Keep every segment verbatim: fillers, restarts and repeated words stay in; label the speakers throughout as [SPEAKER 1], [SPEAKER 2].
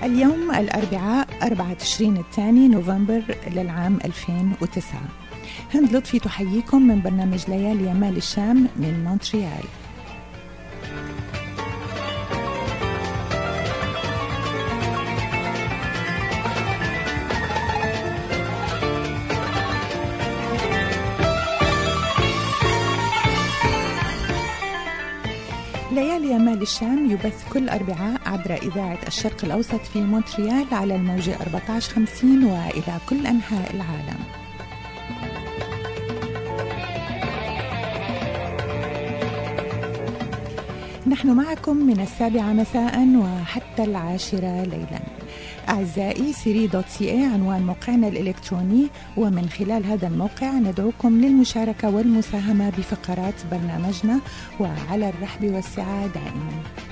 [SPEAKER 1] اليوم الأربعاء أربعة تشرين الثاني نوفمبر للعام ألفين وتسعة. هند لطفي تحييكم من برنامج ليالي مال الشام من مونتريال. ليالي مال الشام يبث كل أربعاء عبر إذاعة الشرق الأوسط في مونتريال على الموجة أربعة عشر خمسين وإلى كل أنحاء العالم. نحن معكم من السابعة مساء وحتى العاشرة ليلا. أعزائي سيري دوت سي اي عنوان موقعنا الإلكتروني، ومن خلال هذا الموقع ندعوكم للمشاركة والمساهمة بفقرات برنامجنا، وعلى الرحب والسعة دائما.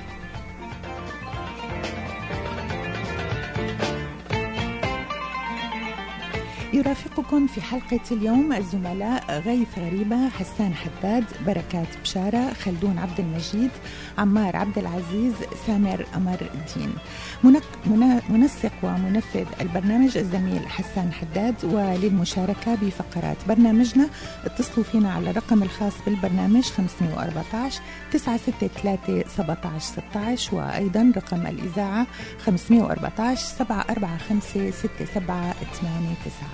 [SPEAKER 1] يرافقكم في حلقة اليوم الزملاء غيث غريبة، حسان حداد، بركات بشارة، خلدون عبد المجيد، عمار عبد العزيز، سامر أمر الدين. منسق ومنفذ البرنامج الزميل حسان حداد. وللمشاركة بفقرات برنامجنا اتصلوا فينا على الرقم الخاص بالبرنامج خمسمائة وأربعة عشر تسعة ستة ثلاثة سبعة عشر ستة عشر، وأيضا رقم الإذاعة خمسمائة وأربعة عشر سبعة أربعة خمسة ستة سبعة ثمانية تسعة.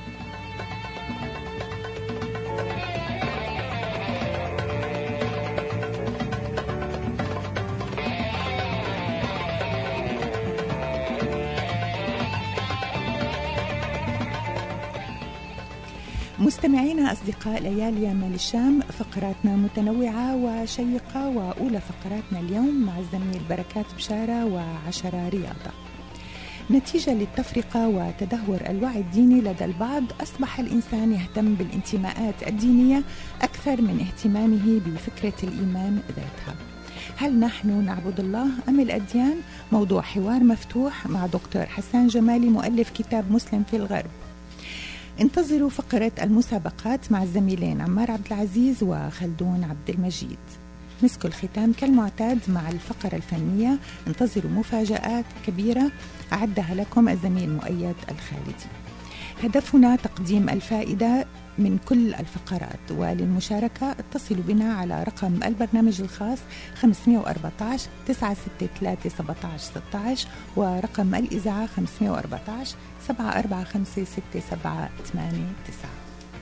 [SPEAKER 1] مستمعينا أصدقاء ليالي مال الشام، فقراتنا متنوعة وشيقة، وأولى فقراتنا اليوم مع الزميل بركات بشارة وعشرة رياضة. نتيجة للتفرقة وتدهور الوعي الديني لدى البعض، أصبح الإنسان يهتم بالانتماءات الدينية أكثر من اهتمامه بفكرة الإيمان ذاتها. هل نحن نعبد الله أم الأديان؟ موضوع حوار مفتوح مع دكتور حسان جمالي مؤلف كتاب مسلم في الغرب. انتظروا فقرة المسابقات مع الزميلين عمار عبد العزيز وخلدون عبد المجيد. مسك الختام كالمعتاد مع الفقرة الفنية. انتظروا مفاجآت كبيرة أعدها لكم الزميل مؤيد الخالدي. هدفنا تقديم الفائدة من كل الفقرات، وللمشاركة اتصلوا بنا على رقم البرنامج الخاص خمسمائة وأربعة عشر تسعة ستة ثلاثة سبعة عشر ستة عشر، ورقم الإذاعة خمسمائة وأربعة عشر سبعة أربعة خمسة ستة سبعة ثمانية تسعة.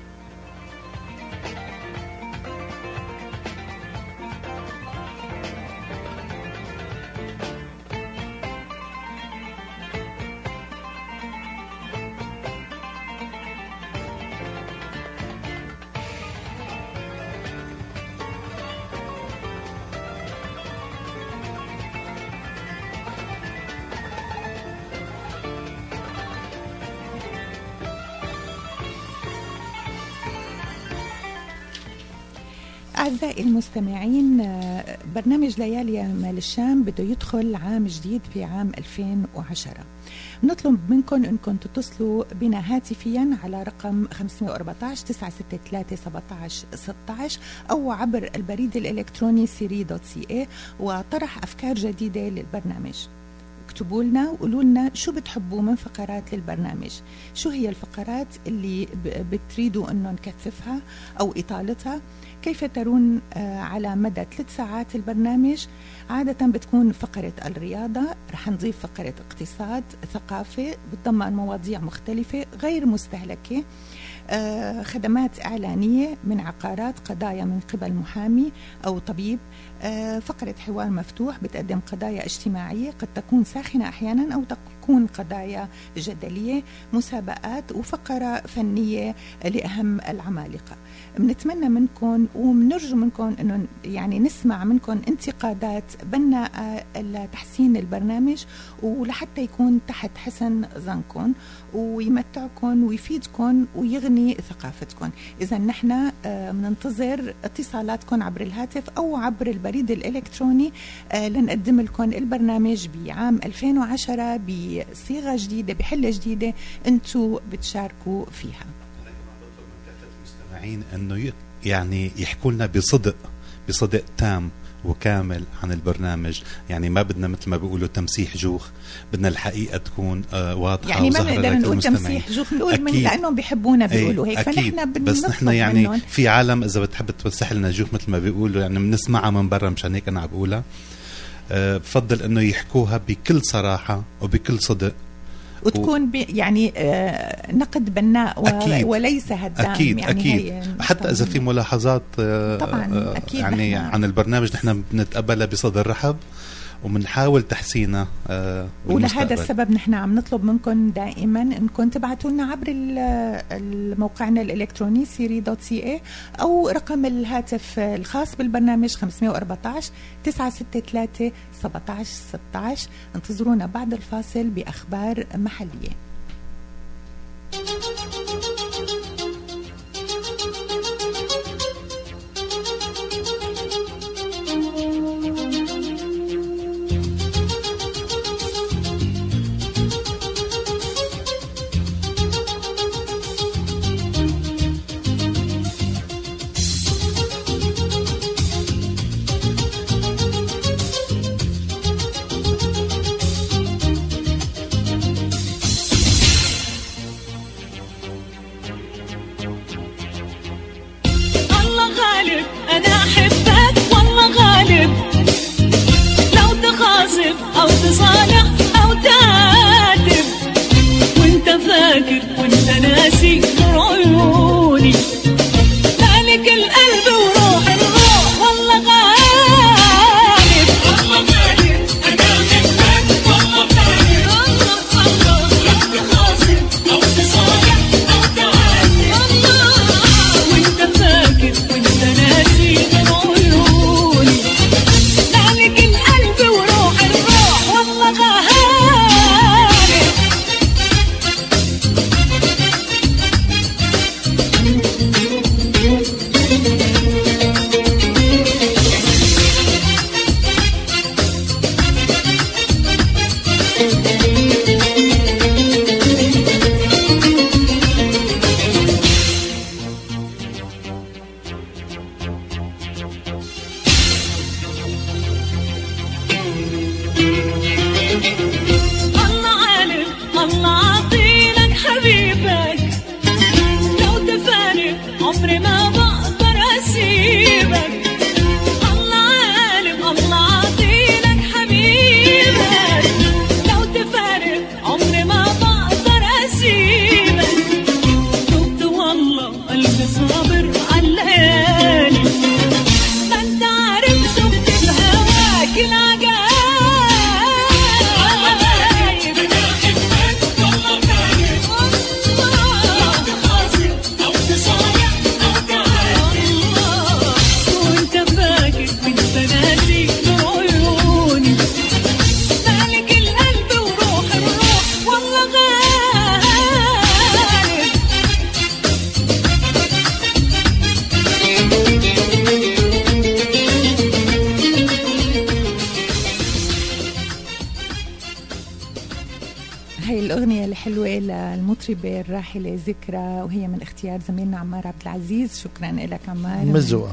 [SPEAKER 1] أعزائي المستمعين، برنامج ليالي مال الشام بده يدخل عام جديد في عام ألفين وعشرة. نطلب منكم أنكم تتصلوا بنا هاتفيا على رقم خمسمائة وأربعة عشر تسعة ستة ثلاثة سبعة عشر ستة عشر، أو عبر البريد الإلكتروني سيري دوت سي اي، وطرح أفكار جديدة للبرنامج. اكتبوا لنا وقولوا لنا شو بتحبوا من فقرات للبرنامج، شو هي الفقرات اللي بتريدوا أنه نكثفها أو إطالتها، كيف ترون على مدى ثلاث ساعات البرنامج. عادة بتكون فقرة الرياضة، رح نضيف فقرة اقتصاد، ثقافة، بتضمن مواضيع مختلفة غير مستهلكة، خدمات إعلانية من عقارات، قضايا من قبل محامي أو طبيب، فقرة حوار مفتوح بتقدم قضايا اجتماعية قد تكون ساخنة أحيانا أو تكون قضايا جدلية، مسابقات، وفقرة فنية لأهم العمالقة. بنتمنى منكم وبنرجو منكم أنه يعني نسمع منكم انتقادات بناءة لتحسين البرنامج، ولحتى يكون تحت حسن ظنكم ويمتعكم ويفيدكم ويغني ثقافتكم. إذا نحن بننتظر اتصالاتكم عبر الهاتف أو عبر البريد الإلكتروني لنقدم لكم البرنامج بعام ألفين وعشرة بصيغة جديدة بحلة جديدة أنتوا بتشاركوا فيها.
[SPEAKER 2] المستمعين أنه يعني يحكوا لنا بصدق بصدق تام وكامل عن البرنامج. يعني ما بدنا مثل ما بيقولوا تمسيح جوخ، بدنا الحقيقة تكون آه واضحة
[SPEAKER 1] يعني ما
[SPEAKER 2] وظاهرة
[SPEAKER 1] بنقدر نقول تمسيح جوخ، نقول من لأنهم بيحبونا بيقولوا هيك، فنحن
[SPEAKER 2] بس نحن يعني
[SPEAKER 1] منهم.
[SPEAKER 2] في عالم إذا بتحب توسح لنا جوخ مثل ما بيقولوا يعني بنسمعها من برا، مشان هيك أنا عم بقولها. أه بفضل إنه يحكوها بكل صراحة وبكل صدق،
[SPEAKER 1] وتكون يعني آه نقد بناء و... وليس هدام.
[SPEAKER 2] أكيد يعني أكيد حتى إذا في ملاحظات
[SPEAKER 1] آه طبعا أكيد
[SPEAKER 2] يعني عن البرنامج نحن بنتقبلها بصدر رحب ومنحاول تحسينها. آه
[SPEAKER 1] ولهذا السبب نحن عم نطلب منكم دائما انكم تبعتوا لنا عبر موقعنا الالكتروني سيري دوت سي اي او رقم الهاتف الخاص بالبرنامج خمسة أربعة عشر تسعة ستة ثلاثة سبعة عشر ستة عشر. انتظرونا بعد الفاصل باخبار محليه.
[SPEAKER 3] أو تصالح أو تعاتب وانت فاكر وانت ناسي عيوني، مالك القلب وروح الروح والله غالب. والله غالب أنا بحبك والله غالب. الله الله لا تخاصم أو تصالح أو تعاتب الله وانت فاكر وانت ناسي عيوني، مالك القلب وروح الروح والله غالب.
[SPEAKER 1] المطربة الراحلة ذكرى، وهي من اختيار زميلنا عمار عبد العزيز. شكرا لك عمار.
[SPEAKER 4] مزوة.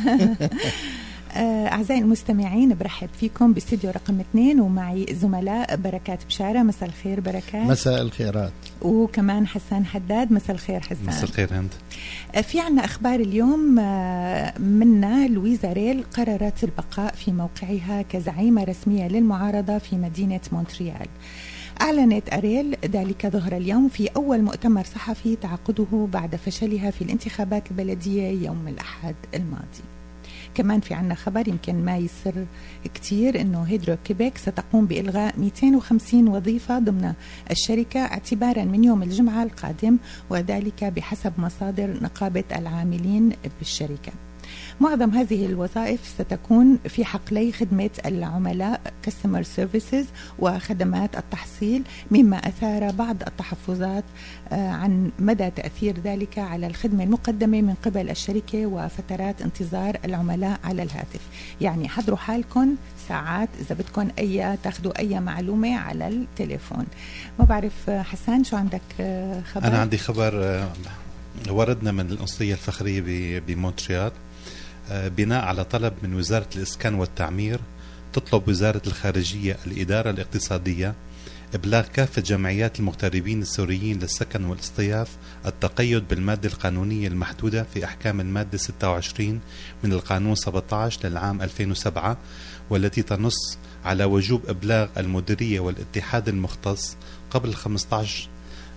[SPEAKER 1] أعزائي المستمعين برحب فيكم باستديو رقم اثنين ومعي زملاء بركات بشارة. مساء الخير بركات.
[SPEAKER 4] مساء الخيرات.
[SPEAKER 1] وكمان حسان حداد. مساء الخير حسان.
[SPEAKER 2] مساء الخير هند.
[SPEAKER 1] في عنا أخبار اليوم منا لويزا ريل قررت البقاء في موقعها كزعيمة رسمية للمعارضة في مدينة مونتريال. أعلنت أريل ذلك ظهر اليوم في أول مؤتمر صحفي تعقده بعد فشلها في الانتخابات البلدية يوم الأحد الماضي. كمان في عنا خبر يمكن ما يسر كتير إنه هيدرو كيبيك ستقوم بإلغاء مئتين وخمسين وظيفة ضمن الشركة اعتبارا من يوم الجمعة القادم، وذلك بحسب مصادر نقابة العاملين بالشركة. معظم هذه الوظائف ستكون في حقلي خدمة العملاء Customer Services وخدمات التحصيل، مما أثار بعض التحفظات عن مدى تأثير ذلك على الخدمة المقدمة من قبل الشركة وفترات انتظار العملاء على الهاتف. يعني حضروا حالكم ساعات إذا بدكم أي تاخدوا أي معلومة على التليفون. ما بعرف حسان شو عندك خبر؟
[SPEAKER 2] أنا عندي خبر وردنا من القنصلية الفخرية بمونتريال. بناء على طلب من وزارة الإسكان والتعمير، تطلب وزارة الخارجية الإدارة الاقتصادية إبلاغ كافة جمعيات المغتربين السوريين للسكن والاصطياف التقيد بالمادة القانونية المحدودة في أحكام المادة ستة وعشرين من القانون سبعة عشر للعام ألفين وسبعة، والتي تنص على وجوب إبلاغ المديرية والاتحاد المختص قبل خمسة عشر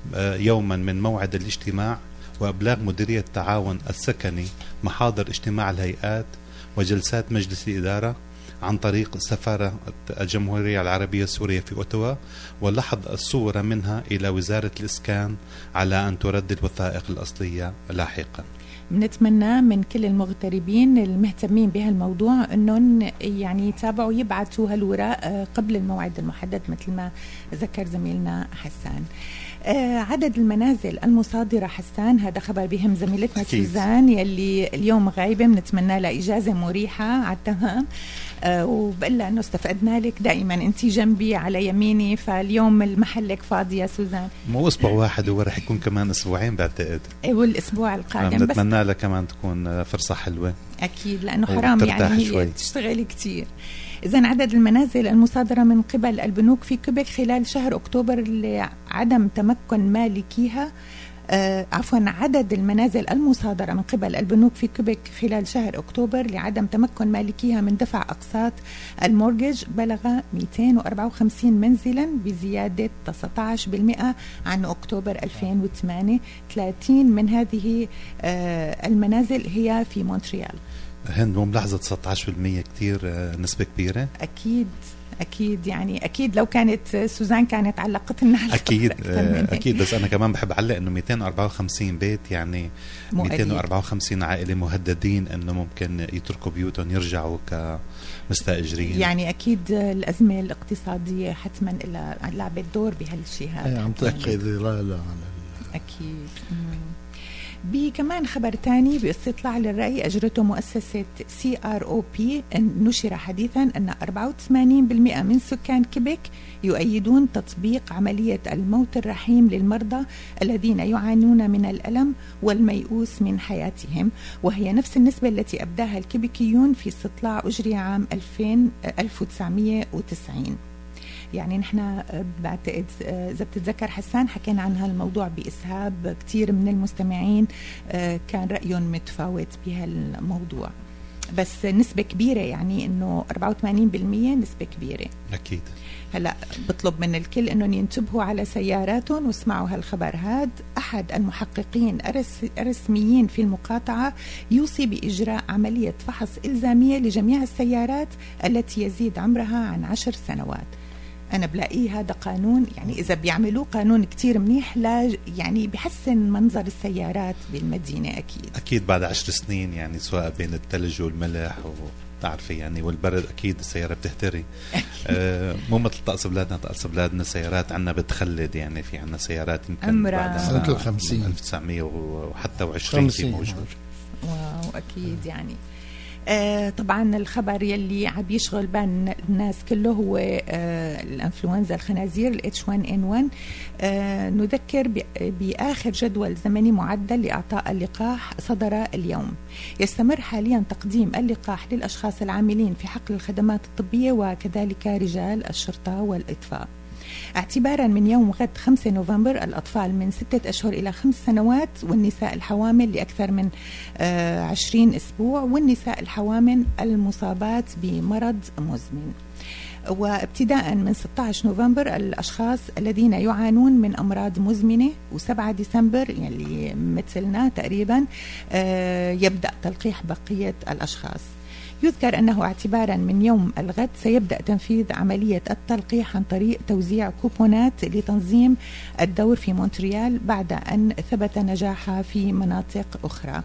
[SPEAKER 2] يوما من موعد الاجتماع، وإبلاغ مديرية التعاون السكني محاضر اجتماع الهيئات وجلسات مجلس الإدارة عن طريق سفارة الجمهورية العربية السورية في أوتوا، ولحظ الصورة منها إلى وزارة الإسكان على أن ترد الوثائق الأصلية لاحقا.
[SPEAKER 1] بنتمنى من كل المغتربين المهتمين بهالموضوع أنهم يعني يتابعوا يبعثوا هالوراق قبل الموعد المحدد مثل ما ذكر زميلنا حسان. آه عدد المنازل المصادرة حسان، هذا خبر بهم زميلتنا أكيد. سوزان يلي اليوم غايبة، بنتمنى لها إجازة مريحة على التمام. آه وبقول لها أنه استفقدنا لك دائما، أنت جنبي على يميني، فاليوم المحلك فاضي يا سوزان.
[SPEAKER 2] مو أسبوع واحد، هو رح يكون كمان أسبوعين بعتقد.
[SPEAKER 1] إيه والأسبوع القادم
[SPEAKER 2] بنتمنى لها كمان تكون فرصة حلوة
[SPEAKER 1] أكيد، لأنه حرام يعني هي تشتغلي كتير. إذن عدد المنازل المصادرة من قبل البنوك في كيبيك خلال شهر أكتوبر لعدم تمكن مالكيها آه عفوا عدد المنازل المصادرة من قبل البنوك في كيبيك خلال شهر أكتوبر لعدم تمكن مالكيها من دفع أقساط المورجج بلغ مئتين وأربعة وخمسين منزلا، بزيادة تسعة عشر بالمئة عن أكتوبر ألفين وثمانية. ثلاثين من هذه آه المنازل هي في مونتريال.
[SPEAKER 2] هند مو ملاحظة تسعة عشر بالمئة كتير نسبة كبيرة؟
[SPEAKER 1] أكيد أكيد يعني أكيد لو كانت سوزان كانت علقت لنا
[SPEAKER 2] أكيد أكيد، بس أنا كمان بحب أعلق إنه مئتين وأربعة وخمسين بيت، يعني مئتين وأربعة وخمسين عائلة مهددين إنه ممكن يتركوا بيوتهم يرجعوا كمستأجرين.
[SPEAKER 1] يعني أكيد الأزمة الاقتصادية حتما إلى لعبت دور بهالشيء هذا.
[SPEAKER 4] عم تحكي ظلالة
[SPEAKER 1] أكيد. مم. بكمان خبر تاني باستطلاع للرأي أجرته مؤسسة سي آر أو بي، نشر حديثا أن أربعة وثمانين بالمئة من سكان كيبيك يؤيدون تطبيق عملية الموت الرحيم للمرضى الذين يعانون من الألم والميؤوس من حياتهم، وهي نفس النسبة التي أبداها الكيبيكيون في استطلاع أجري عام ألف وتسعمئة وتسعين. يعني نحن بعتقد إذا بتتذكر حسان حكينا عن هالموضوع بإسهاب، كتير من المستمعين كان رأيهم متفاوت بهالموضوع، بس نسبة كبيرة، يعني إنه أربعة وثمانين بالمئة نسبة كبيرة
[SPEAKER 2] أكيد.
[SPEAKER 1] هلا بطلب من الكل إنهم ينتبهوا على سياراتهم واسمعوا هالخبر هاد. أحد المحققين الرسميين في المقاطعة يوصي بإجراء عملية فحص إلزامية لجميع السيارات التي يزيد عمرها عن عشر سنوات. أنا بلاقيه هذا قانون، يعني إذا بيعملوه قانون كتير منيح، لا يعني بيحسن منظر السيارات بالمدينة. أكيد
[SPEAKER 2] أكيد بعد عشر سنين، يعني سواء بين الثلج والملح وتعرفي يعني والبرد، أكيد السيارة بتهتري. آه مو مثل طقس بلادنا، طقس بلادنا السيارات عنا بتخلد، يعني في عنا سيارات يمكن بعد
[SPEAKER 4] سنة الخمسين
[SPEAKER 2] ألف وتسعمئة وحتى وعشرين في موجود.
[SPEAKER 1] واو أكيد. يعني آه طبعا الخبر يلي عم يشغل بال الناس كله هو آه الانفلونزا الخنازير ال إتش واحد إن واحد. آه نذكر بآخر جدول زمني معدل لإعطاء اللقاح صدر اليوم. يستمر حاليا تقديم اللقاح للأشخاص العاملين في حقل الخدمات الطبية وكذلك رجال الشرطة والإطفاء. اعتبارا من يوم غد خمسة نوفمبر، الأطفال من ستة أشهر إلى خمس سنوات، والنساء الحوامل لأكثر من آه عشرين أسبوع، والنساء الحوامل المصابات بمرض مزمن. وابتداء من ستة عشر نوفمبر الأشخاص الذين يعانون من أمراض مزمنة، وسبعة ديسمبر يعني مثلنا تقريبا آه يبدأ تلقيح بقية الأشخاص. يذكر أنه اعتبارا من يوم الغد سيبدأ تنفيذ عملية التلقيح عن طريق توزيع كوبونات لتنظيم الدور في مونتريال بعد أن ثبت نجاحها في مناطق أخرى.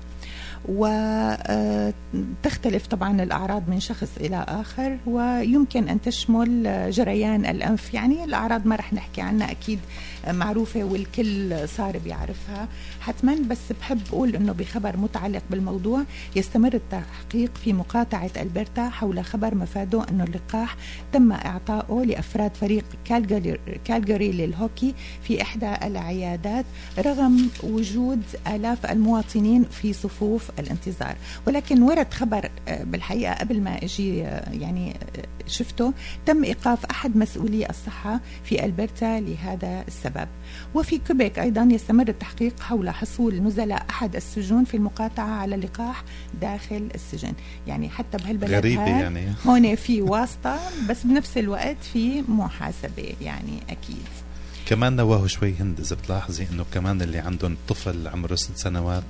[SPEAKER 1] وتختلف طبعا الأعراض من شخص إلى آخر، ويمكن أن تشمل جريان الأنف. يعني الأعراض ما رح نحكي عنها، أكيد معروفة والكل صار بيعرفها حتما، بس بحب أقول أنه بخبر متعلق بالموضوع يستمر التحقيق في مقاطعة طلعت ألبرتا حول خبر مفاده أن اللقاح تم إعطائه لأفراد فريق كالجاري, كالجاري للهوكي في إحدى العيادات رغم وجود آلاف المواطنين في صفوف الانتظار. ولكن ورد خبر بالحقيقة قبل ما أجي يعني شفته، تم إيقاف أحد مسؤولي الصحة في ألبرتا لهذا السبب. وفي كوبيك أيضا يستمر التحقيق حول حصول نزلاء أحد السجون في المقاطعة على اللقاح داخل السجن. يعني حتى بهالبلد
[SPEAKER 2] غريبة يعني
[SPEAKER 1] هون في واسطة بس بنفس الوقت في محاسبة يعني أكيد.
[SPEAKER 2] كمان نواه شوي هند إذا بتلاحظي إنه كمان اللي عندهم طفل عمره ست سنوات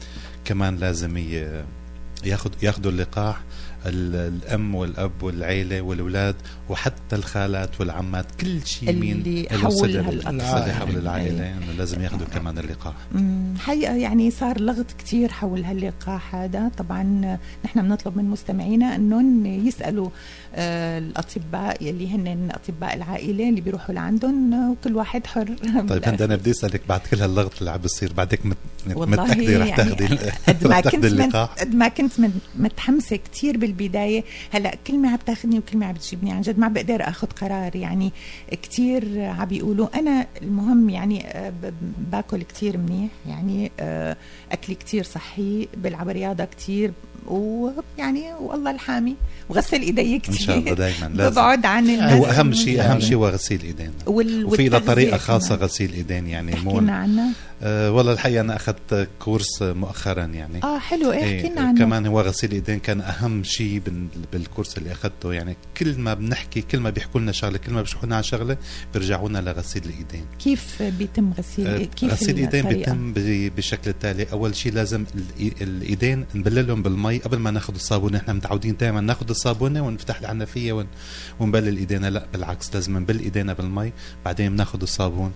[SPEAKER 2] كمان لازم ياخد ياخدوا اللقاح، الأم والأب والعيلة والأولاد وحتى الخالات والعمات، كل شيء مين
[SPEAKER 1] اللي حول
[SPEAKER 2] هالأطفال حول العائلة إنه يعني لازم ياخدوا كمان اللقاح.
[SPEAKER 1] حقيقة يعني صار لغط كتير حول هاللقاح هذا. طبعا نحن بنطلب من مستمعينا أنهم يسألوا آه الأطباء اللي هن أطباء العائلة اللي بيروحوا لعندهم، وكل واحد حر.
[SPEAKER 2] طيب هند أنا بدي أسألك بعد كل هاللغط اللي عم بيصير بعدك
[SPEAKER 1] متأكدة رح تاخدي قد ما كنت قد ما كنت متحمسة كتير بالبداية، هلا كلمة عم تاخذني وكلمة عم بتجيبني، عن جد ما بقدر اخذ قرار. يعني كتير عم بيقولوا انا المهم يعني باكل كتير منيح، يعني اكلي كتير صحي، بلعب رياضة كتير، ويعني والله الحامي، وغسل ايدي كتير
[SPEAKER 2] ان شاء الله دايما لازم
[SPEAKER 1] ببعد عن الناس.
[SPEAKER 2] هو اهم شيء اهم شيء هو غسيل ايدين،
[SPEAKER 1] وال...
[SPEAKER 2] وفي له طريقه خاصه غسيل ايدين يعني
[SPEAKER 1] مو عنها.
[SPEAKER 2] أه والله الحقيقه انا اخذت كورس مؤخرا يعني
[SPEAKER 1] اه حلو احكي
[SPEAKER 2] ايه
[SPEAKER 1] لنا عنه.
[SPEAKER 2] كمان هو غسيل ايدين كان اهم شيء بالكورس اللي اخذته. يعني كل ما بنحكي كل ما بيحكوا لنا شغله كل ما بيشرحوا لنا على شغله بيرجعونا لغسيل الايدين.
[SPEAKER 1] كيف بيتم غسيل
[SPEAKER 2] أه
[SPEAKER 1] كيف
[SPEAKER 2] غسيل الايدين بيتم بالشكل التالي. اول شيء لازم الايدين نبللهم بالمي قبل ما ناخذ الصابون. احنا متعودين دائما ناخذ الصابونه ونفتح الحنفيه ون... ونبلل ايدينا، لا بالعكس لازم نبل ايدينا بالمي بعدين بناخذ الصابون.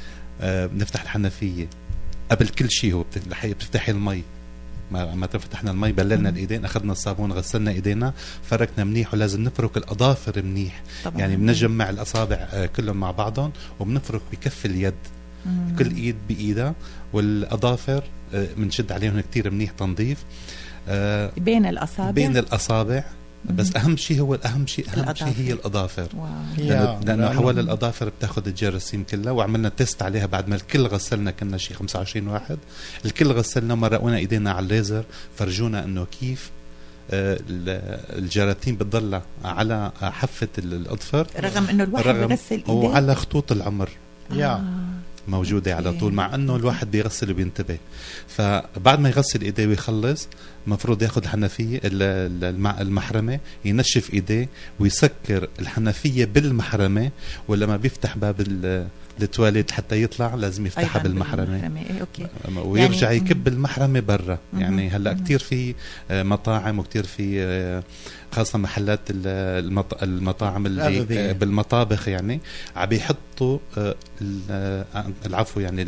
[SPEAKER 2] أه بنفتح الحنفيه قبل كل شيء. هو الحقيقه بتفتحي المي ما ما تفتحنا المي بللنا الايدين، اخذنا الصابون غسلنا ايدينا فركنا منيح، ولازم نفرك الاظافر منيح طبعا. يعني بنجمع الاصابع آه كلهم مع بعضهم وبنفرك بكف اليد. مم. كل ايد بايدها، والاظافر بنشد آه عليهم كتير منيح تنظيف
[SPEAKER 1] آه بين الاصابع
[SPEAKER 2] بين الاصابع. بس اهم شيء هو الاهم شيء اهم شيء هي الاظافر، لانه, لأنه حول الاظافر بتاخذ الجراثيم كلها. وعملنا تيست عليها بعد ما الكل غسلنا، كنا شيء خمسة وعشرين واحد الكل غسلنا، مرقونا ايدينا على الليزر فرجونا انه كيف آه الجراثيم بتضل على حافه الاظفر
[SPEAKER 1] رغم انه الواحد بيغسل ايديه
[SPEAKER 2] وعلى خطوط العمر
[SPEAKER 1] آه.
[SPEAKER 2] موجودة على طول، مع انه الواحد بيغسل وبينتبه. فبعد ما يغسل ايديه ويخلص مفروض ياخذ الحنفية المحرمة ينشف ايديه ويسكر الحنفية بالمحرمة، ولما بيفتح باب التواليت حتى يطلع لازم يفتحها بالمحرمة.
[SPEAKER 1] إيه أوكي.
[SPEAKER 2] ويرجع يعني يكب المحرمة برا. يعني هلا كتير في مطاعم وكتير في خاصة محلات المطاعم اللي بالمطابخ يعني عم بيحطوا العفو يعني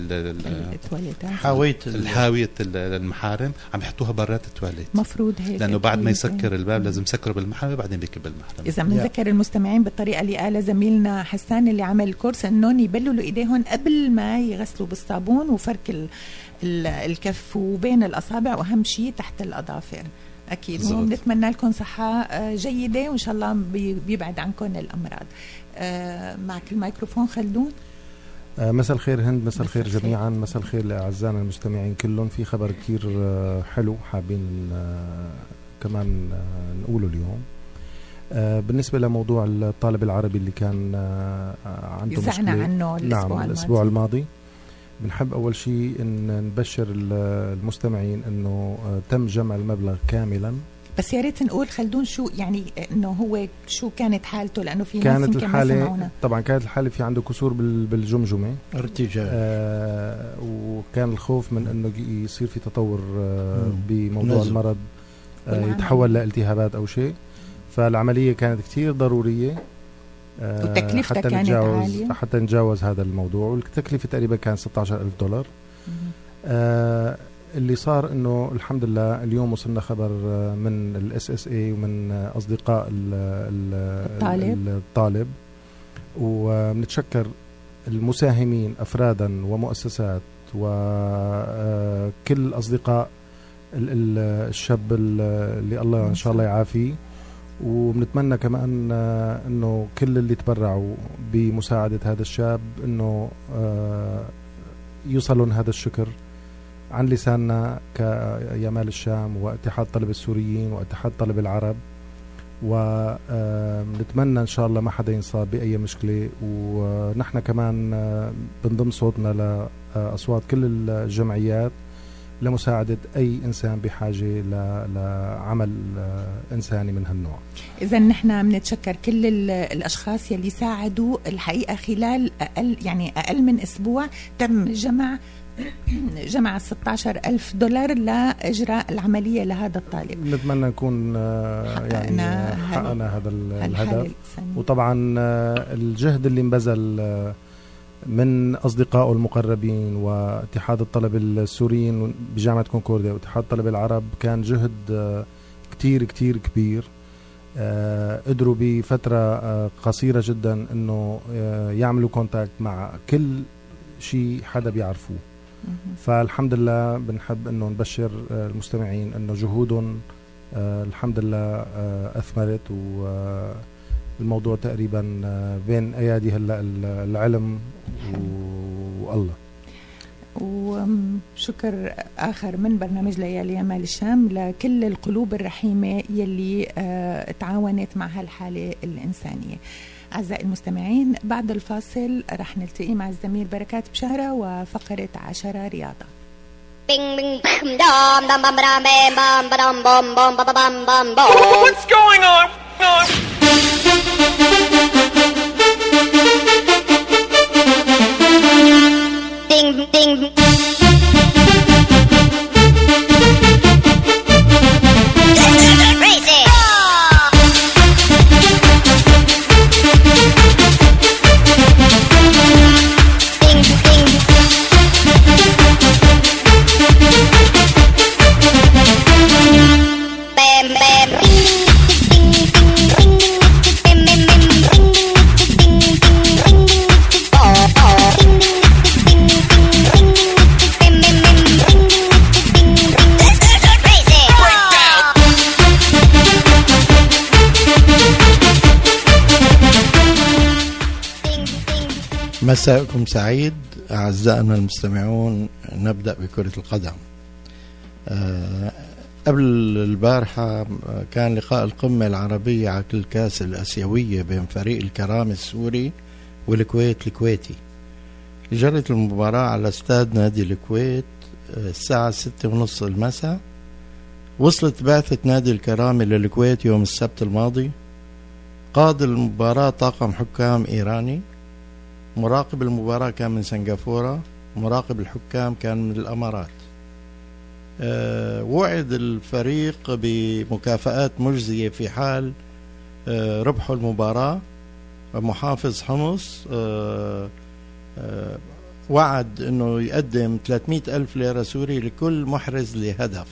[SPEAKER 4] حاوية
[SPEAKER 2] الحاوية المحارم عم يحطوها برات التواليت
[SPEAKER 1] مفروض هيك،
[SPEAKER 2] لأنه بعد ما يسكر الباب لازم يسكره بالمحرمة بعدين بيكب المحرمة.
[SPEAKER 1] إذا بنذكر المستمعين بالطريقة اللي قالها زميلنا حسان اللي عمل الكورس إنهم يبللوا إيديهم قبل ما يغسلوا بالصابون وفرك الكف وبين الأصابع، وأهم شيء تحت الأظافر. أكيد. ونتمنى لكم صحة جيدة وإن شاء الله بيبعد عنكم الأمراض. معك الميكروفون خلدون.
[SPEAKER 4] مساء الخير هند، مساء الخير جميعا، مساء الخير لأعزائنا المستمعين كلهم. في خبر كتير حلو حابين كمان نقوله اليوم بالنسبة لموضوع الطالب العربي اللي كان عنده مشكلة
[SPEAKER 1] عنه الأسبوع,
[SPEAKER 4] نعم الأسبوع الماضي. بنحب أول شيء إن نبشر المستمعين إنه تم جمع المبلغ كاملا.
[SPEAKER 1] بس يا ريت نقول خلدون شو يعني إنه هو شو كانت حالته، لأنه في
[SPEAKER 4] كانت
[SPEAKER 1] ناس يمكن ما سمعونا.
[SPEAKER 4] طبعا كانت الحالة في عنده كسور بالجمجمة
[SPEAKER 5] ارتجاع
[SPEAKER 4] آه وكان الخوف من إنه يصير في تطور آه بموضوع نزل. المرض آه يتحول لالتهابات أو شيء. فالعملية كانت كتير ضرورية
[SPEAKER 1] وتكلفتها كانت
[SPEAKER 4] نتجاوز
[SPEAKER 1] عالية
[SPEAKER 4] حتى نتجاوز هذا الموضوع، والتكلفة تقريبا كانت ستة عشر ألف دولار. آه اللي صار انه الحمد لله اليوم وصلنا خبر من الاس اس اي ومن اصدقاء ال ال
[SPEAKER 1] الطالب.
[SPEAKER 4] الطالب وبنتشكر المساهمين افرادا ومؤسسات وكل اصدقاء الشاب اللي الله إن شاء الله يعافيه. وبنتمنى كمان انه كل اللي تبرعوا بمساعدة هذا الشاب انه يوصلون هذا الشكر عن لساننا كيمال الشام واتحاد طلب السوريين واتحاد طلب العرب، ونتمنى ان شاء الله ما حدا ينصاب باي مشكلة. ونحن كمان بنضم صوتنا لاصوات كل الجمعيات لمساعدة أي إنسان بحاجة لعمل إنساني من هالنوع.
[SPEAKER 1] إذا نحن بنتشكر كل الأشخاص يلي ساعدوا. الحقيقة خلال أقل يعني أقل من أسبوع تم جمع جمع ستة عشر ألف دولار لإجراء العملية لهذا الطالب.
[SPEAKER 4] نتمنى نكون يعني حققنا هذا الهدف. وطبعا الجهد اللي انبذل من أصدقائه المقربين واتحاد الطلب السوريين بجامعة كونكورديا واتحاد طلب العرب كان جهد كتير كتير كبير. قدروا بفترة قصيرة جدا أنه يعملوا كونتاكت مع كل شيء حدا بيعرفوه. فالحمد لله بنحب أنه نبشر المستمعين أنه جهودهم الحمد لله أثمرت، والموضوع تقريبا بين أيادي هلا العلم والله.
[SPEAKER 1] وشكر آخر من برنامج ليالي يمال الشام لكل القلوب الرحيمة يلي اه تعاونت مع هالحالة الإنسانية. أعزائي المستمعين، بعد الفاصل رح نلتقي مع الزميل بركات بشهرة وفقرة عشرة رياضة.
[SPEAKER 3] What's going on? Ding, ding.
[SPEAKER 5] مساءكم سعيد أعزائنا المستمعون. نبدأ بكرة القدم. أه قبل البارحة كان لقاء القمة العربية على الكأس الآسيوية بين فريق الكرامة السوري والكويت الكويتي. جرت المباراة على استاد نادي الكويت الساعة ستة ونص المساء. وصلت بعثة نادي الكرامة للكويت يوم السبت الماضي. قاد المباراة طاقم حكام إيراني. مراقب المباراة كان من سنغافورة. مراقب الحكام كان من الأمارات. أه وعد الفريق بمكافآت مجزية في حال أه ربحوا المباراة. محافظ حمص أه أه وعد أنه يقدم ثلاثمئة ألف ليرة سوري لكل محرز لهدف،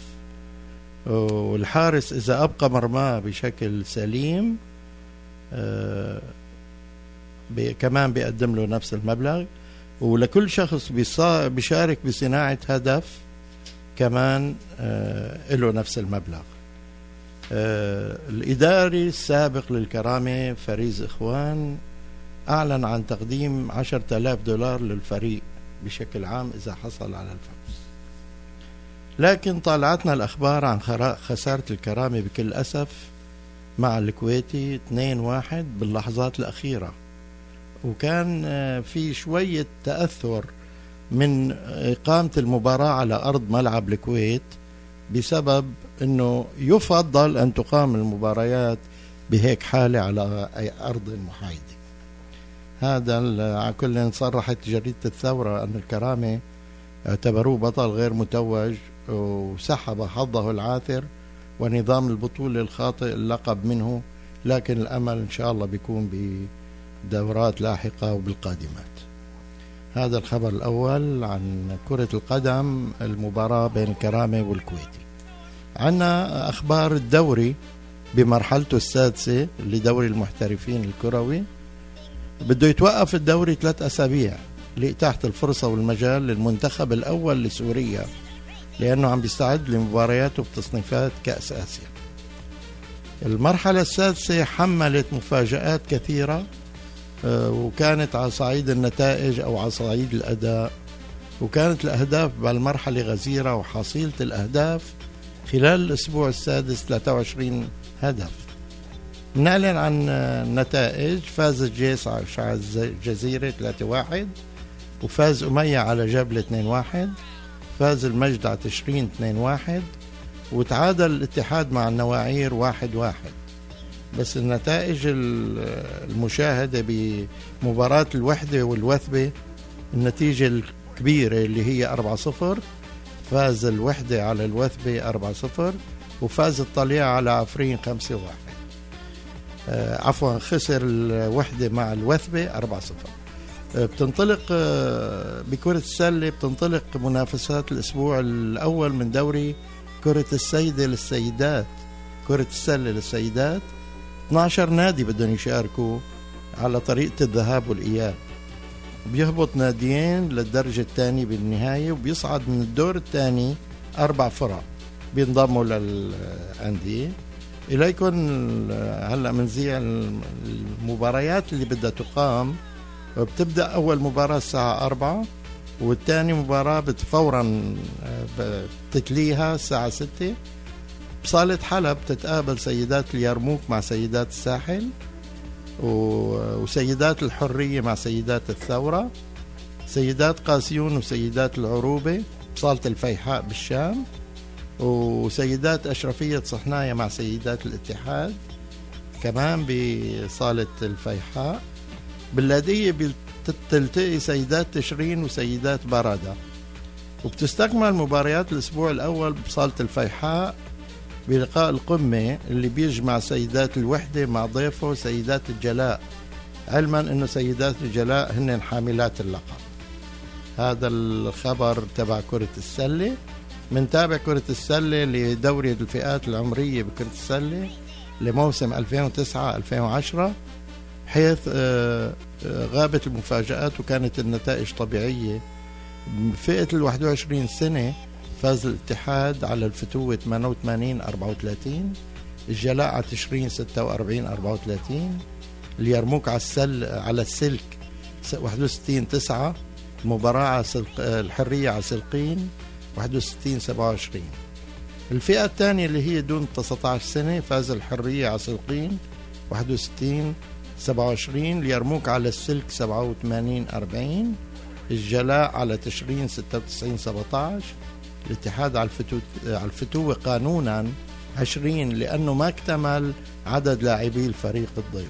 [SPEAKER 5] والحارس إذا أبقى مرماه بشكل سليم أه بي كمان بيقدم له نفس المبلغ، ولكل شخص بيشارك بصناعة هدف كمان آه له نفس المبلغ. آه الإداري السابق للكرامة فريز إخوان أعلن عن تقديم عشرة آلاف دولار للفريق بشكل عام إذا حصل على الفوز. لكن طالعتنا الأخبار عن خسارة الكرامة بكل أسف مع الكويتي اثنين واحد باللحظات الأخيرة، وكان في شوية تأثر من إقامة المباراة على أرض ملعب الكويت بسبب أنه يفضل أن تقام المباريات بهيك حالة على أي أرض محايدة. هذا على كل صرحت جريدة الثورة أن الكرامة اعتبروه بطل غير متوج وسحب حظه العاثر ونظام البطولة الخاطئ اللقب منه، لكن الأمل إن شاء الله بيكون بدورات لاحقة وبالقادمات. هذا الخبر الأول عن كرة القدم، المباراة بين الكرامة والكويتي. عنا أخبار الدوري بمرحلته السادسة لدوري المحترفين الكروي. بده يتوقف الدوري ثلاث أسابيع لإتاحة الفرصة والمجال للمنتخب الأول لسوريا لأنه عم بيستعد لمبارياته بتصنيفات كأس آسيا. المرحلة السادسة حملت مفاجآت كثيرة، وكانت على صعيد النتائج أو على صعيد الأداء، وكانت الأهداف بالمرحلة غزيرة، وحصيلة الأهداف خلال الأسبوع السادس ثلاثة وعشرين هدف. نعلن عن النتائج: فاز الجيش على الجزيرة ثلاثة واحد، وفاز أمية على جبل اثنين واحد، فاز المجد على تشرين اثنين واحد، وتعادل الاتحاد مع النواعير واحد واحد. بس النتائج المشاهدة بمباراة الوحدة والوثبة النتيجة الكبيرة اللي هي أربعة صفر، فاز الوحدة على الوثبة أربعة صفر، وفاز الطليعة على عفرين خمسة واحد. آه عفوا خسر الوحدة مع الوثبة أربعة صفر. آه بتنطلق آه بكرة السلة، بتنطلق منافسات الأسبوع الأول من دوري كرة السيدة للسيدات. كرة السلة للسيدات اثني عشر نادي بدهم يشاركوا على طريقة الذهاب والإياب. بيهبط ناديين للدرجة الثانية بالنهاية، وبيصعد من الدور الثاني أربع فرق بينضموا للأندية. إليكم هلأ منزيع المباريات اللي بدها تقام. بتبدأ أول مباراة الساعة أربعة، والثاني مباراة فورا بتتليها الساعة ستة. بصالة حلب تتقابل سيدات اليرموك مع سيدات الساحل، وسيدات الحرية مع سيدات الثورة، سيدات قاسيون وسيدات العروبة بصالة الفيحاء بالشام، وسيدات أشرفية صحناية مع سيدات الاتحاد كمان بصالة الفيحاء. باللادية بتلتقي سيدات تشرين وسيدات بردة. وبتستكمل مباريات الأسبوع الأول بصالة الفيحاء بلقاء القمة اللي بيجمع سيدات الوحدة مع ضيفه سيدات الجلاء، علما أنه سيدات الجلاء هن حاملات اللقب. هذا الخبر تبع كرة السلة. من تابع كرة السلة لدوري الفئات العمرية بكرة السلة لموسم ألفين وتسعة ألفين وعشرة، حيث غابت المفاجآت وكانت النتائج طبيعية. فئة الواحد وعشرين سنة فاز الاتحاد على الفتوة ثمانية وثمانين أربعة وثلاثين، الجلاء على تشرين ستة وأربعين أربعة وثلاثين، اليرموك على السل على السلك واحد وستين تسعة، المباراة على الحرية على سلقين واحد وستين سبعة وعشرين. الفئة الثانية اللي هي دون تسعة عشر سنة فاز الحرية على سلقين واحد وستين سبعة وعشرين، اليرموك على السلك سبعة وثمانين أربعين، الجلاء على تشرين ستة وتسعين سبعة عشر، الاتحاد على الفتوة على الفتوة قانونا عشرين لأنه ما اكتمل عدد لاعبي الفريق الضيف.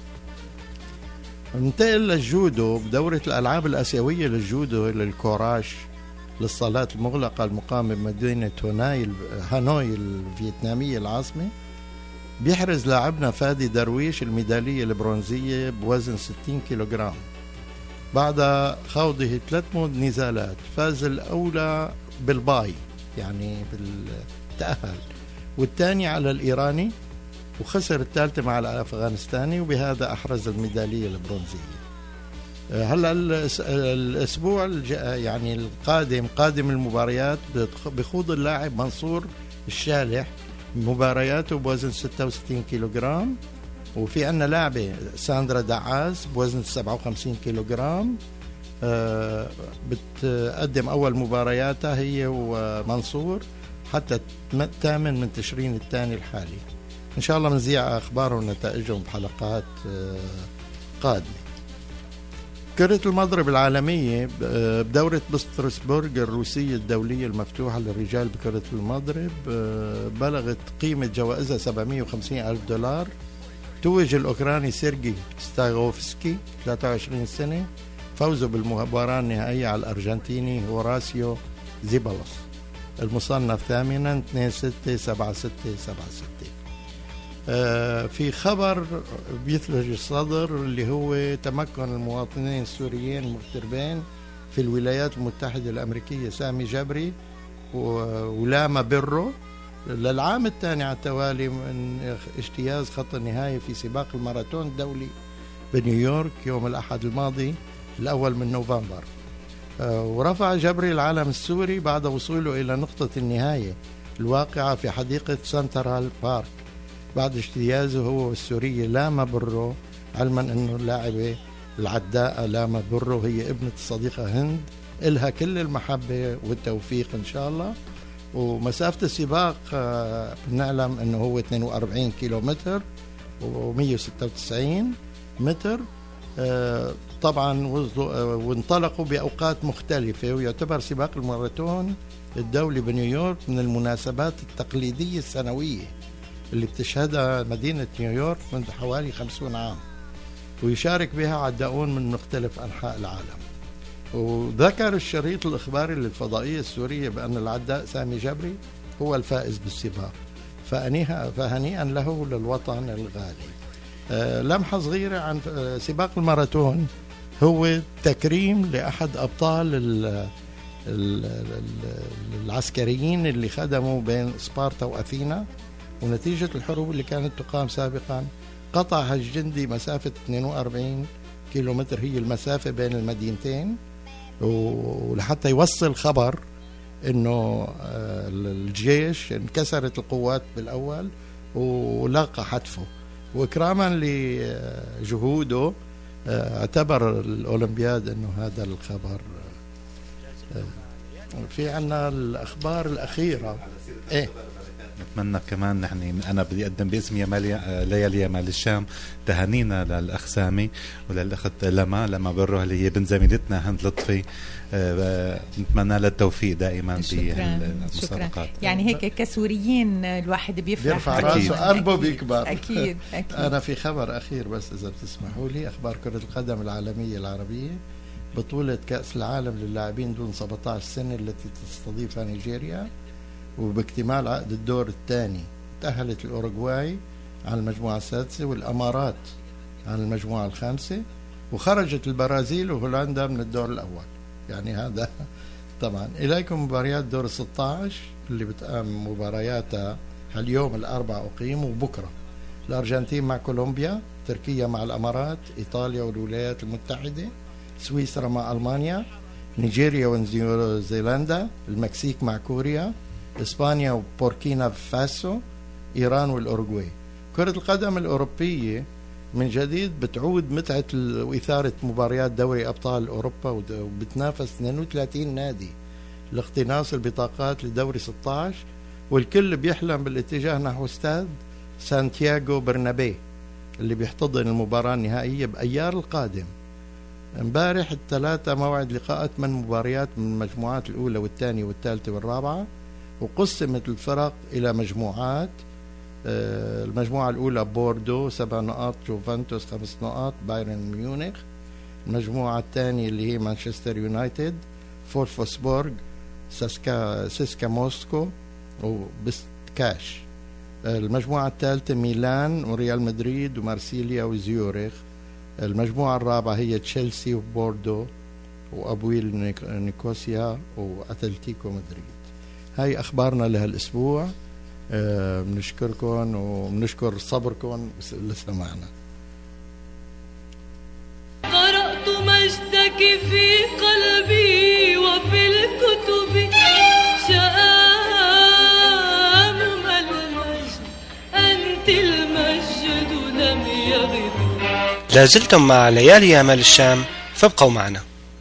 [SPEAKER 5] ننتقل للجودو بدورة الألعاب الآسيوية للجودو للكوراش للصالات المغلقة المقامة بمدينة هانوي هانوي الفيتنامية العاصمة. بيحرز لاعبنا فادي درويش الميدالية البرونزية بوزن ستين كيلوغرام بعد خوضه ثلاث نزالات. فاز الأولى بالباي يعني بالتأهل، والثاني على الإيراني، وخسر الثالثة مع الأفغانستاني، وبهذا أحرز الميدالية البرونزية. هلا الأسبوع يعني القادم قادم المباريات بخوض اللاعب منصور الشالح مبارياته بوزن ستة وستين كيلوغرام، وفي عنا لاعبة ساندرا دعاز بوزن سبعة وخمسين كيلوغرام. أه بتقدم أول مبارياتها هي ومنصور حتى الثامن من تشرين الثاني الحالي. إن شاء الله منزيع أخبارهم ونتائجهم بحلقات أه قادمة. كرة المضرب العالمية بدورة بسترسبورغ الروسية الدولية المفتوحة للرجال بكرة المضرب بلغت قيمة جوائزها سبعمائة وخمسين ألف دولار. توج الأوكراني سيرجي ستاغوفسكي ثلاثة وعشرين سنة فوزه بالمباراة النهائية على الأرجنتيني هوراسيو زيبالوس المصنف ثامنا اثنين ستة سبعة ستة سبعة ستة. آه في خبر بيثلج الصدر اللي هو تمكن المواطنين السوريين المغتربين في الولايات المتحدة الأمريكية سامي جبري ولاما برو للعام الثاني على التوالي من اجتياز خط النهاية في سباق الماراثون الدولي بنيويورك يوم الأحد الماضي الأول من نوفمبر. ورفع جبري العلم السوري بعد وصوله إلى نقطة النهاية الواقعة في حديقة سنترال بارك بعد اجتيازه هو والسورية لاما برو، علما أنه اللاعبة العداءة لاما برو هي ابنة الصديقة هند، إلها كل المحبة والتوفيق إن شاء الله. ومسافة السباق بنعلم أنه هو اثنين وأربعين كيلو متر ومئة وستة وتسعين متر طبعا، وانطلقوا بأوقات مختلفة، ويعتبر سباق الماراثون الدولي بنيويورك من المناسبات التقليدية السنوية اللي بتشهدها مدينة نيويورك منذ حوالي خمسين عام، ويشارك بها عداؤون من مختلف أنحاء العالم. وذكر الشريط الإخباري للفضائية السورية بأن العداء سامي جبري هو الفائز بالسباق، فهنيئا له وللوطن الغالي. أه لمحة صغيرة عن سباق الماراثون، هو تكريم لأحد أبطال ال ال العسكريين اللي خدموا بين سبارتا وأثينا، ونتيجة الحروب اللي كانت تقام سابقا قطع هالجندي مسافة اثنين وأربعين كيلومتر، هي المسافة بين المدينتين، ولحتى يوصل خبر انه الجيش انكسرت القوات بالاول ولقى حتفه، واكراما لجهوده اعتبر الاولمبياد انه هذا الخبر. في عنا الاخبار الاخيره. ايه
[SPEAKER 2] نتمنى كمان نحن انا بدي اقدم باسم ليالي يمال الشام تهانينا للاخ سامي وللاخت لما لما بره اللي هي بنت زميلتنا هند لطفي. أه نتمنى لها التوفيق دائما بالمسابقات.
[SPEAKER 1] يعني هيك كسوريين الواحد بيفرح
[SPEAKER 5] بيرفع راسه قلبه بيكبر.
[SPEAKER 1] أكيد أكيد.
[SPEAKER 5] انا في خبر اخير بس اذا بتسمحوا لي، اخبار كرة القدم العالمية العربية، بطولة كأس العالم للاعبين دون سبعة عشر سنة التي تستضيفها نيجيريا، وباكتمال عقد الدور الثاني تأهلت الأوروغواي على المجموعة السادسة والأمارات على المجموعة الخامسة، وخرجت البرازيل وهولندا من الدور الأول. يعني هذا طبعا. إليكم مباريات دور ستة عشر اللي بتقام مبارياتها اليوم الأربعاء أقيم، وبكرة الأرجنتين مع كولومبيا، تركيا مع الأمارات، إيطاليا والولايات المتحدة، سويسرا مع ألمانيا، نيجيريا ونيوزيلندا، المكسيك مع كوريا، إسبانيا وبوركينا فاسو، إيران والأوروغواي. كرة القدم الأوروبية من جديد بتعود متعة وإثارة مباريات دوري أبطال أوروبا، وبتنافس اثنين وثلاثين نادي لاقتناص البطاقات لدوري ستة عشر، والكل بيحلم بالاتجاه نحو استاد سانتياغو برنابي اللي بيحتضن المباراة النهائية بأيار القادم. امبارح الثلاثة موعد لقاءات من مباريات من المجموعات الأولى والثانية والثالثة والرابعة، وقسمت الفرق إلى مجموعات. المجموعة الأولى بوردو سبع نقاط، جوفنتوس خمس نقاط، بايرن ميونخ. المجموعة الثانية اللي هي مانشستر يونايتد، فولفسبورغ، ساسكا سيسكا موسكو وبستكاش. المجموعة الثالثة ميلان وريال مدريد ومارسيليا وزيورخ. المجموعة الرابعة هي تشيلسي وبوردو وأبويل نيكوسيا وأتلتيكو مدريد. هاي أخبارنا لهالأسبوع. آه بنشكركم وبنشكر صبركم لسه معنا.
[SPEAKER 6] قرأت مجدك في قلبي وفي الكتب، شآم المجد أنت المجد لم يغب.
[SPEAKER 7] لازلتم مع ليالي يمال الشام، فابقوا معنا.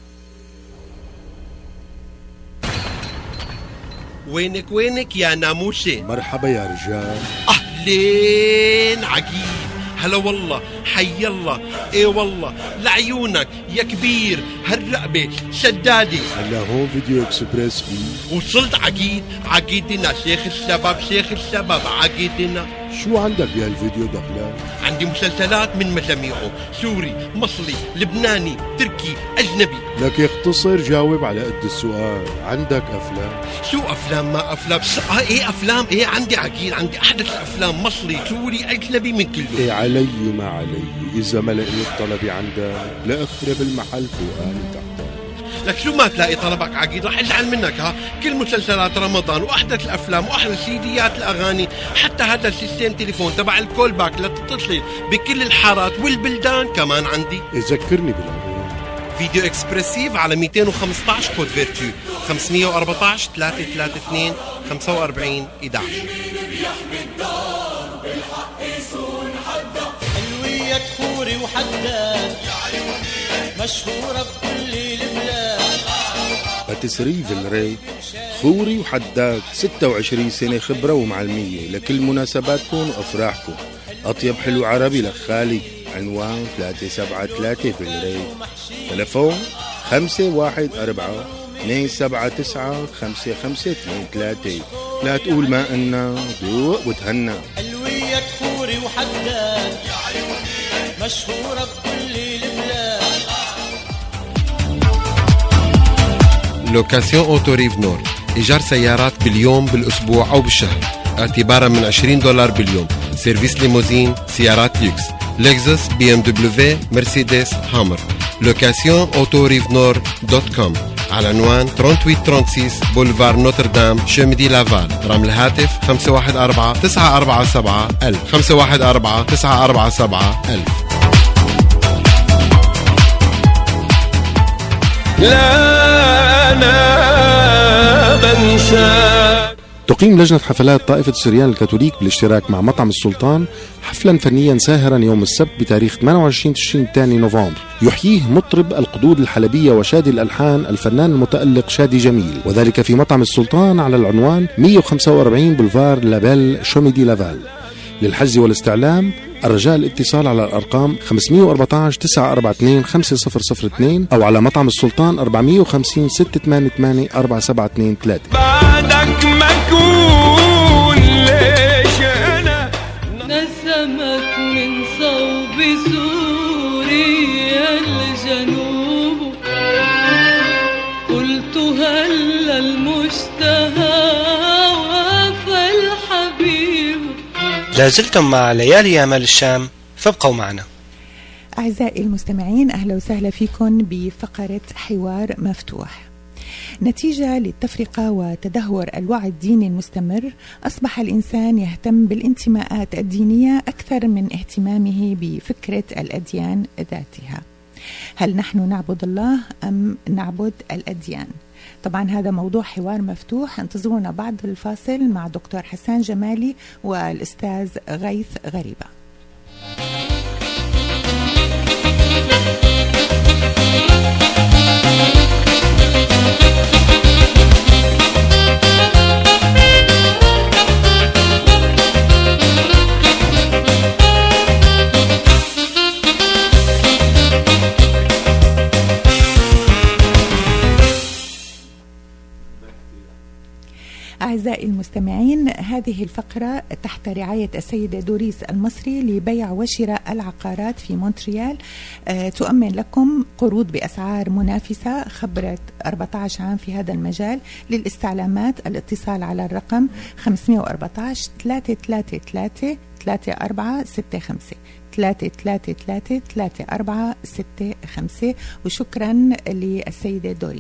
[SPEAKER 8] وينك وينك يا ناموسة؟
[SPEAKER 9] مرحبا يا رجال.
[SPEAKER 8] أهلين عجيب، هلا والله، حي الله، ايه والله، لعيونك يا كبير، هالرقبة سدادي.
[SPEAKER 9] هلا هون فيديو اكسبريس بي.
[SPEAKER 8] وصلت عقيد، عقيدنا شيخ الشباب، شيخ الشباب عقيدنا.
[SPEAKER 9] شو عندك بهالفيديو دخلان؟
[SPEAKER 8] عندي مسلسلات من مجاميعه، سوري، مصري، لبناني، تركي، أجنبي.
[SPEAKER 9] لك اختصر جاوب على قد السؤال. عندك أفلام؟
[SPEAKER 8] شو أفلام ما أفلام؟ آه إيه أفلام، إيه عندي عقيد، عندي أحدث الأفلام، مصري، سوري، أجنبي، من كله.
[SPEAKER 9] إيه علي ما علي، إذا ما لقيت طلبي عندك لأخرب المحل فوقاني تحت.
[SPEAKER 8] لك شو ما تلاقي طلبك عقيد رح ازعل منك. ها كل مسلسلات رمضان واحدث الافلام واحدث سيديات الاغاني، حتى هذا السيستم تليفون تبع الكول باك لتتصل بكل الحارات والبلدان كمان عندي.
[SPEAKER 9] ذكرني بالاغاني.
[SPEAKER 8] فيديو اكسبرسيف على مئتين وخمسة عشر كود فيرتو خمسمئة وأربعة عشر ثلاثمئة وثلاثة وثلاثين خمسة وأربعين أحد عشر.
[SPEAKER 10] حلوية خوري وحداد مشهورة بكل البلاد.
[SPEAKER 9] باتيسري فيلري خوري وحداد ستة وعشرين سنة خبرة ومعلمية لكل مناسباتكم وأفراحكم. أطيب حلو عربي لخالي. عنوان ثلاثة سبعة ثلاثة فيلري. تلفون خمسة واحد أربعة اثنين سبعة تسعة خمسة خمسة اثنين ثلاثة. لا تقول ما إنا ذوق وتهنى.
[SPEAKER 10] حلوية خوري وحداد مشهورة بكل البلاد.
[SPEAKER 8] لوكاسيون أوتو ريف نور، إيجار سيارات باليوم بالأسبوع أو بالشهر اعتبارا من عشرين دولار باليوم. سيرفيس ليموزين، سيارات ليكس، لكزس، بي ام دبليو، مرسيدس، هامر. لوكاسيون أوتو ريف نور دوت كوم على عنوان ثمانية وثلاثين ستة وثلاثين بولفار نوتردام شمدي لافال. رقم الهاتف خمسة واحد أربعة تسعة أربعة سبعة ألف خمسة واحد أربعة تسعة أربعة سبعة ألف.
[SPEAKER 11] لا أنا بنسى.
[SPEAKER 4] تقيم لجنة حفلات طائفة السريان الكاثوليك بالاشتراك مع مطعم السلطان حفلا فنيا ساهرا يوم السبت بتاريخ ثمانية وعشرين تشرين الثاني نوفمبر، يحييه مطرب القدود الحلبية وشادي الألحان الفنان المتألق شادي جميل، وذلك في مطعم السلطان على العنوان مئة وخمسة وأربعين بولفار لابيل شوميدي لافال. للحجز والاستعلام الرجاء الاتصال على الأرقام خمسمئة وأربعة عشر تسعة أربعة اثنين خمسة صفر صفر اثنين أو على مطعم السلطان أربعمئة وخمسين ستة ثمانية ثمانية أربعة سبعة اثنين ثلاثة.
[SPEAKER 11] بعدك ما أكون ليش أنا
[SPEAKER 6] نسمت من صوب سوريا الجنوب. قلت هل المشتهى وفى الحبيب.
[SPEAKER 7] لازلتم مع ليالي أمل الشام، فابقوا معنا.
[SPEAKER 1] أعزائي المستمعين، أهلا وسهلا فيكم بفقرة حوار مفتوح. نتيجة للتفرقة وتدهور الوعي الديني المستمر، أصبح الإنسان يهتم بالانتماءات الدينية أكثر من اهتمامه بفكرة الأديان ذاتها. هل نحن نعبد الله أم نعبد الأديان؟ طبعا هذا موضوع حوار مفتوح. انتظرونا بعد الفاصل مع دكتور حسان جمالي والأستاذ غيث غريبة. أعزائي المستمعين، هذه الفقرة تحت رعاية السيدة دوريس المصري لبيع وشراء العقارات في مونتريال. أه تؤمن لكم قروض بأسعار منافسة، خبرة أربعة عشر عام في هذا المجال. للاستعلامات الاتصال على الرقم خمسمئة وأربعة عشر ثلاثة ثلاثة ثلاثة ثلاثة أربعة ستة خمسة ثلاثة ثلاثة ثلاثة ثلاثة أربعة ستة خمسة. وشكرا للسيدة دوريس.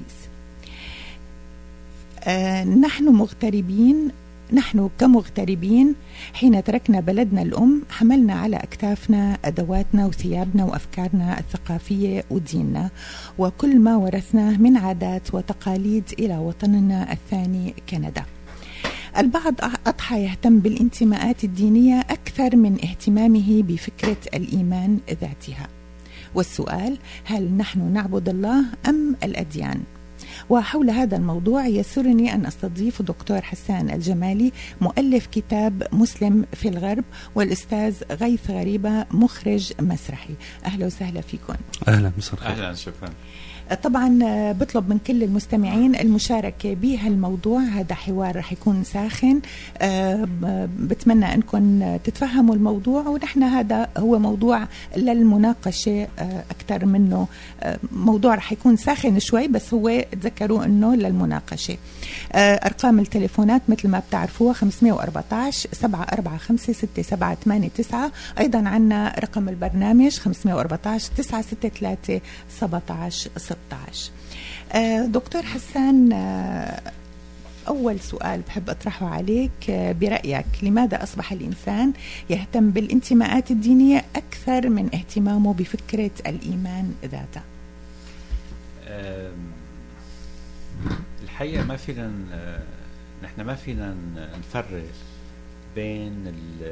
[SPEAKER 1] آه نحن مغتربين، نحن كمغتربين حين تركنا بلدنا الأم حملنا على أكتافنا أدواتنا وثيابنا وأفكارنا الثقافية وديننا وكل ما ورثناه من عادات وتقاليد إلى وطننا الثاني كندا. البعض أضحى يهتم بالانتماءات الدينية أكثر من اهتمامه بفكرة الإيمان ذاتها. والسؤال: هل نحن نعبد الله أم الأديان؟ وحول هذا الموضوع يسرني أن أستضيف دكتور حسان الجمالي، مؤلف كتاب مسلم في الغرب، والأستاذ غيث غريبة، مخرج مسرحي. أهلا وسهلا فيكم.
[SPEAKER 12] أهلا مساء.
[SPEAKER 13] أهلا، شكرا.
[SPEAKER 1] طبعا بطلب من كل المستمعين المشاركة بهالموضوع. هذا حوار رح يكون ساخن، بتمنى أنكم تتفهموا الموضوع، ونحن هذا هو موضوع للمناقشة أكثر منه موضوع رح يكون ساخن شوي، بس هو تذكروا أنه للمناقشة. أرقام التليفونات مثل ما بتعرفوها خمسمئة وأربعة عشر سبعة أربعة خمسة ستة سبعة ثمانية تسعة. أيضا عنا رقم البرنامج خمسمئة وأربعة عشر تسعة ستة ثلاثة سبعة عشر ستة عشر. دكتور حسان، أول سؤال بحب أطرحه عليك، برأيك لماذا أصبح الإنسان يهتم بالانتماءات الدينية أكثر من اهتمامه بفكرة الإيمان ذاته؟
[SPEAKER 12] الحقيقة ما فينا نحن ما فينا نفرق بين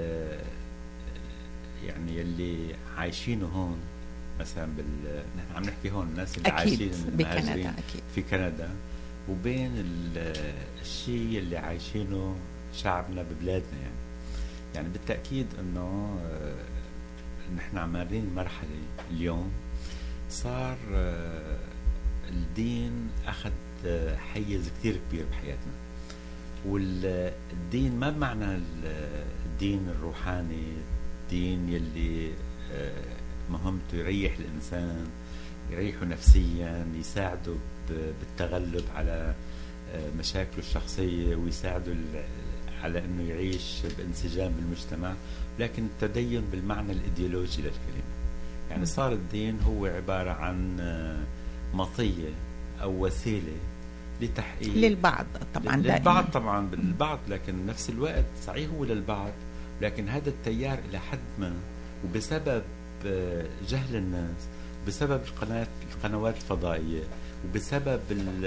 [SPEAKER 12] يعني اللي عايشينه هون مثلا بال نحن عم نحكي هون الناس اللي عايشين المهاجرين في كندا، وبين الشيء اللي عايشينه شعبنا ببلادنا. يعني يعني بالتأكيد انه نحن عمارين مرحلة اليوم صار الدين اخذ حيز كثير كبير بحياتنا. والدين ما بمعنى الدين الروحاني، الدين يلي مهمته يريح الإنسان، يريحه نفسيا، يساعده بالتغلب على مشاكله الشخصية، ويساعده على أنه يعيش بانسجام بالمجتمع، لكن التدين بالمعنى الإيديولوجي للكلمة. يعني صار الدين هو عبارة عن مطية أو وسيلة لتحقيق
[SPEAKER 1] للبعض طبعا
[SPEAKER 12] للبعض طبعا بالبعض، لكن نفس الوقت صحيح هو للبعض، لكن هذا التيار إلى حد ما، وبسبب جهل الناس، بسبب القنوات القنوات الفضائية، وبسبب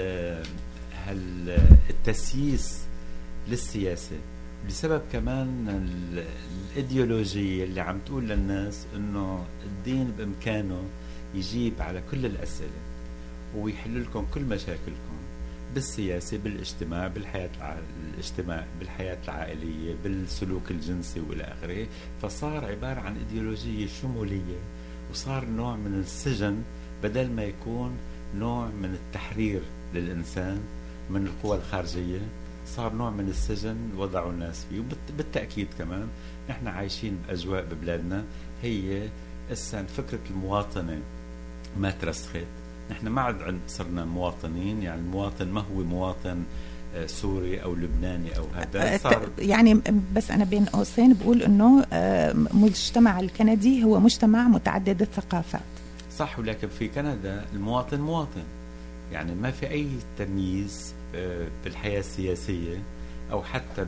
[SPEAKER 12] التسييس للسياسة، بسبب كمان الإيديولوجية اللي عم تقول للناس إنه الدين بإمكانه يجيب على كل الأسئلة ويحل لكم كل مشاكلكم بالسياسة، بالاجتماع، بالحياة الاجتماع، بالحياة العائلية، بالسلوك الجنسي والى آخره. فصار عبارة عن إيديولوجية شمولية، وصار نوع من السجن بدل ما يكون نوع من التحرير للإنسان من القوى الخارجية. صار نوع من السجن وضعوا الناس فيه. وبالتأكيد كمان نحن عايشين بأجواء ببلادنا هي اسا فكرة المواطنة ما ترسخت. نحن ما عاد صرنا مواطنين، يعني المواطن ما هو مواطن سوري او لبناني او هذا صار
[SPEAKER 1] يعني. بس انا بين قوسين بقول انه المجتمع الكندي هو مجتمع متعدد الثقافات.
[SPEAKER 12] صح، ولكن في كندا المواطن مواطن، يعني ما في اي تمييز بالحياة السياسية او حتى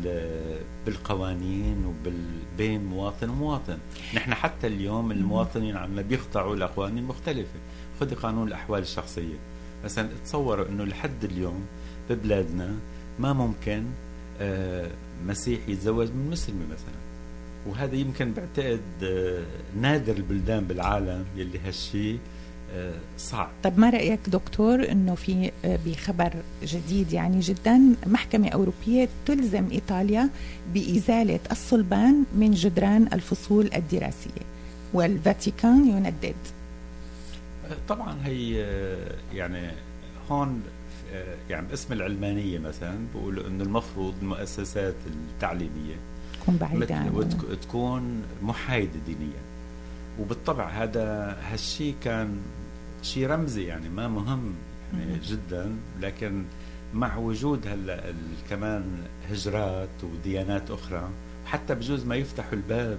[SPEAKER 12] بالقوانين وبين مواطن ومواطن. نحن حتى اليوم المواطنين عم بيخضعوا لقوانين مختلفة. خذ قانون الأحوال الشخصية مثلا، تصوروا أنه لحد اليوم ببلادنا ما ممكن آه مسيحي يتزوج من مسلمة مثلا، وهذا يمكن بعتقد آه نادر البلدان بالعالم يلي هالشي آه صعب.
[SPEAKER 1] طب ما رأيك دكتور أنه في آه بخبر جديد يعني جدا، محكمة أوروبية تلزم إيطاليا بإزالة الصلبان من جدران الفصول الدراسية والفاتيكان يندد؟
[SPEAKER 12] طبعا هي يعني هون يعني باسم العلمانية مثلا بقولوا انه المفروض المؤسسات التعليمية
[SPEAKER 1] تكون بعيدة
[SPEAKER 12] وتكون محايدة دينيا. وبالطبع هذا هالشيء كان شيء رمزي، يعني ما مهم يعني جدا، لكن مع وجود هلا كمان هجرات وديانات اخرى، وحتى بجوز ما يفتحوا الباب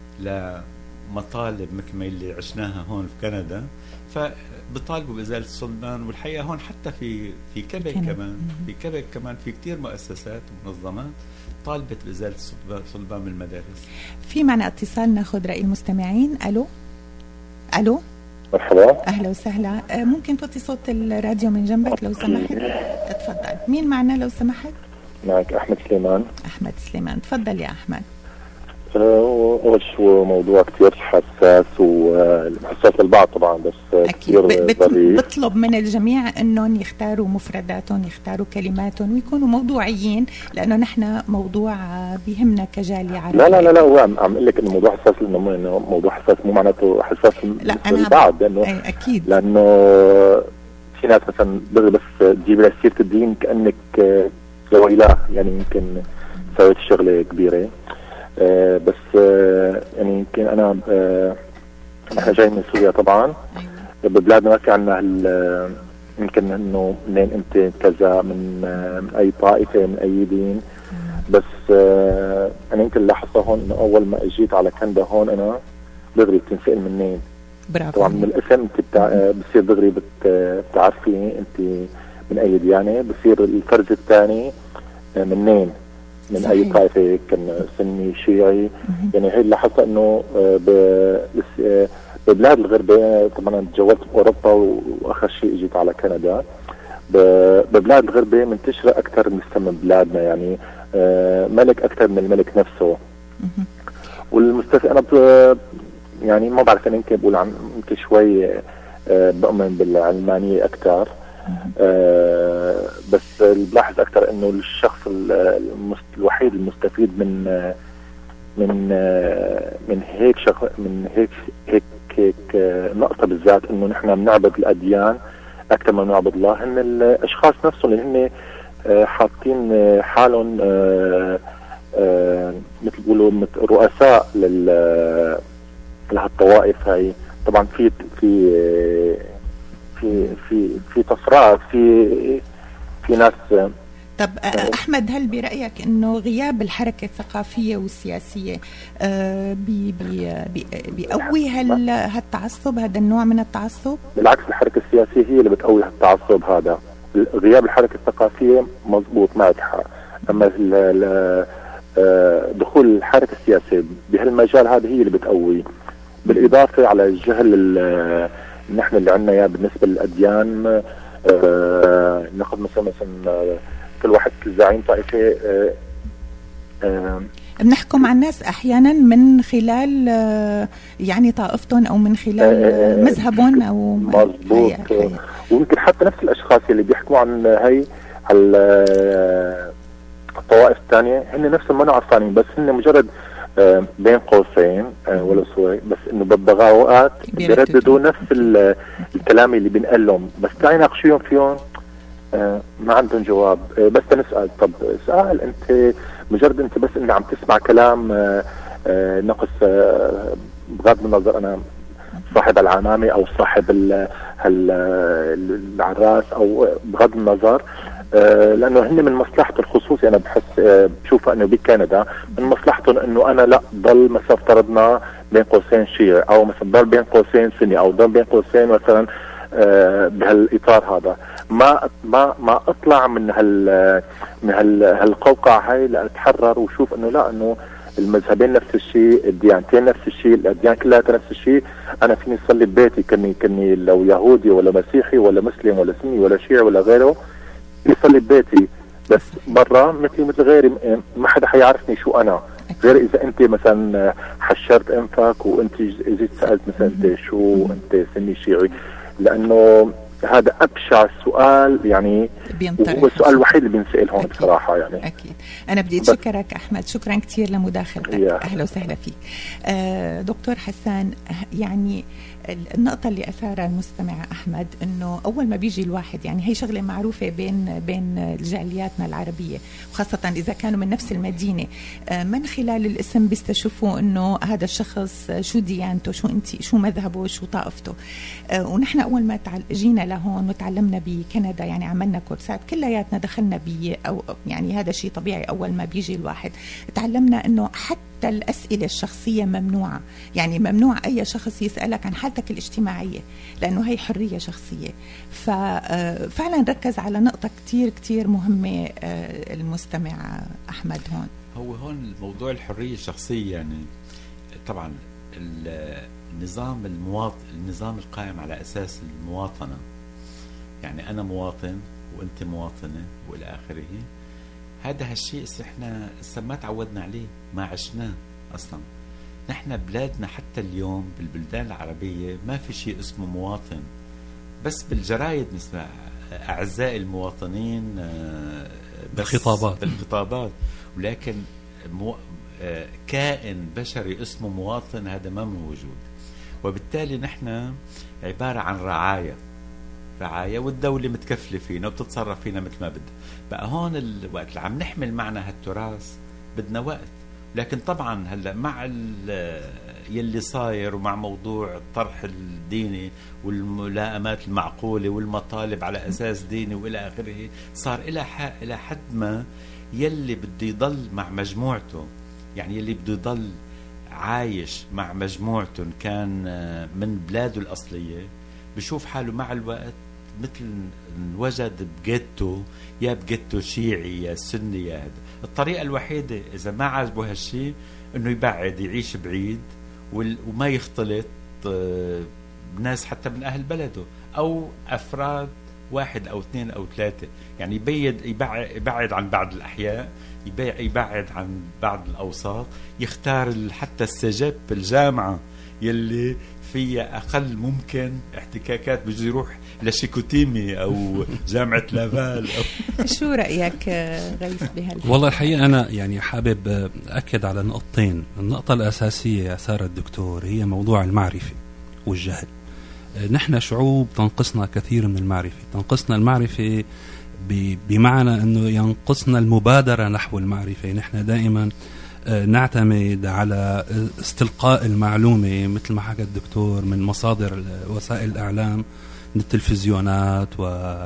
[SPEAKER 12] لمطالب مثل ما اللي عشناها هون في كندا، فبطالبوا بإزالة الصلبان. والحقيقة هون حتى في في كيبك كمان في كيبك كمان في كتير مؤسسات ومنظمات طالبت بإزالة الصلبان من المدارس.
[SPEAKER 1] في معنا اتصال، ناخذ رأي المستمعين. ألو ألو
[SPEAKER 13] مرحبا،
[SPEAKER 1] أهلا وسهلا. ممكن توطي صوت الراديو من جنبك لو سمحت؟ تفضل. مين معنا لو سمحت؟
[SPEAKER 13] معك أحمد سليمان.
[SPEAKER 1] أحمد سليمان، تفضل يا أحمد.
[SPEAKER 13] أول شيء موضوع كتير حساس وحساس للبعض طبعا، بس
[SPEAKER 1] أكيد بت بطلب من الجميع أنهم يختاروا مفرداتهم، يختاروا كلماتهم، ويكونوا موضوعيين، لأنه نحن موضوع بيهمنا كجالية عربية.
[SPEAKER 13] لا لا لا لا هو عم أقول لك إنه موضوع حساس، إنه موضوع حساس مو معناته حساس للبعض، لأنه
[SPEAKER 1] أكيد
[SPEAKER 13] لأنه في ناس مثلا دغري بس تجيب لها سيرة الدين كأنك زويلة، يعني يمكن سويت شغلة كبيرة. آه بس آه يعني يمكن انا آه احنا جاي من سوريا طبعا. أيوة. ببلادنا ما في عندنا يمكن انه منين انت كذا من, آه من اي طائفه من اي دين. بس آه انا يمكن لاحظتها هون انه اول ما اجيت على كندا هون انا دغري بتنسال منين.
[SPEAKER 1] برافو.
[SPEAKER 13] طبعا من الاسم انت بتاع آه بصير دغري بت بتعرفي انت من اي ديانه، بصير الفرز الثاني آه منين، من صحيح. اي طائفه، كان سني شيعي. يعني هي لاحظت انه ببلاد الغربة طبعا أنا تجولت بأوروبا وآخر شيء جيت على كندا. ببلاد الغربة منتشرة أكثر من بلادنا، يعني ملك أكثر من الملك نفسه. والمستفيد أنا يعني ما بعرف أنا يمكن بقول عن يمكن شوي بؤمن بالعلمانية أكثر، بس بلاحظ أكثر إنه الشخص الوحيد المستفيد من من من هيك شخ من هيك هيك هيك نقطة بالذات إنه نحن بنعبد الأديان أكثر ما بنعبد الله، هن الأشخاص نفسهم اللي هن حاطين حالهم مثل بيقولوا رؤساء لل لهالطوائف هاي. طبعا في في في في في طفرات في في ناس.
[SPEAKER 1] طب أحمد، هل برأيك أنه غياب الحركة الثقافية والسياسية بي بي بي بيقوي هال هالتعصب، هذا النوع من التعصب؟
[SPEAKER 13] بالعكس، الحركة السياسية هي اللي بتقوي هالتعصب هذا. غياب الحركة الثقافية مضبوط، معك حق، أما دخول الحركة السياسية بهالمجال هذا هي اللي بتقوي، بالإضافة على الجهل اللي نحن اللي عندنا اياه بالنسبة للأديان. ناخذ مثلا مثلا كل واحد كل زعيم طائفة
[SPEAKER 1] بنحكم على الناس احيانا من خلال يعني طائفتهم او من خلال مذهبهم او
[SPEAKER 13] مضبوط. ويمكن حتى نفس الاشخاص اللي بيحكوا عن هي الطوائف الثانيه هن نفسهم ما عرفانين، بس هن مجرد بين قوسين ولا سوي، بس انه بالضغاوات بيرددوا نفس الكلام اللي بنقول لهم، بس تعي ناقشيهم فيهم ما عندهم جواب. بس نسأل، طب سأل انت مجرد انت بس انت عم تسمع كلام نقص، بغض النظر انا صاحب العمامة او صاحب العراس او بغض النظر، لانه هن من مصلحته الخصوصي. انا بحس بشوفها انه بكندا من مصلحتهم انه انا لا ضل مثلا افترضنا بين قوسين شيعي، او مثلا ضل بين قوسين سني، او ضل بين قوسين مثلا بهالاطار هذا. ما ما ما اطلع من هال من هال هالقوقعه هاي لاتحرر وشوف انه لا، انه المذهبين نفس الشيء، الديانتين نفس الشيء، الاديان كلها نفس الشيء. انا فيني اصلي ببيتي كني كني لو يهودي ولا مسيحي ولا مسلم ولا سني ولا شيعي ولا غيره، يصلي ببيتي. بس برا مثلي مثل غيري، ما حدا حيعرفني شو انا، غير اذا انت مثلا حشرت انفك وانت اجيت سالت مثلا انت شو انت سني شيعي، لانه هذا ابشع سؤال يعني، هو السؤال الوحيد اللي بنسال هون بصراحه يعني.
[SPEAKER 1] اكيد. انا بدي اتشكرك احمد، شكرا كثير لمداخلتك. اهلا وسهلا فيك. آه دكتور حسان، يعني النقطة اللي أثارها المستمع أحمد إنه أول ما بيجي الواحد، يعني هي شغلة معروفة بين بين جالياتنا العربية، وخاصة إذا كانوا من نفس المدينة، من خلال الاسم بيستشوفوا إنه هذا الشخص شو ديانته، شو أنت شو مذهبه، شو طائفته. ونحن أول ما جينا لهون وتعلمنا بكندا، يعني عملنا كورسات كلياتنا دخلنا بيه، أو يعني هذا شيء طبيعي. أول ما بيجي الواحد تعلمنا إنه حتى الأسئلة الشخصية ممنوعة، يعني ممنوع أي شخص يسألك عن حالتك الاجتماعية، لأنه هي حرية شخصية. ففعلا ركز على نقطة كتير كتير مهمة المستمع أحمد هون.
[SPEAKER 12] هو هون موضوع الحرية الشخصية، يعني طبعا النظام المواطن، النظام القائم على أساس المواطنة، يعني أنا مواطن وأنت مواطنة وإلى آخره. هذا هالشيء احنا ما تعودنا عليه، ما عشناه اصلا. نحن بلادنا حتى اليوم بالبلدان العربية ما في شيء اسمه مواطن، بس بالجرايد نسمع اعزائي المواطنين
[SPEAKER 14] بالخطابات
[SPEAKER 12] بالخطابات ولكن مو كائن بشري اسمه مواطن هذا ما موجود. وبالتالي نحن عبارة عن رعاية رعاية والدولة متكفلة فينا وبتتصرف فينا مثل ما بدها. بقى هون الوقت اللي عم نحمل معنا هالتراث بدنا وقت، لكن طبعا هلا مع يلي صاير ومع موضوع الطرح الديني والملائمات المعقولة والمطالب على أساس ديني وإلى آخره، صار إلى إلى حد ما يلي بده يضل مع مجموعته، يعني يلي بده يضل عايش مع مجموعته كان من بلاده الأصلية، بشوف حاله مع الوقت مثل انوجد بجيتو، يا بجيتو شيعي يا سني يا هذا. الطريقة الوحيدة إذا ما عجبه هالشيء إنه يبعد، يعيش بعيد وما يختلط ناس حتى من أهل بلده أو أفراد واحد أو اثنين أو ثلاثة، يعني يبيد يبعد عن بعض الأحياء، يبعد عن بعض الأوساط، يختار حتى السجب الجامعة يلي فيها أقل ممكن احتكاكات، بيجي يروح لشيكوتيمي أو جامعة لافال أو
[SPEAKER 1] شو رأيك غيث بهالحكي؟
[SPEAKER 14] والله الحقيقة أنا يعني حابب أكد على نقطتين. النقطة الأساسية يا سارة الدكتور هي موضوع المعرفة والجهل. نحن شعوب تنقصنا كثير من المعرفة، تنقصنا المعرفة بمعنى أنه ينقصنا المبادرة نحو المعرفة. نحن دائما نعتمد على استلقاء المعلومة مثل ما حكى الدكتور من مصادر وسائل الإعلام، من التلفزيونات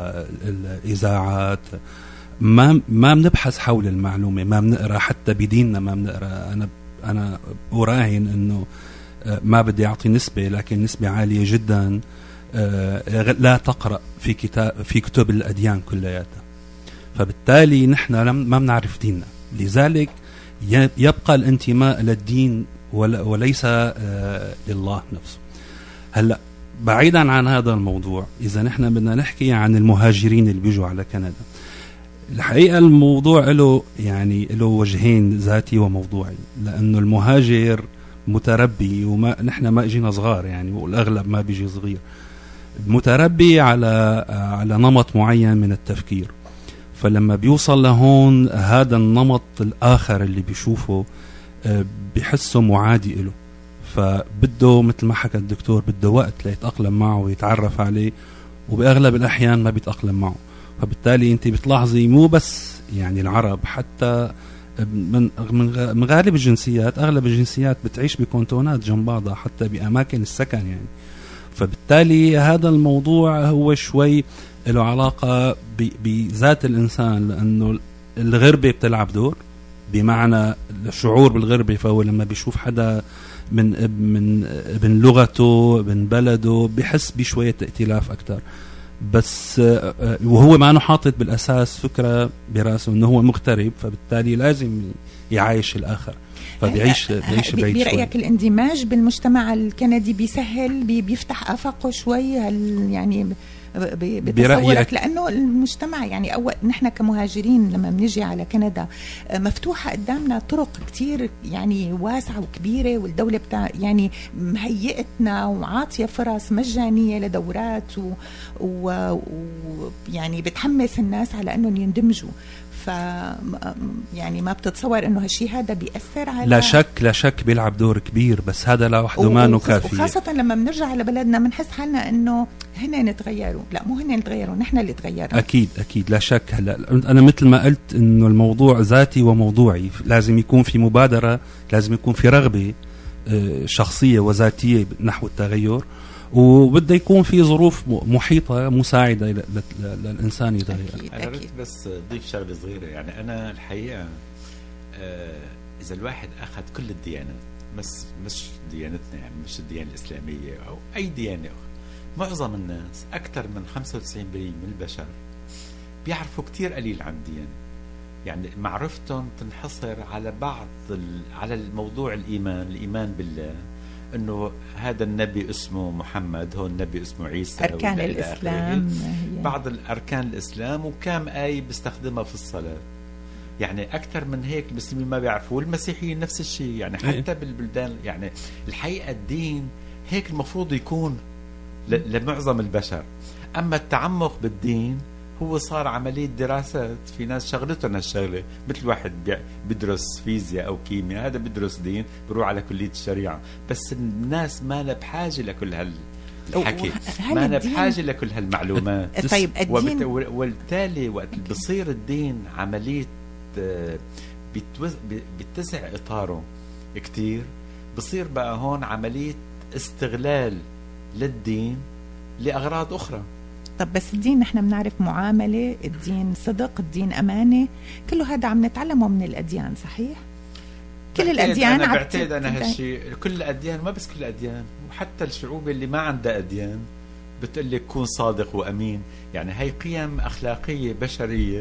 [SPEAKER 14] والإذاعات. ما ما بنبحث حول المعلومة، ما بنقرأ حتى بديننا، ما بنقرأ. أنا أنا أراهن أنه ما بدي أعطي نسبة، لكن نسبة عالية جدا لا تقرأ في كتاب في كتب الأديان كلياتها. فبالتالي نحن ما بنعرف ديننا، لذلك يبقى الانتماء للدين وليس لله نفسه. هلا بعيدا عن هذا الموضوع، إذا نحن بدنا نحكي عن المهاجرين اللي بيجوا على كندا، الحقيقة الموضوع له يعني له وجهين، ذاتي وموضوعي. لأنه المهاجر متربي، وما نحن ما اجينا صغار يعني، والأغلب ما بيجي صغير، متربي على على نمط معين من التفكير. فلما بيوصل لهون هذا النمط الآخر اللي بيشوفه بيحسه معادي له، فبده مثل ما حكى الدكتور بده وقت ليتأقلم معه ويتعرف عليه، وبأغلب الأحيان ما بيتأقلم معه. فبالتالي أنت بتلاحظي مو بس يعني العرب، حتى من من غالب الجنسيات، أغلب الجنسيات بتعيش بكونتونات جنب بعضها حتى بأماكن السكن يعني. فبالتالي هذا الموضوع هو شوي له علاقة بذات الإنسان، لأنه الغربة بتلعب دور، بمعنى الشعور بالغربة. فهو لما بيشوف حدا من من ابن لغته ابن بلده بيحس بشوية ائتلاف أكتر، بس وهو ما حاطط بالأساس فكرة براسه إنه هو مغترب، فبالتالي لازم يعايش الآخر، فبيعيش بيعيش بعيد.
[SPEAKER 1] برأيك الاندماج بالمجتمع الكندي بيسهل بيفتح آفاقه شوي؟ هل يعني بتصورك؟ لأنه المجتمع يعني أول نحن كمهاجرين لما بنجي على كندا مفتوحة قدامنا طرق كتير يعني واسعة وكبيرة، والدولة بتاع يعني مهيئتنا وعاطية فرص مجانية لدورات و, و... و... يعني بتحمس الناس على أنهم يندمجوا. ف يعني ما بتتصور انه هالشيء هذا بيأثر على؟
[SPEAKER 14] لا شك لا شك بيلعب دور كبير، بس هذا لوحده ما انه كافي.
[SPEAKER 1] وخاصة لما بنرجع على بلدنا بنحس حالنا انه هن نتغيروا. لا مو هن نتغيروا، نحن اللي تغيرنا.
[SPEAKER 14] اكيد اكيد لا شك. هلا انا مثل ما قلت انه الموضوع ذاتي وموضوعي، لازم يكون في مبادرة، لازم يكون في رغبة شخصية وذاتية نحو التغير، وبده يكون في ظروف محيطة مساعدة للإنسان يتغير.
[SPEAKER 12] أكيد أنا أكيد. بس ضيف شغلة صغيرة، يعني أنا الحقيقة آه إذا الواحد أخذ كل الديانات، بس مش ديانتنا يعني مش الديانة الإسلامية أو أي ديانة أخرى، معظم الناس أكثر من خمسة وتسعين بالمئة من البشر بيعرفوا كتير قليل عن الديانة. يعني معرفتهم تنحصر على بعض على الموضوع الإيمان، الإيمان بالله، انه هذا النبي اسمه محمد، هو النبي اسمه عيسى،
[SPEAKER 1] اركان الاسلام،
[SPEAKER 12] بعض الاركان الاسلام، وكم آية بيستخدمها في الصلاة. يعني اكثر من هيك المسلمين ما بيعرفوا، والمسيحيين نفس الشيء يعني حتى بالبلدان. يعني الحقيقة الدين هيك المفروض يكون لمعظم البشر. اما التعمق بالدين هو صار عملية دراسات. في ناس شغلتهم هالشغلة، مثل واحد بيدرس فيزياء أو كيمياء، هذا بيدرس دين بيروح على كلية الشريعة. بس الناس ما لها بحاجة لكل هالحكي، ما لها بحاجة لكل هالمعلومات.
[SPEAKER 1] طيب الدين
[SPEAKER 12] وبالتالي وقت بصير الدين عملية بيتسع إطاره كتير، بصير بقى هون عملية استغلال للدين لأغراض أخرى.
[SPEAKER 1] طب بس الدين نحن بنعرف معاملة، الدين صدق، الدين أمانة، كله هذا عم نتعلمه من الأديان، صحيح؟ كل الأديان.
[SPEAKER 12] أنا بعتقد أنا هالشيء، كل الأديان، ما بس كل الأديان، وحتى الشعوب اللي ما عندها أديان بتقول لك كون صادق وأمين. يعني هاي قيم أخلاقية بشرية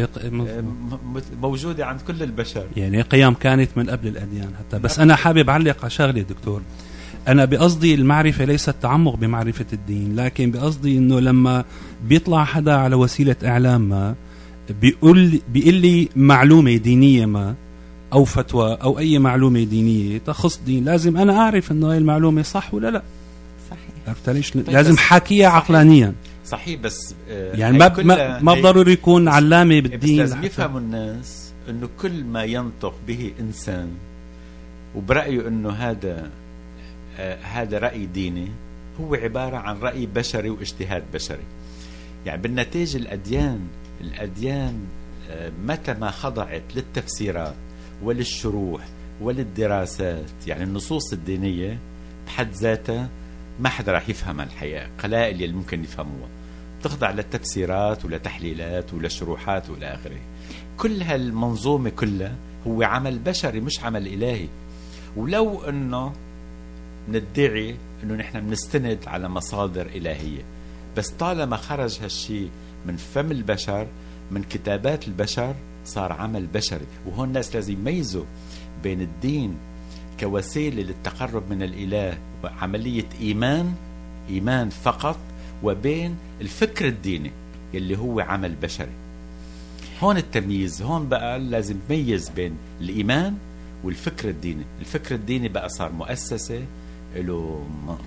[SPEAKER 12] موجودة عند كل البشر،
[SPEAKER 14] يعني قيم كانت من قبل الأديان حتى. بس أنا حابب أعلق على شغلة دكتور. أنا بقصدي المعرفة ليست تعمق بمعرفة الدين، لكن بقصدي إنه لما بيطلع حدا على وسيلة إعلام ما بيقول بيقول لي معلومة دينية ما أو فتوى أو أي معلومة دينية تخص دين، لازم أنا أعرف إنه هاي المعلومة صح ولا لا.
[SPEAKER 1] صحيح.
[SPEAKER 14] عرفت ليش؟ لازم حاكيها عقلانيا.
[SPEAKER 12] صحيح، بس آه
[SPEAKER 14] يعني ما ما, ما ضروري يكون علامة بالدين،
[SPEAKER 12] بس لازم يفهموا الناس إنه كل ما ينطق به إنسان وبرأيه إنه هذا آه هذا رأي ديني هو عبارة عن رأي بشري واجتهاد بشري. يعني بالنتيجة الأديان الأديان آه متى ما خضعت للتفسيرات وللشروح وللدراسات، يعني النصوص الدينية بحد ذاتها ما حدا راح يفهمها الحقيقة، قلائل اللي ممكن يفهموها، تخضع للتفسيرات ولتحليلات ولشروحات والى اخره. كل هالمنظومة كلها هو عمل بشري مش عمل إلهي. ولو انه ندعي انه نحن بنستند على مصادر إلهية، بس طالما خرج هالشيء من فم البشر من كتابات البشر صار عمل بشري. وهون الناس لازم يميزوا بين الدين كوسيلة للتقرب من الإله وعملية إيمان إيمان فقط، وبين الفكر الديني اللي هو عمل بشري. هون التمييز، هون بقى لازم تميز بين الإيمان والفكر الديني. الفكر الديني بقى صار مؤسسة له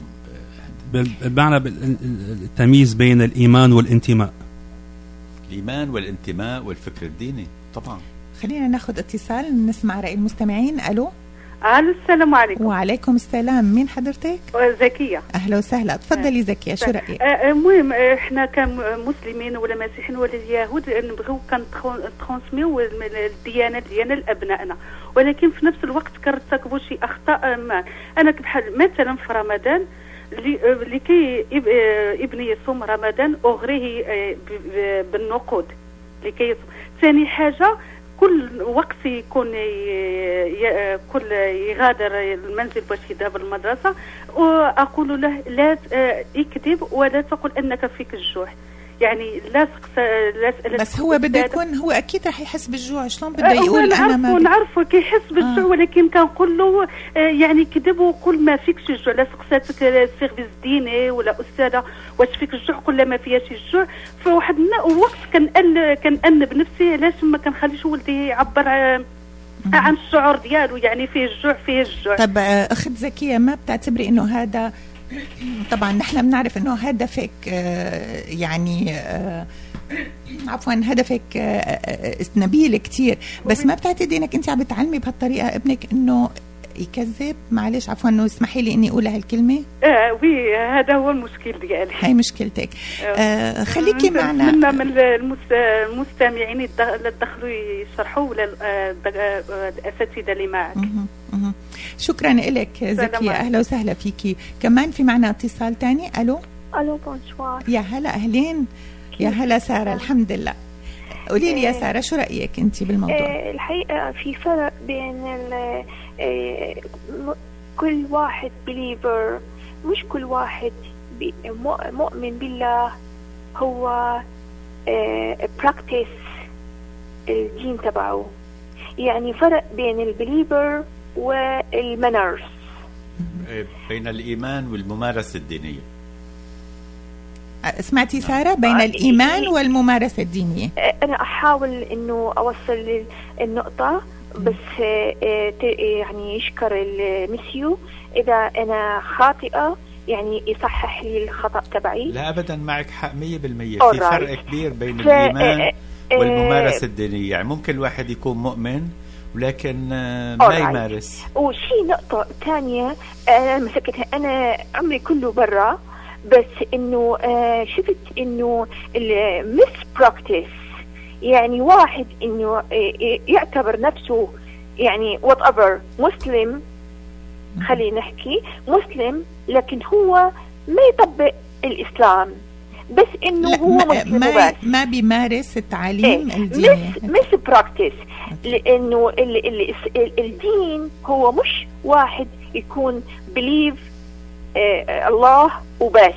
[SPEAKER 14] بالمعنى التمييز بين الإيمان والانتماء.
[SPEAKER 12] الإيمان والانتماء والفكر الديني طبعا.
[SPEAKER 1] خلينا ناخذ اتصال نسمع رأي المستمعين. ألو.
[SPEAKER 15] الو السلام عليكم.
[SPEAKER 1] وعليكم السلام. مين حضرتك؟
[SPEAKER 15] زكية.
[SPEAKER 1] اهلا وسهلا، تفضلي زكية، شو رأيك؟
[SPEAKER 15] المهم احنا كمسلمين ولا مسيحيين ولا اليهود نبغيو كنترانسميو الديانه ديالنا لابنائنا، ولكن في نفس الوقت كنرتكبوا شي اخطاء ما. انا بحال مثلا في رمضان لكي ابني يصوم رمضان اغريه بالنقود لكي يصوم. ثاني حاجه كل وقت يكون ي... كل يغادر المنزل باش يذهب للمدرسة وأقول له لا اكذب ولا تقول أنك فيك الجوع. يعني لا لا
[SPEAKER 1] بس هو بده يكون هو أكيد رح يحس بالجوع. شلون بده يقول أنا ما
[SPEAKER 15] نعرفه كيحس بالجوع آه. ولكن كنقول له يعني كذب وكل ما فيكش الجوع. لا سقساتك السيرفيس ديني ولا أستاذة واش فيك الجوع كل ما فيهاش الجوع. فواحد الوقت كنأل كنأنب نفسي علاش ما كنخليش ولدي يعبر عن الشعور ديالو، يعني فيه الجوع فيه الجوع.
[SPEAKER 1] طب أخت زكية، ما بتعتبري إنه هذا طبعا نحن بنعرف انه هدفك يعني عفوا هدفك نبيل كتير، بس ما بتعتقدي انك انت عم بتعلمي بهالطريقه ابنك انه يكذب؟ معلش عفوا انه اسمحي لي اني اقول هالكلمه.
[SPEAKER 15] اه وي هذا هو المشكل ديالي.
[SPEAKER 1] هاي مشكلتك. آه خليكي معنا.
[SPEAKER 15] نتمنى من المستمعين يدخلوا يشرحوا ولا الاساتذه اللي معك.
[SPEAKER 1] شكرا لك زكية، أهلا وسهلا فيكي. كمان في معنا اتصال تاني. ألو.
[SPEAKER 16] ألو بونسوار.
[SPEAKER 1] يا هلا أهلين. يا هلا سارة. الحمد لله. قولي لي يا سارة شو رأيك أنت بالموضوع؟
[SPEAKER 16] الحقيقة في فرق بين كل واحد بليفر، مش كل واحد مؤمن بالله هو براكتس الدين تبعه. يعني فرق بين البليفر والمنرز،
[SPEAKER 12] بين الإيمان والممارسة الدينية.
[SPEAKER 1] سمعتي سارة؟ بين الإيمان والممارسة الدينية.
[SPEAKER 16] أنا أحاول إنه أوصل النقطة، بس يعني يشكر المسيو إذا أنا خاطئة يعني يصحح لي الخطأ تبعي.
[SPEAKER 12] لا أبدا معك حق مية بالمية. في فرق كبير بين الإيمان والممارسة الدينية. يعني ممكن الواحد يكون مؤمن ولكن ما يمارس.
[SPEAKER 16] وشي نقطة تانية أنا مسكتها، أنا عمري كله برا، بس إنه شفت إنه المس براكتس، يعني واحد إنه يعتبر نفسه يعني whatever مسلم، خلينا نحكي مسلم، لكن هو ما يطبق الإسلام، بس إنه هو مسلم
[SPEAKER 1] ما, ما بيمارس التعاليم
[SPEAKER 16] ايه
[SPEAKER 1] الدينية.
[SPEAKER 16] مس مس براكتس، لأنه ال ال ال الدين هو مش واحد يكون بليف اه الله وبس،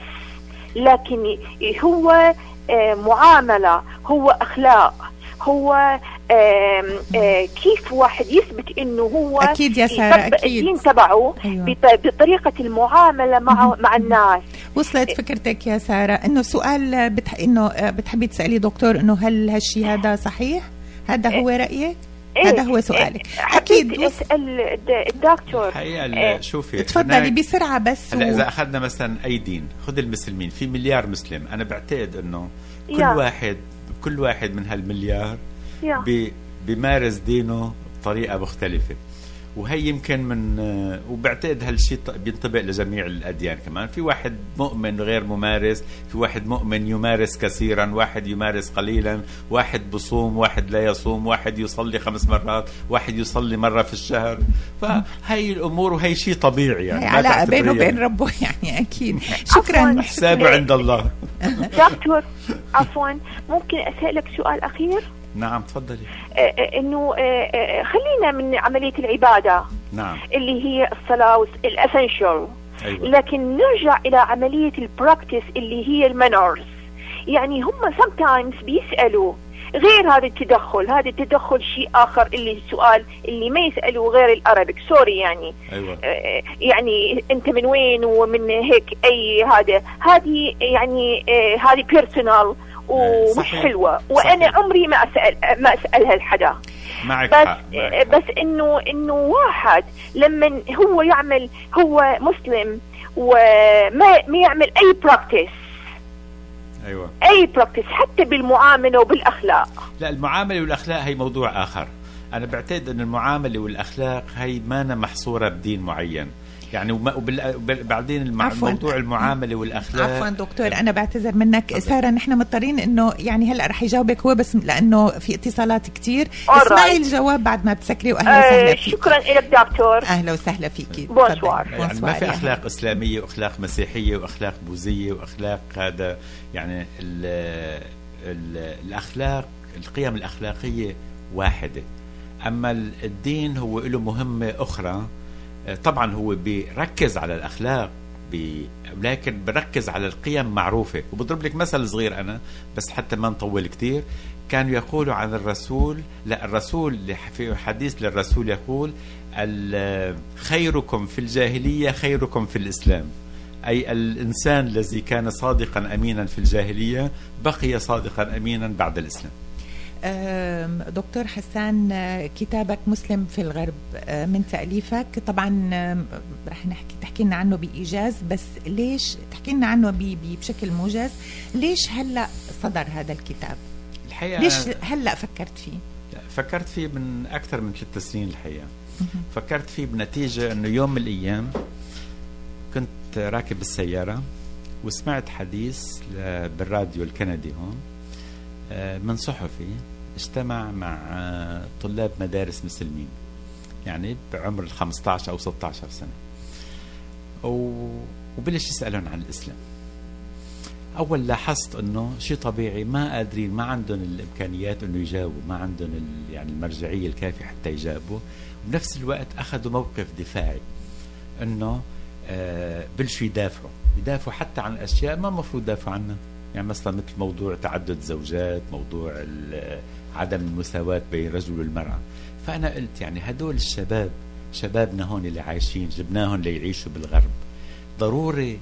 [SPEAKER 16] لكن هو اه معاملة، هو أخلاق، هو آم آه كيف واحد يثبت انه هو
[SPEAKER 1] اكيد يا ساره اكيد
[SPEAKER 16] الدين تبعه
[SPEAKER 1] أيوة.
[SPEAKER 16] بطريقه المعامله مع مع الناس.
[SPEAKER 1] وصلت فكرتك يا ساره انه سؤال بتح... انه بتحبي تسالي دكتور انه هل هالشيء هذا صحيح؟ هذا هو رايك؟
[SPEAKER 16] إيه؟
[SPEAKER 1] هذا هو سؤالك.
[SPEAKER 16] اكيد اسال الدكتور.
[SPEAKER 12] حقيقه شوفي
[SPEAKER 1] تفضلي بسرعه بس.
[SPEAKER 12] هلا و... اذا اخذنا مثلا اي دين، خذ المسلمين، في مليار مسلم، انا بعتقد انه كل
[SPEAKER 16] يا.
[SPEAKER 12] واحد كل واحد من هالمليار بي... بيمارس دينه بطريقه مختلفه، وهي يمكن من وبعتقد هالشيء بينطبق لجميع الأديان كمان. في واحد مؤمن غير ممارس، في واحد مؤمن يمارس كثيرا، واحد يمارس قليلا، واحد بصوم، واحد لا يصوم، واحد يصلي خمس مرات، واحد يصلي مرة في الشهر. فهي الأمور وهي شيء طبيعي يعني
[SPEAKER 1] علاقة بينه وبين ربه يعني أكيد. شكرا.
[SPEAKER 12] حسابه عند الله.
[SPEAKER 16] دكتور عفوا ممكن أسألك سؤال أخير؟
[SPEAKER 12] نعم تفضلي.
[SPEAKER 16] انه خلينا من عمليه العباده
[SPEAKER 12] نعم
[SPEAKER 16] اللي هي الصلاه الاسنشال.
[SPEAKER 12] أيوة.
[SPEAKER 16] لكن نرجع الى عمليه البراكتس اللي هي المانرز. يعني هم sometimes بيسالوا غير هذا التدخل، هذا التدخل شيء اخر اللي السؤال اللي ما يسالوا غير الارابيك سوري يعني.
[SPEAKER 12] أيوة.
[SPEAKER 16] يعني انت من وين ومن هيك اي هذا هذه يعني هذه بيرسونال ومش صحيح. حلوة وانا صحيح. عمري ما اسال ما اسالها لحدا.
[SPEAKER 12] معك
[SPEAKER 16] بس
[SPEAKER 12] حق. معك
[SPEAKER 16] بس انه انه واحد لما هو يعمل هو مسلم وما ما يعمل اي براكتس.
[SPEAKER 12] ايوه
[SPEAKER 16] اي براكتس حتى بالمعامله وبالاخلاق.
[SPEAKER 12] لا المعامله والاخلاق هي موضوع اخر. انا بعتقد ان المعامله والاخلاق هي ما محصوره بدين معين يعني. وبعدين الموضوع المعامله والاخلاق.
[SPEAKER 1] عفوا دكتور انا بعتذر منك ساره، نحن مضطرين انه يعني هلا رح يجاوبك هو بس لانه في اتصالات كتير. اسمعي الجواب بعد ما تسكري. واهلا وسهلا فيك.
[SPEAKER 16] شكرا لك دكتور.
[SPEAKER 1] اهلا وسهلا فيكي.
[SPEAKER 16] بونسوار.
[SPEAKER 12] يعني ما في اخلاق اسلاميه واخلاق مسيحيه واخلاق بوذيه واخلاق هذا يعني ال ال الاخلاق القيم الاخلاقيه واحده، اما الدين هو له مهمه اخرى. طبعا هو بيركز على الأخلاق بي... لكن بركز على القيم معروفة. وبضرب لك مثل صغير أنا بس حتى ما نطول كتير. كانوا يقولوا عن الرسول، لا الرسول في حديث للرسول يقول خيركم في الجاهلية خيركم في الإسلام، أي الإنسان الذي كان صادقا أمينا في الجاهلية بقي صادقا أمينا بعد الإسلام.
[SPEAKER 1] دكتور حسان كتابك مسلم في الغرب من تأليفك طبعا رح نحكي تحكي لنا عنه بإيجاز، بس ليش تحكي لنا عنه بشكل موجز؟ ليش هلأ صدر هذا الكتاب؟
[SPEAKER 12] الحقيقة
[SPEAKER 1] ليش هلأ فكرت فيه؟
[SPEAKER 12] فكرت فيه من أكثر من ثلاث سنين الحقيقة. فكرت فيه بنتيجة أنه يوم من الأيام كنت راكب السيارة وسمعت حديث بالراديو الكندي هون من صحفي اجتمع مع طلاب مدارس مسلمين يعني بعمر ال خمسة عشر أو ستة عشر سنة، وبلش يسألون عن الإسلام. أول لاحظت أنه شيء طبيعي ما قادرين، ما عندهم الإمكانيات أنه يجاوبوا، ما عندهم يعني المرجعية الكافية حتى يجاوبوا. بنفس الوقت أخذوا موقف دفاعي أنه آه بلشوا يدافعوا يدافعوا حتى عن أشياء ما مفروض يدافعوا عنها. يعني مثلا مثل موضوع تعدد زوجات، موضوع عدم المساواة بين الرجل والمرأة. فأنا قلت يعني هدول الشباب شبابنا هون اللي عايشين جبناهم ليعيشوا بالغرب، ضروري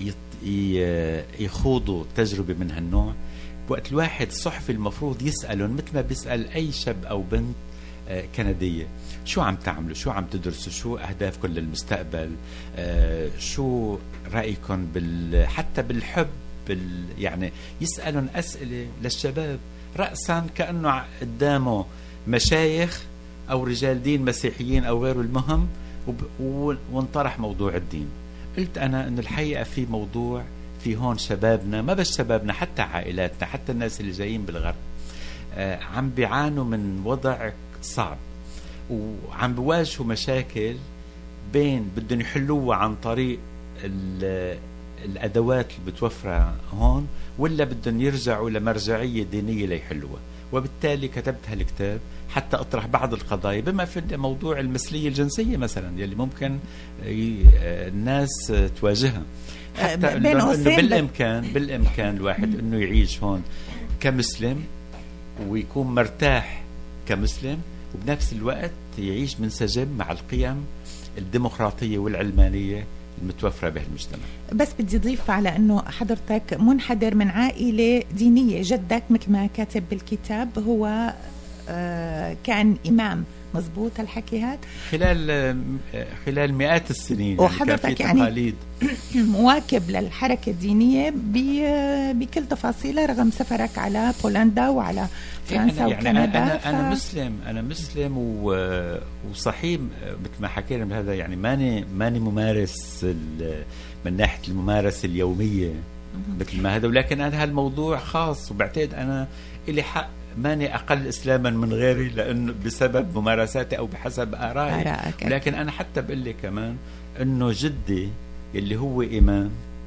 [SPEAKER 12] يخوضوا تجربة من هالنوع. وقت الواحد الصحفي المفروض يسألهم مثل ما بيسأل أي شاب أو بنت كندية، شو عم تعملوا، شو عم تدرسوا، شو أهدافكم للمستقبل، شو رأيكم بال حتى بالحب بال يعني يسألون أسئلة للشباب رأسا كأنه قدامه مشايخ أو رجال دين مسيحيين أو غيره. المهم وانطرح موضوع الدين. قلت أنا أن الحقيقة في موضوع في هون شبابنا، ما بس شبابنا حتى عائلاتنا حتى الناس اللي جايين بالغرب آه عم بيعانوا من وضع صعب وعم بواجهوا مشاكل بين بدهم يحلوها عن طريق الأدوات اللي بتوفرها هون ولا بدهم يرجعوا لمرجعية دينية ليحلوها. وبالتالي كتبت هالكتاب حتى أطرح بعض القضايا بما في موضوع المثلية الجنسية مثلا يلي ممكن الناس تواجهها، حتى إنه بالإمكان بالإمكان الواحد إنه يعيش هون كمسلم ويكون مرتاح كمسلم، وبنفس الوقت يعيش منسجم مع القيم الديمقراطية والعلمانية المتوفرة بهالمجتمع.
[SPEAKER 1] بس بدي أضيف على أنه حضرتك منحدر من عائلة دينية، جدك مثل ما كاتب بالكتاب هو آه كان إمام، مزبوط الحكي هاد؟
[SPEAKER 12] خلال خلال مئات السنين
[SPEAKER 1] وحضرتك يعني, يعني مواكب للحركة الدينية بكل تفاصيلها رغم سفرك على بولندا وعلى فرنسا
[SPEAKER 12] يعني
[SPEAKER 1] وكندا.
[SPEAKER 12] أنا,
[SPEAKER 1] ف...
[SPEAKER 12] أنا مسلم أنا مسلم وصحيح مثل ما حكينا بهذا، يعني ماني ماني ممارس من ناحية الممارسة اليومية مثل ما هذا، ولكن أنا هالموضوع خاص، وبعتقد أنا إلي حق ماني أقل إسلاما من غيري لأنه بسبب ممارساتي أو بحسب آرائي. لكن أنا حتى بقول لي كمان أنه جدي اللي هو إمام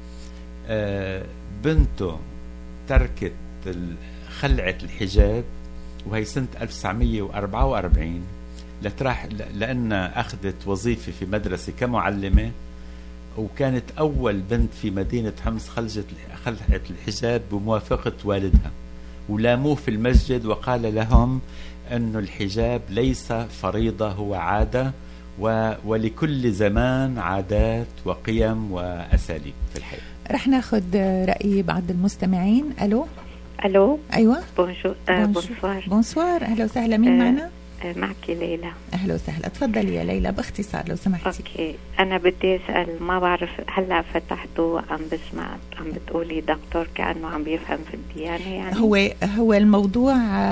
[SPEAKER 12] آه بنته تركت خلعت الحجاب وهي سنة ألف وتسعمية وأربعة وأربعين لتراح لأن أخذت وظيفة في مدرسة كمعلمة، وكانت أول بنت في مدينة حمص خلعت خلعت الحجاب بموافقة والدها، ولاموه في المسجد وقال لهم أن الحجاب ليس فريضة، هو عادة، ولكل زمان عادات وقيم وأساليب في الحياة.
[SPEAKER 1] رح ناخد رأي بعض المستمعين. ألو
[SPEAKER 17] ألو
[SPEAKER 1] أيوة
[SPEAKER 17] بونجور آه بونسوار
[SPEAKER 1] بونسوار أهلا وسهلا. مين
[SPEAKER 17] آه
[SPEAKER 1] معنا؟
[SPEAKER 17] معك ليلى.
[SPEAKER 1] أهلا وسهلا، تفضلي يا ليلى باختصار لو سمحتي.
[SPEAKER 17] أوكي، أنا بدي أسأل، ما بعرف هلا فتحته عم بسمع عم بتقولي دكتور كأنه عم بيفهم في الديانة، يعني
[SPEAKER 1] هو هو الموضوع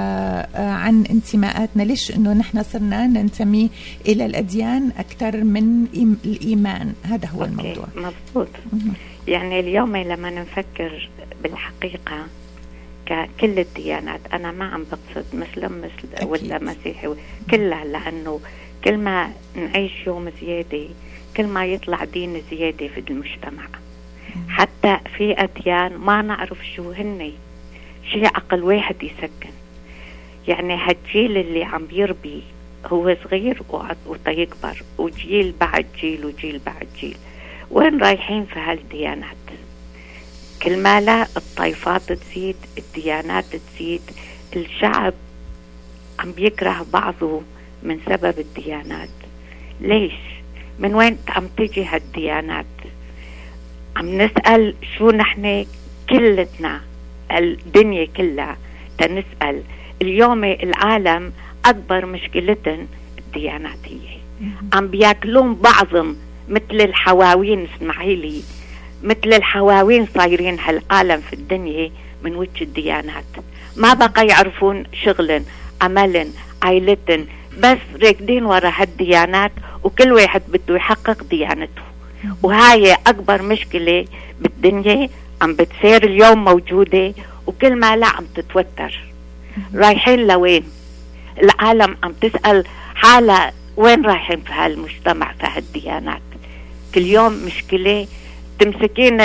[SPEAKER 1] عن انتماءاتنا، ليش إنه نحن صرنا ننتمي إلى الأديان أكثر من الإيمان، هذا هو
[SPEAKER 17] أوكي.
[SPEAKER 1] الموضوع.
[SPEAKER 17] مضبوط. يعني اليوم لما نفكر بالحقيقة كل الديانات، أنا ما عم بقصد مسلم مثل ولا مسيحي كلها، لأنه كل ما نعيش يوم زيادة كل ما يطلع دين زيادة في المجتمع. حتى في أديان ما نعرف شو هن، شيء عقل واحد يسكن. يعني هالجيل اللي عم يربي هو صغير وتيكبر، وجيل بعد جيل وجيل بعد جيل، وين رايحين في هالديانات؟ كل ما لا الطائفات تزيد، الديانات تزيد، الشعب عم بيكره بعضه من سبب الديانات. ليش؟ من وين عم تيجي هالديانات؟ عم نسأل شو نحن كلتنا الدنيا كلها تنسأل. اليوم العالم أكبر مشكلتن الديانات، هي عم بياكلون بعضهم مثل الحواوين. اسمعيلي، مثل الحواوين صايرين هالعالم في الدنيا من وجه الديانات. ما بقى يعرفون شغلن، عملن، عائلتن، بس راكدين ورا هالديانات، وكل واحد بده يحقق ديانته. وهاي أكبر مشكلة بالدنيا عم بتصير اليوم موجودة، وكل ما لا عم تتوتر. رايحين لوين؟ العالم عم تسأل حالها وين رايحين في هالمجتمع في هالديانات. كل يوم مشكلة. تمسكين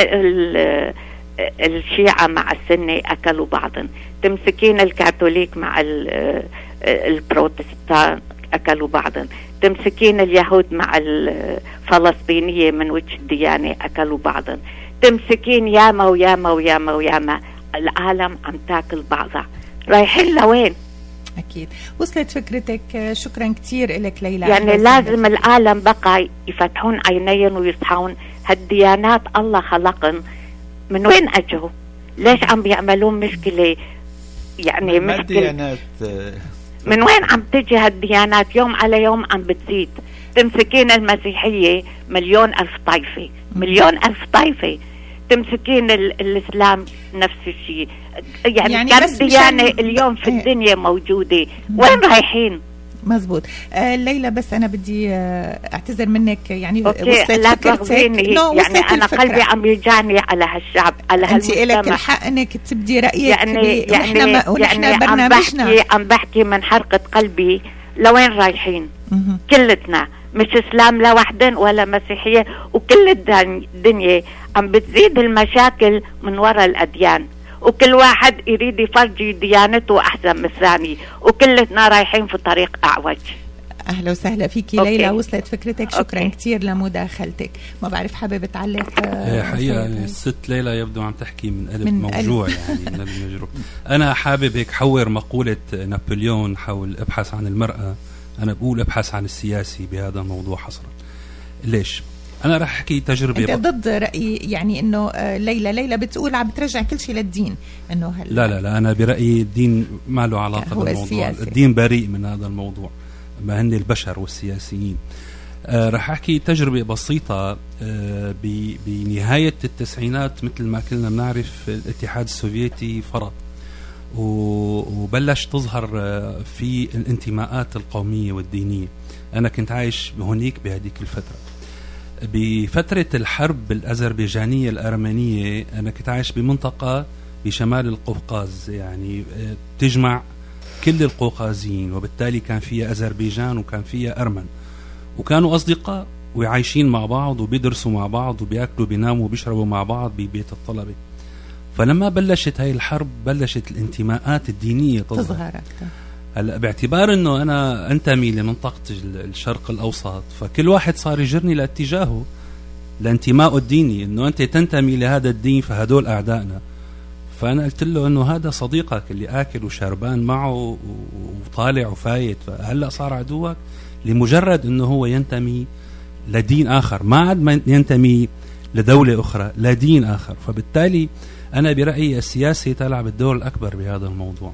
[SPEAKER 17] الشيعة مع السنة أكلوا بعضن، تمسكين الكاثوليك مع البروتستان أكلوا بعضن، تمسكين اليهود مع الفلسطينية من وجه الديانة أكلوا بعضن، تمسكين ياما وياما وياما وياما. العالم عم تاكل بعضها. رايحين لوين؟
[SPEAKER 1] أكيد وصلت فكرتك، شكرا كتير لك ليلى.
[SPEAKER 17] يعني لازم العالم بقى يفتحون عينيهم ويصحون. هالديانات الله خلقن، من وين أجوا؟ ليش عم بيعملون مشكلة؟ يعني مشكلة من وين عم تجي هالديانات؟ يوم على يوم عم بتزيد. تمسكين المسيحية مليون ألف طائفة، مليون ألف طائفة. تمسكين الإسلام نفس الشيء. يعني, يعني كم ديانة اليوم في الدنيا موجودة، وين رايحين؟
[SPEAKER 1] مزبوط. آه ليلى، بس أنا بدي آه اعتذر منك، يعني
[SPEAKER 17] وصلت لا فكرتك. يعني أنا قلبي عم يوجعني على هالشعب، على هالمجتمع.
[SPEAKER 1] أنت إلك الحق أنك تبدي رأيك.
[SPEAKER 17] يعني يعني, ما يعني عم بحكي عم بحكي من حرقة قلبي. لوين رايحين؟ كلتنا مش إسلام لوحدن ولا مسيحية، وكل الدنيا عم بتزيد المشاكل من وراء الأديان، وكل واحد يريد يفرجي ديانته أحسن من الثاني، وكلتنا رايحين في طريق أعوج.
[SPEAKER 1] اهلا وسهلا فيكي ليلى، وصلت فكرتك، شكرا كثير لمداخلتك. ما بعرف حابب تعلق؟
[SPEAKER 14] هي حقيقه الست ليلى يبدو عم تحكي من قلب موجوع قلب. يعني من المجروح. انا حابب هيك حور مقوله نابليون حول ابحث عن المراه، انا بقول ابحث عن السياسي بهذا الموضوع حصرا. ليش؟ انا رح احكي تجربه.
[SPEAKER 1] انت ضد رايي يعني انه ليلى ليلى بتقول عم بترجع كل شيء للدين، انه هل
[SPEAKER 14] لا لا لا انا برايي الدين ما له علاقه بالموضوع السياسي. الدين بريء من هذا الموضوع، ما هن البشر والسياسيين. آه رح احكي تجربه بسيطه. آه بنهايه التسعينات مثل ما كلنا بنعرف الاتحاد السوفيتي فرط وبلش تظهر آه في الانتماءات القوميه والدينيه. انا كنت عايش هونيك بهذيك الفتره. بفترة الحرب الأذربيجانية الأرمنية أنا كنت عايش بمنطقة بشمال القوقاز، يعني تجمع كل القوقازيين، وبالتالي كان فيها أذربيجان وكان فيها أرمن، وكانوا أصدقاء وعايشين مع بعض وبيدرسوا مع بعض وبيأكلوا بيناموا وبيشربوا مع بعض ببيت الطلبة. فلما بلشت هاي الحرب بلشت الانتماءات الدينية تظهر أكثر. هلا باعتبار انه انا انتمي لمنطقه الشرق الاوسط، فكل واحد صار يجرني لاتجاهه لانتمائه الديني، انه انت تنتمي لهذا الدين فهدول اعدائنا. فانا قلت له انه هذا صديقك اللي اكل وشربان معه وطالع وفايت، فهلا صار عدوك لمجرد انه هو ينتمي لدين اخر، ما عاد ينتمي لدوله اخرى، لدين اخر. فبالتالي انا برايي السياسي تلعب الدور الاكبر بهذا الموضوع.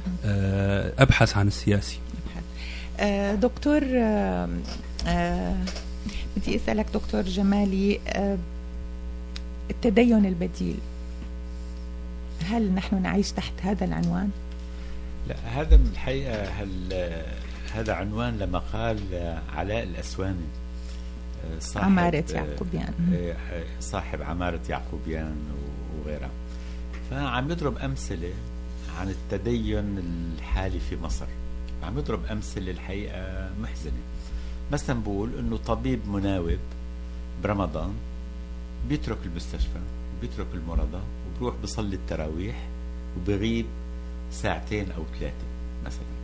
[SPEAKER 14] أبحث عن السياسي.
[SPEAKER 1] أه دكتور أه أه بدي أسألك دكتور جمالي، أه التدين البديل، هل نحن نعيش تحت هذا العنوان؟
[SPEAKER 12] لا، هذا من الحقيقة هذا عنوان لمقال علاء الأسواني صاحب
[SPEAKER 1] عمارة يعقوبيان،
[SPEAKER 12] صاحب عمارة يعقوبيان وغيرها. فعم يضرب أمثلة عن التدين الحالي في مصر، عم يضرب أمثلة الحقيقة محزنة. مثلا بقول إنه طبيب مناوب برمضان بيترك المستشفى، بيترك المرضى وبروح بصلي التراويح وبغيب ساعتين أو ثلاثة مثلا.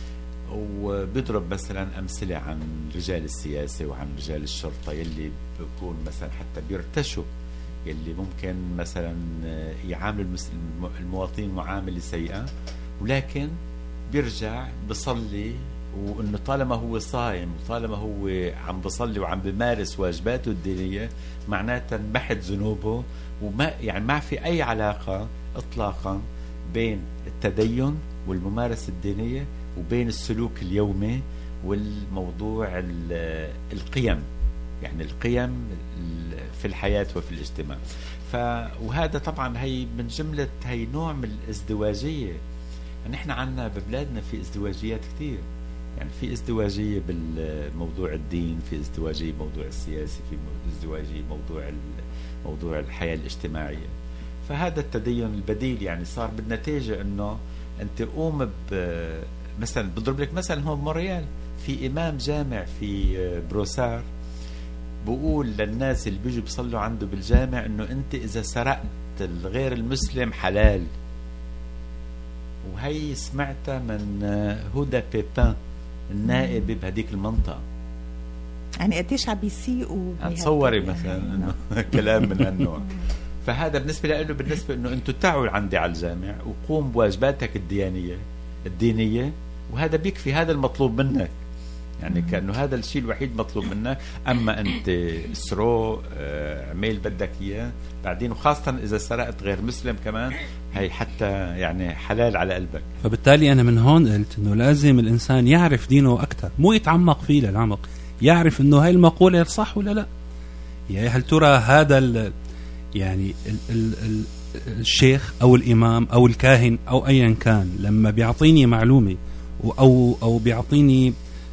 [SPEAKER 12] وبيضرب مثلا أمثلة عن رجال السياسة وعن رجال الشرطة يلي بيكون مثلا حتى بيرتشوا، يلي ممكن مثلا يعامل المواطنين معاملة سيئة، ولكن بيرجع بصلي، وانه طالما هو صايم وطالما هو عم بصلي وعم بمارس واجباته الدينية معناتها محت ذنوبه، وما يعني ما في اي علاقة اطلاقا بين التدين والممارسة الدينية وبين السلوك اليومي والموضوع القيم، يعني القيم في الحياة وفي الاجتماع. ف وهذا طبعا هي من جملة هي نوع من الازدواجية. نحن يعني عنا ببلادنا في ازدواجيات كثير، يعني في ازدواجية بالموضوع الدين، في ازدواجية موضوع السياسي، في ازدواجية موضوع موضوع الحياة الاجتماعية. فهذا التدين البديل يعني صار بالنتيجة انه انت قوم مثلا، بضرب لك مثلا هون مونريال في امام جامع في بروسار بقول للناس اللي بيجوا بيصلوا عنده بالجامع انه انت اذا سرقت الغير المسلم حلال. وهي سمعتها من هدى بيبان النائب بهديك المنطقة.
[SPEAKER 1] يعني قديش عم بيسيئوا،
[SPEAKER 12] تصوري مثلا انه كلام من هالنوع. فهذا بالنسبة له بالنسبة انه انتوا تعوا عندي على الجامع وقوم بواجباتك الديانية الدينية، وهذا بيكفي، هذا المطلوب منك. يعني كأنه هذا الشيء الوحيد مطلوب منك، أما أنت اسرو عميل بدك إياه بعدين، وخاصة إذا سرقت غير مسلم كمان هي حتى يعني حلال على قلبك.
[SPEAKER 14] فبالتالي أنا من هون قلت إنه لازم الإنسان يعرف دينه أكثر، مو يتعمق فيه للعمق، يعرف إنه هاي المقولة صح ولا لا. يعني هل ترى هذا ال يعني ال ال ال الشيخ أو الإمام أو الكاهن أو أيا كان لما بيعطيني معلومة أو أو بيعطيني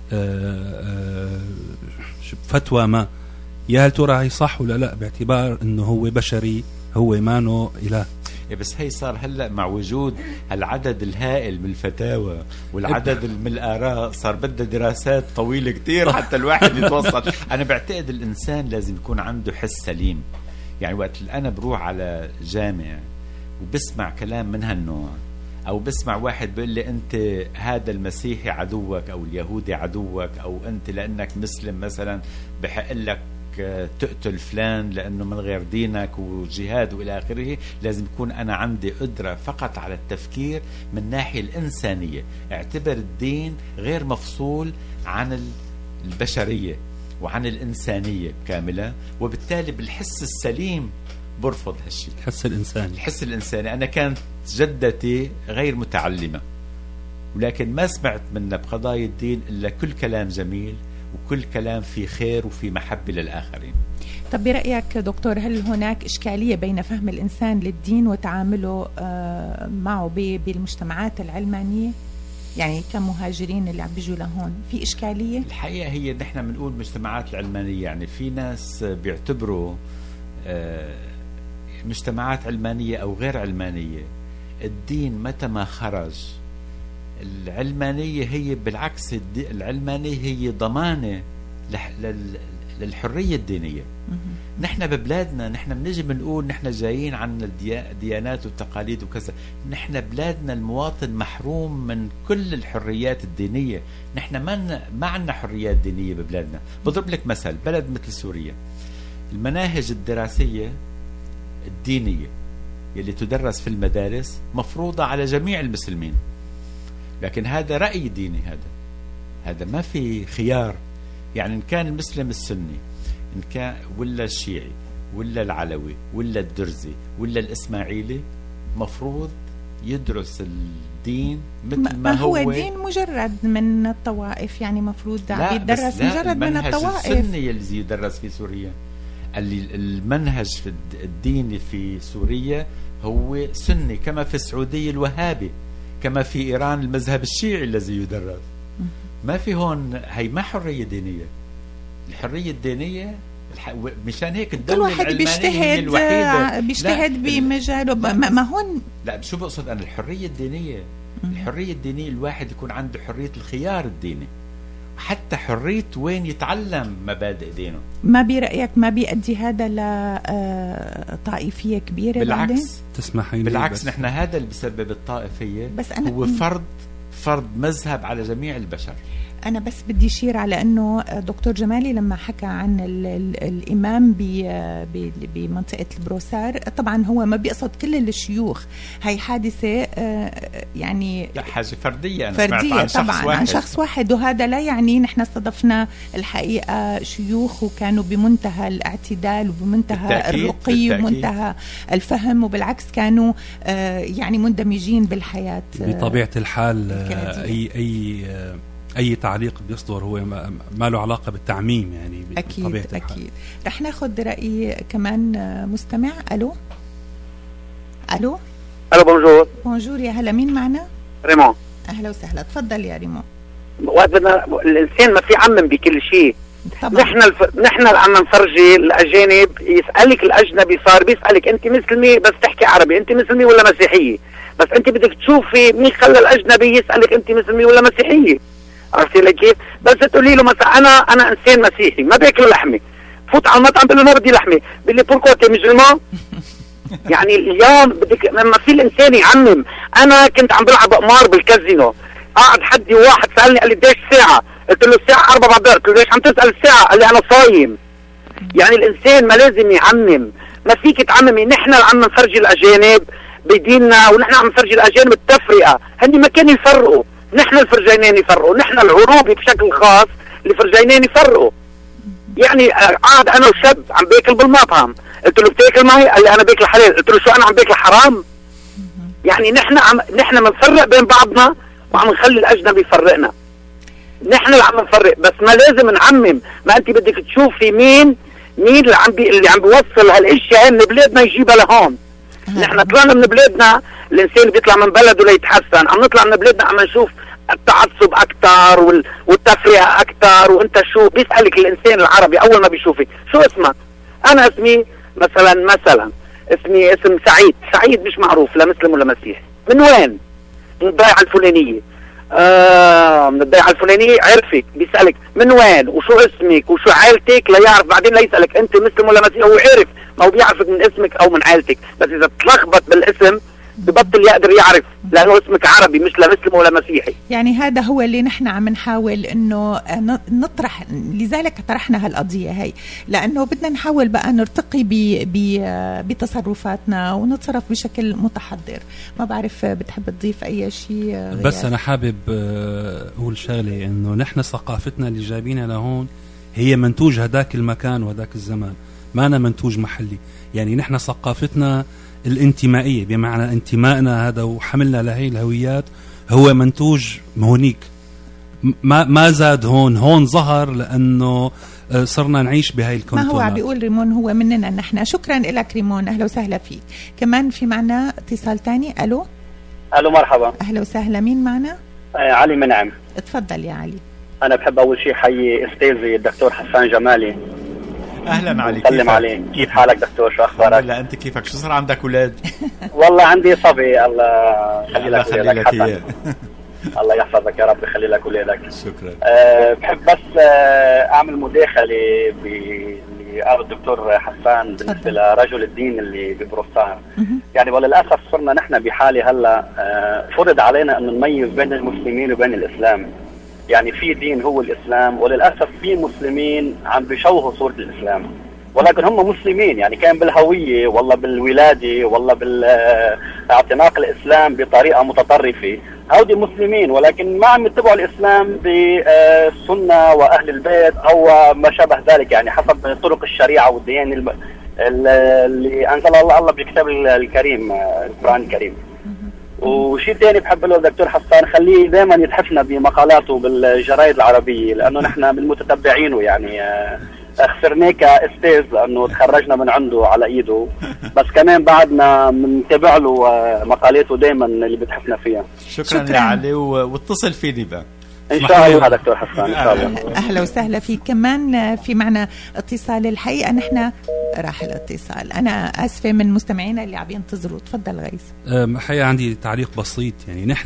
[SPEAKER 14] فتوى ما، يا هل ترى هي صح ولا لا، باعتبار انه هو بشري، هو مانو اله.
[SPEAKER 12] بس هي صار هلا مع وجود العدد الهائل من الفتاوى والعدد من الاراء صار بدها دراسات طويله كتير حتى الواحد يتوصل. انا بعتقد الانسان لازم يكون عنده حس سليم. يعني وقت انا بروح على جامع وبسمع كلام من هالنوع او بسمع واحد بيقول لي انت هذا المسيحي عدوك او اليهودي عدوك، او انت لانك مسلم مثلا بحق لك تقتل فلان لانه من غير دينك وجهاد والى اخره. لازم يكون انا عندي قدره فقط على التفكير من الناحيه الانسانيه، اعتبر الدين غير مفصول عن البشريه وعن الانسانيه كامله، وبالتالي بالحس السليم برفض هالشيء.
[SPEAKER 14] الحس الانساني
[SPEAKER 12] الحس الانساني. انا كانت جدتي غير متعلمه، ولكن ما سمعت منها بقضايا الدين الا كل كلام جميل وكل كلام في خير وفي محبة للآخرين.
[SPEAKER 1] طب برأيك دكتور، هل هناك إشكالية بين فهم الإنسان للدين وتعامله معه بالمجتمعات العلمانية؟ يعني كمهاجرين اللي عم بيجوا لهون في إشكالية؟
[SPEAKER 12] الحقيقة هي نحن بنقول مجتمعات العلمانية، يعني في ناس بيعتبروا مجتمعات علمانية أو غير علمانية الدين متى ما خرج. العلمانية هي بالعكس، العلمانية هي ضمانة للحرية الدينية. نحن ببلادنا نحن بنجي بنقول نحن جايين عن الديانات والتقاليد وكذا، نحن بلادنا المواطن محروم من كل الحريات الدينية. نحن ما ما عندنا حريات دينية ببلادنا. بضرب لك مثل، بلد مثل سوريا المناهج الدراسية الدينية يلي تدرس في المدارس مفروضة على جميع المسلمين، لكن هذا رأي ديني، هذا هذا ما في خيار. يعني إن كان المسلم السني، إن كان ولا الشيعي ولا العلوي ولا الدرزي ولا الإسماعيلي، مفروض يدرس الدين مثل ما هو.
[SPEAKER 1] هو دين مجرد من الطوائف، يعني مفروض يدرس مجرد من الطوائف.
[SPEAKER 12] المنهج السني اللي يدرس في سوريا، اللي المنهج في الديني في سوريا هو سني، كما في السعودية الوهابي، كما في إيران المذهب الشيعي الذي يدرس. ما في هون، هي ما حرية دينية. الحرية الدينية مشان هيك الدولة
[SPEAKER 1] كل واحد بيجتهد بيجتهد بمجاله. ما هون
[SPEAKER 12] لا، شو بقصد أنا؟ الحرية الدينية الحرية الدينية الواحد يكون عنده حرية الخيار الديني، حتى حرية وين يتعلم مبادئ دينه.
[SPEAKER 1] ما برأيك ما بيؤدي هذا لطائفية كبيرة؟
[SPEAKER 12] بالعكس
[SPEAKER 14] تسمحين
[SPEAKER 12] بالعكس نحن هذا اللي بسبب الطائفية.
[SPEAKER 1] بس أنا
[SPEAKER 12] هو فرض فرض مذهب على جميع البشر.
[SPEAKER 1] أنا بس بدي أشير على أنه دكتور جمالي لما حكى عن ال ال الإمام بمنطقة البروسار، طبعا هو ما بيقصد كل الشيوخ، هاي حادثة يعني
[SPEAKER 12] لا، حاجة فردية. أنا
[SPEAKER 1] فردية
[SPEAKER 12] سمعت عن شخص
[SPEAKER 1] طبعا
[SPEAKER 12] واحد.
[SPEAKER 1] عن شخص واحد، وهذا لا يعني نحن استضفنا الحقيقة شيوخ وكانوا بمنتهى الاعتدال وبمنتهى الرقي ومنتهى الفهم، وبالعكس كانوا يعني مندمجين بالحياة
[SPEAKER 14] بطبيعة الحال. أي أي أي تعليق بيصدر هو ما له علاقة بالتعميم، يعني
[SPEAKER 1] أكيد الحال. أكيد. رح ناخد رأي كمان مستمع. ألو ألو
[SPEAKER 18] ألو بونجور.
[SPEAKER 1] بونجور، يا هلا، مين معنا؟
[SPEAKER 18] ريمون.
[SPEAKER 1] أهلا وسهلا، تفضل يا ريمون.
[SPEAKER 18] وقت بدنا الإنسان ما في عمم بكل شيء. نحن الف... نحن عم نفرجي الأجانب، يسألك الأجنبي صار بيسألك أنت مسلمة بس تحكي عربي، أنت مسلمة ولا مسيحية؟ بس أنت بدك تشوفي مين خلى الأجنبي يسألك أنت مسلمة ولا مسيحية. عرفتي لك كيف؟ بس تقولي له مثلا انا انا انسان مسيحي ما باكل لحمه، فوت على المطعم بقول له ما بدي لحمه، بقول لي بوركو تي مسلمان. يعني اليوم بدك لما في الانسان يعمم. انا كنت عم بلعب قمار بالكازينو، قاعد حدي واحد سالني قال لي قديش الساعه؟ قلت له الساعه أربعة بعد، قلت له ليش عم تسال الساعه؟ قال لي انا صايم. يعني الانسان ما لازم يعمم، ما فيك تعممي. نحن اللي عم نفرجي الاجانب بديننا، ونحن عم نفرجي الاجانب التفرقه، هني ما كانوا يفرقوا. نحن الفرجينين يفرقوا، نحن العروبي بشكل خاص الفرجينين يفرقوا. يعني قاعد انا وشاب عم باكل بالمطعم، قلت له بتاكل معي؟ قال لي انا باكل حلال، قلت له شو انا عم باكل حرام؟ يعني نحن عم نحن بنفرق بين بعضنا وعم نخلي الاجنبي يفرقنا. نحن اللي عم نفرق، بس ما لازم نعمم. ما انت بدك تشوفي مين مين اللي عم بي اللي عم بيوصل هالاشياء من بلادنا يجيبها لهون. نحن طلعنا من بلادنا، الانسان بيطلع من بلده ليتحسن، عم نطلع من بلادنا عم نشوف التعصب اكثر وال... والتفرقه اكثر. وانت شو بيسالك الانسان العربي اول ما بيشوفك شو اسمك؟ انا اسمي مثلا مثلا اسمي اسم سعيد، سعيد مش معروف لا مسلم ولا مسيحي. من وين؟ من الضيعه الفلانيه. اه من الضيعه الفلانيه. عرفك بيسالك من وين وشو اسمك وشو عائلتك ليعرف بعدين لا يسالك انت مسلم ولا مسيحي. هو عرف، ما هو بيعرفك من اسمك او من عائلتك، بس اذا تلخبط بالاسم ببطل يقدر يعرف، لانه اسمك عربي مش لا مسلم ولا مسيحي.
[SPEAKER 1] يعني هذا هو اللي نحن عم نحاول انه نطرح، لذلك طرحنا هالقضيه هي، لانه بدنا نحاول بقى نرتقي بتصرفاتنا ونتصرف بشكل متحضر. ما بعرف بتحب تضيف اي شيء؟
[SPEAKER 14] بس انا حابب اقول شغله، انه نحن ثقافتنا اللي جايبينها لهون هي منتوج هداك المكان وهداك الزمان، ما أنا منتوج محلي. يعني نحن ثقافتنا الانتمائية، بمعنى انتمائنا هذا وحملنا لهي الهويات هو منتوج هونيك، ما ما زاد هون، هون ظهر لأنه صرنا نعيش بهاي الكونتونات.
[SPEAKER 1] ما هو عم بيقول ريمون هو مننا نحن. شكرا لك ريمون، أهلا وسهلا فيك. كمان في معنا اتصال تاني. ألو
[SPEAKER 19] ألو مرحبا.
[SPEAKER 1] أهلا وسهلا، مين معنا؟
[SPEAKER 19] آه علي منعم.
[SPEAKER 1] اتفضل يا علي.
[SPEAKER 19] أنا بحب أول شيء حيي أستاذي الدكتور حسان جمالي.
[SPEAKER 12] اهلا علي،
[SPEAKER 19] سلم عليه. كيف حالك دكتور؟ شو اخبارك؟
[SPEAKER 12] لا انت كيفك؟ شو صار عندك اولاد؟
[SPEAKER 19] والله عندي صبي، الله يخلي لك
[SPEAKER 12] اولادك حسن.
[SPEAKER 19] الله يحفظك يا رب، يخلي لك اولادك.
[SPEAKER 12] شكرا.
[SPEAKER 19] أه بحب بس أه اعمل مداخله باللي قاله الدكتور حسان بالنسبه لرجل الدين اللي ببروستان. يعني وللاسف صرنا نحن بحاله هلا أه فرض علينا ان نميز بين المسلمين وبين الاسلام. يعني في دين هو الإسلام، وللأسف في مسلمين عم بيشوهوا صورة الإسلام، ولكن هم مسلمين، يعني كان بالهوية والله بالولادة والله بالاعتناق الإسلام بطريقة متطرفة. هؤلاء مسلمين ولكن ما عم يتبعوا الإسلام بالسنة وأهل البيت أو ما شابه ذلك، يعني حسب طرق الشريعة والديانة اللي أنزل الله الله بالكتاب الكريم القرآن الكريم. وشيء ثاني بحب له دكتور حسان، خليه دائما يتحفنا بمقالاته بالجرايد العربية، لأنه نحن بالمتتبعينه يعني خسرناه كأستاذ لأنه تخرجنا من عنده على إيده، بس كمان بعدنا بنتابع له مقالاته دائما اللي بتحفنا فيها.
[SPEAKER 12] شكرا, شكرا. يا علي، واتصل فيني بقى
[SPEAKER 19] ان شاء الله دكتور حسان. ان شاء الله.
[SPEAKER 1] اهلا وسهلا فيك. كمان في معنا اتصال، الحقيقه نحن راح الاتصال، انا اسفه من مستمعينا اللي عم ينتظروا. تفضل غيث.
[SPEAKER 14] الحقيقه عندي تعليق بسيط. يعني نحن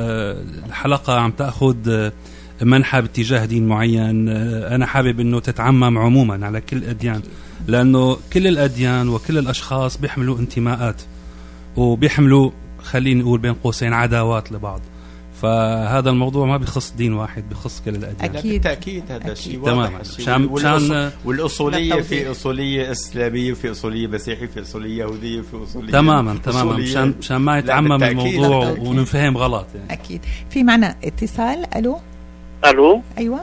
[SPEAKER 14] الحلقه عم تاخذ منحى باتجاه دين معين، انا حابب انه تتعمم عموما على كل الاديان، لانه كل الاديان وكل الاشخاص بيحملوا انتماءات وبيحملوا خليني نقول بين قوسين عداوات لبعض. فهذا الموضوع ما بيخص دين واحد، بيخص كل الأديان.
[SPEAKER 12] أكيد بالتأكيد هذا الشيء
[SPEAKER 14] تمام.
[SPEAKER 12] شان شان والأصولية في أصولية إسلامية، في أصولية مسيحية، في أصولية يهودية، في أصولية
[SPEAKER 14] تماما تماما مشان مشان ما يتعمم الموضوع ونفهم غلط يعني.
[SPEAKER 1] أكيد. في معنا اتصال. ألو
[SPEAKER 18] ألو
[SPEAKER 1] أيوة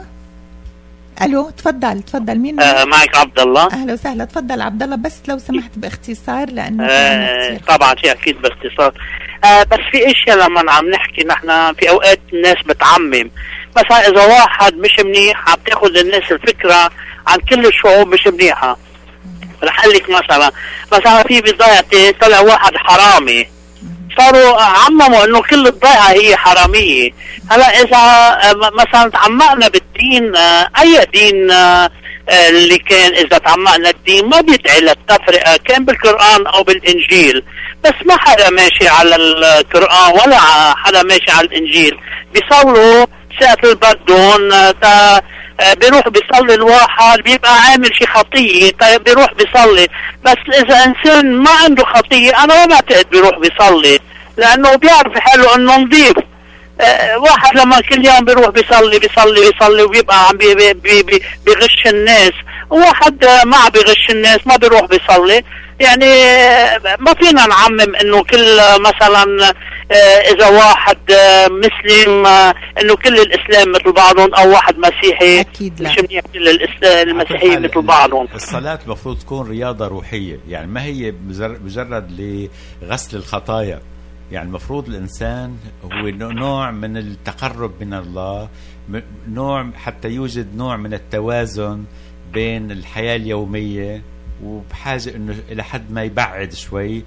[SPEAKER 1] الو تفضل تفضل. مين
[SPEAKER 18] آه معك عبد الله.
[SPEAKER 1] اهلا وسهلا. تفضل عبد الله، بس لو سمحت باختصار لانه
[SPEAKER 18] آه طبعا في اكيد باختصار. آه بس في اشياء لما عم نحكي نحن في اوقات الناس بتعمم، مثلا اذا واحد مش منيح عم تاخذ الناس الفكره عن كل الشعوب مش منيحه. رح اقول لك مثلا مثلا في بضاعتي طلع واحد حرامي، صاروا عمموا انه كل الضيعة هي حرامية. هلا اذا مثلا تعمقنا بالدين، اي دين اللي كان اذا تعمقنا الدين ما بيدعي للتفرقة، كان بالقرآن او بالانجيل، بس ما حدا ماشي على القرآن ولا حدا ماشي على الانجيل. بيصلوا ساعة البردون، تا بيروح بيصلي الواحد بيبقى عامل شي خطية، طيب بيروح بيصلي. بس اذا انسان ما عنده خطية انا ما بعتقد بيروح بيصلي، لانه بيعرف حاله انه نظيف. أه واحد لما كل يوم بيروح بيصلي بيصلي بيصلي وبيبقى عم بي بي بي بيغش الناس، وواحد ما بيغش الناس ما بيروح بيصلي. يعني ما فينا نعمم انه كل مثلا اذا واحد مسلم انه كل الاسلام مثل بعضهم، او واحد مسيحي
[SPEAKER 1] اكيد لا،
[SPEAKER 18] مش منيح كل المسيحيين مثل بعضهم.
[SPEAKER 12] الصلاة المفروض تكون رياضة روحية، يعني ما هي مجرد لغسل الخطايا. يعني المفروض الإنسان هو نوع من التقرب من الله، نوع حتى يوجد نوع من التوازن بين الحياة اليومية، وبحاجة إنه إلى حد ما يبعد شوي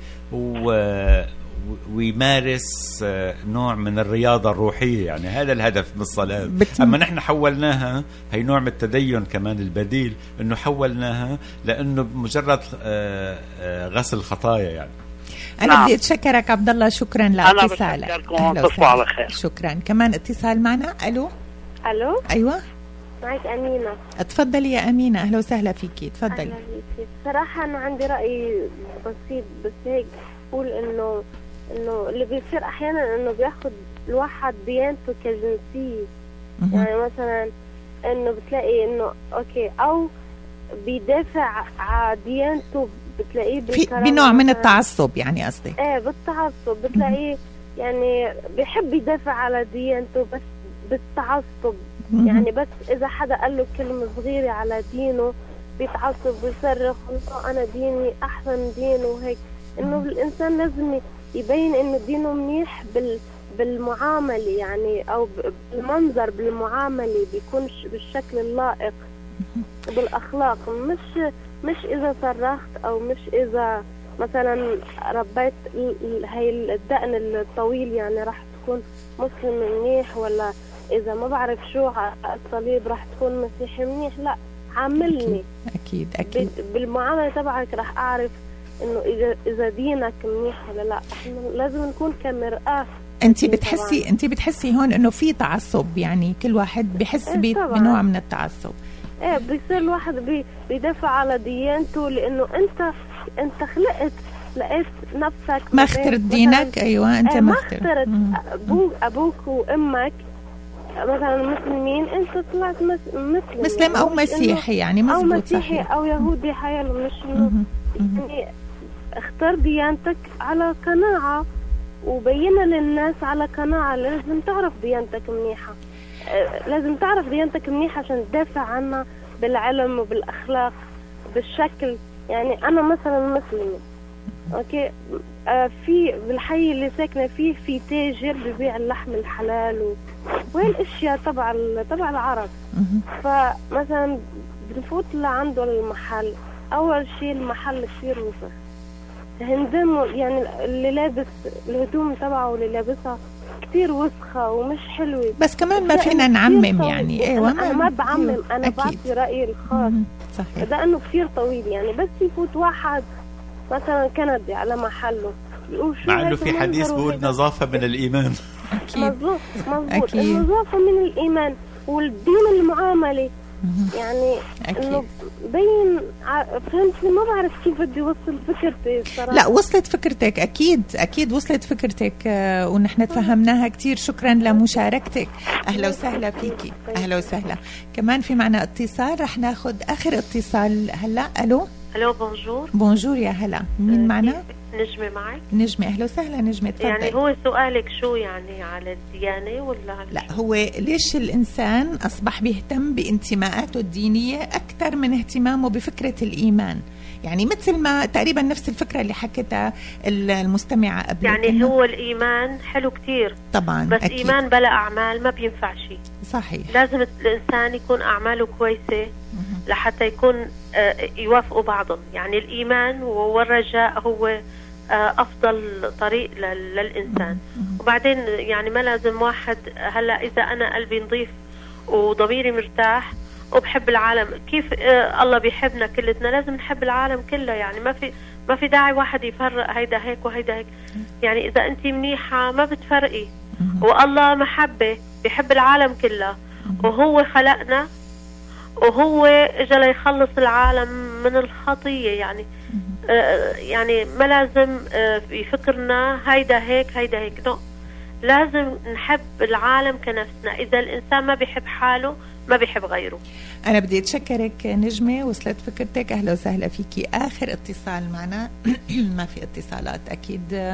[SPEAKER 12] ويمارس نوع من الرياضة الروحية. يعني هذا الهدف من الصلاة. أما نحن حولناها، هي نوع من التدين كمان البديل، إنه حولناها لأنه مجرد غسل الخطايا. يعني
[SPEAKER 1] أنا نعم. بدي أتشكرك عبد الله، شكرا لاتصالك.
[SPEAKER 18] أهلا وسهلا.
[SPEAKER 1] شكرا. كمان اتصال معنا. ألو
[SPEAKER 20] ألو
[SPEAKER 1] أيوة
[SPEAKER 20] معك أمينة.
[SPEAKER 1] اتفضلي يا أمينة، أهلا وسهلا فيكي. تفضلي.
[SPEAKER 20] أهلا فيكي. صراحة أنا عندي رأي بسيط، بس هيك أقول إنه انه اللي بيصير احيانا انه بياخد الواحد ديانته كجنسيه. يعني مثلا انه بتلاقي انه اوكي او بيدافع على ديانته، بتلاقيه
[SPEAKER 1] بنوع من التعصب، يعني قصدي
[SPEAKER 20] ايه بالتعصب بتلاقيه يعني بيحب يدافع على ديانته بس بالتعصب. يعني بس اذا حدا قال له كلمه صغيره على دينه بيتعصب ويصرخ انه انا ديني احسن دين وهيك. انه الانسان لازم يبين انه دينه منيح بال بالمعامله، يعني او بالمنظر، بالمعامله بيكون بالشكل اللائق بالاخلاق، مش مش اذا صرخت او مش اذا مثلا ربيت هي الدقن الطويل يعني راح تكون مسلم منيح، ولا اذا ما بعرف شو على الصليب راح تكون مسيحي منيح. لا، عاملني
[SPEAKER 1] اكيد اكيد
[SPEAKER 20] بالمعامله تبعك راح اعرف انه اذا اذا دينك منيح ولا لا. احنا لازم نكون كمرآة.
[SPEAKER 1] انت بتحسي انت بتحسي هون انه في تعصب، يعني كل واحد بيحس
[SPEAKER 20] إيه
[SPEAKER 1] بنوع من التعصب.
[SPEAKER 20] ايه بيصير الواحد بي بيدافع على ديانته، لانه انت انت خلقت لقيت نفسك
[SPEAKER 1] ما اخترت دينك. ايوه انت
[SPEAKER 20] ايه
[SPEAKER 1] ما
[SPEAKER 20] اخترت ابوك ابوك وامك مثلا مسلمين، انت طلعت مسلم
[SPEAKER 1] مسلم او مسيحي، يعني مزبوط،
[SPEAKER 20] او مسيحي
[SPEAKER 1] صحيح.
[SPEAKER 20] او يهودي حياله، مش انه يعني اختار ديانتك على قناعه وبينها للناس على قناعه. لازم تعرف ديانتك منيحه، لازم تعرف ديانتك منيحه عشان تدافع عنها بالعلم وبالاخلاق بالشكل. يعني انا مثلا مسلمه اوكي، آه في بالحي اللي ساكنه فيه في تاجر ببيع اللحم الحلال و... وهي الاشياء تبع تبع العرب. فمثلا بنفوت لعنده المحل، اول شيء المحل كثير وسخ، هندم يعني اللي لابس الهدوم تبعه واللي لابسها كثير وسخه ومش حلوه.
[SPEAKER 1] بس كمان ما فينا نعمم يعني.
[SPEAKER 20] ايوه انا ما بعمم، انا بعطي رايي الخاص.
[SPEAKER 1] صحيح.
[SPEAKER 20] ده انه كثير طويل، يعني بس يفوت واحد مثلا كندي على محله
[SPEAKER 12] مع انه في حديث بيقول نظافه من الايمان.
[SPEAKER 20] مظبوط مظبوط، النظافه من الايمان والدين المعامله. يعني انه بين فهمتني، ما بعرف كيف بدي اوصل فكرتي الصراحه.
[SPEAKER 1] لا وصلت فكرتك، اكيد اكيد وصلت فكرتك، ونحن تفهمناها كثير. شكرا لمشاركتك، اهلا وسهلا فيكي. اهلا وسهلا. كمان في معنا اتصال، رح ناخذ اخر اتصال هلا. الو
[SPEAKER 21] الو بونجور.
[SPEAKER 1] بونجور يا هلا، مين معنا؟
[SPEAKER 21] نجمة معك.
[SPEAKER 1] نجمة، اهلا وسهلا نجمة، تفضل.
[SPEAKER 21] يعني هو سؤالك شو يعني على الديانة ولا على
[SPEAKER 1] لا هو ليش الإنسان أصبح بيهتم بانتماءاته الدينية أكثر من اهتمامه بفكرة الإيمان؟ يعني مثل ما تقريبا نفس الفكرة اللي حكتها المستمعة قبل.
[SPEAKER 21] يعني هو الإيمان حلو كتير
[SPEAKER 1] طبعا،
[SPEAKER 21] بس
[SPEAKER 1] أكيد.
[SPEAKER 21] إيمان بلا أعمال ما بينفع شيء.
[SPEAKER 1] صحيح.
[SPEAKER 21] لازم الإنسان يكون أعماله كويسة لحتى يكون يوافقوا بعضهم. يعني الإيمان والرجاء هو أفضل طريق للإنسان. وبعدين يعني ما لازم واحد هلا إذا أنا قلبي نظيف وضميري مرتاح وبحب العالم، كيف آه الله بيحبنا كلتنا، لازم نحب العالم كله. يعني ما في ما في داعي واحد يفرق هيدا هيك وهيدا هيك. يعني إذا أنت منيحة ما بتفرقي، والله محبة بيحب العالم كله، وهو خلقنا وهو اجى ليخلص العالم من الخطية. يعني آه يعني ما لازم آه يفكرنا هيدا هيك هيدا هيك، نو. لازم نحب العالم كنفسنا. إذا الإنسان ما بيحب حاله ما بيحب غيره.
[SPEAKER 1] أنا بدي أتشكرك نجمة، وصلت فكرتك، أهلا وسهلا فيكي. آخر اتصال معنا ما في اتصالات أكيد.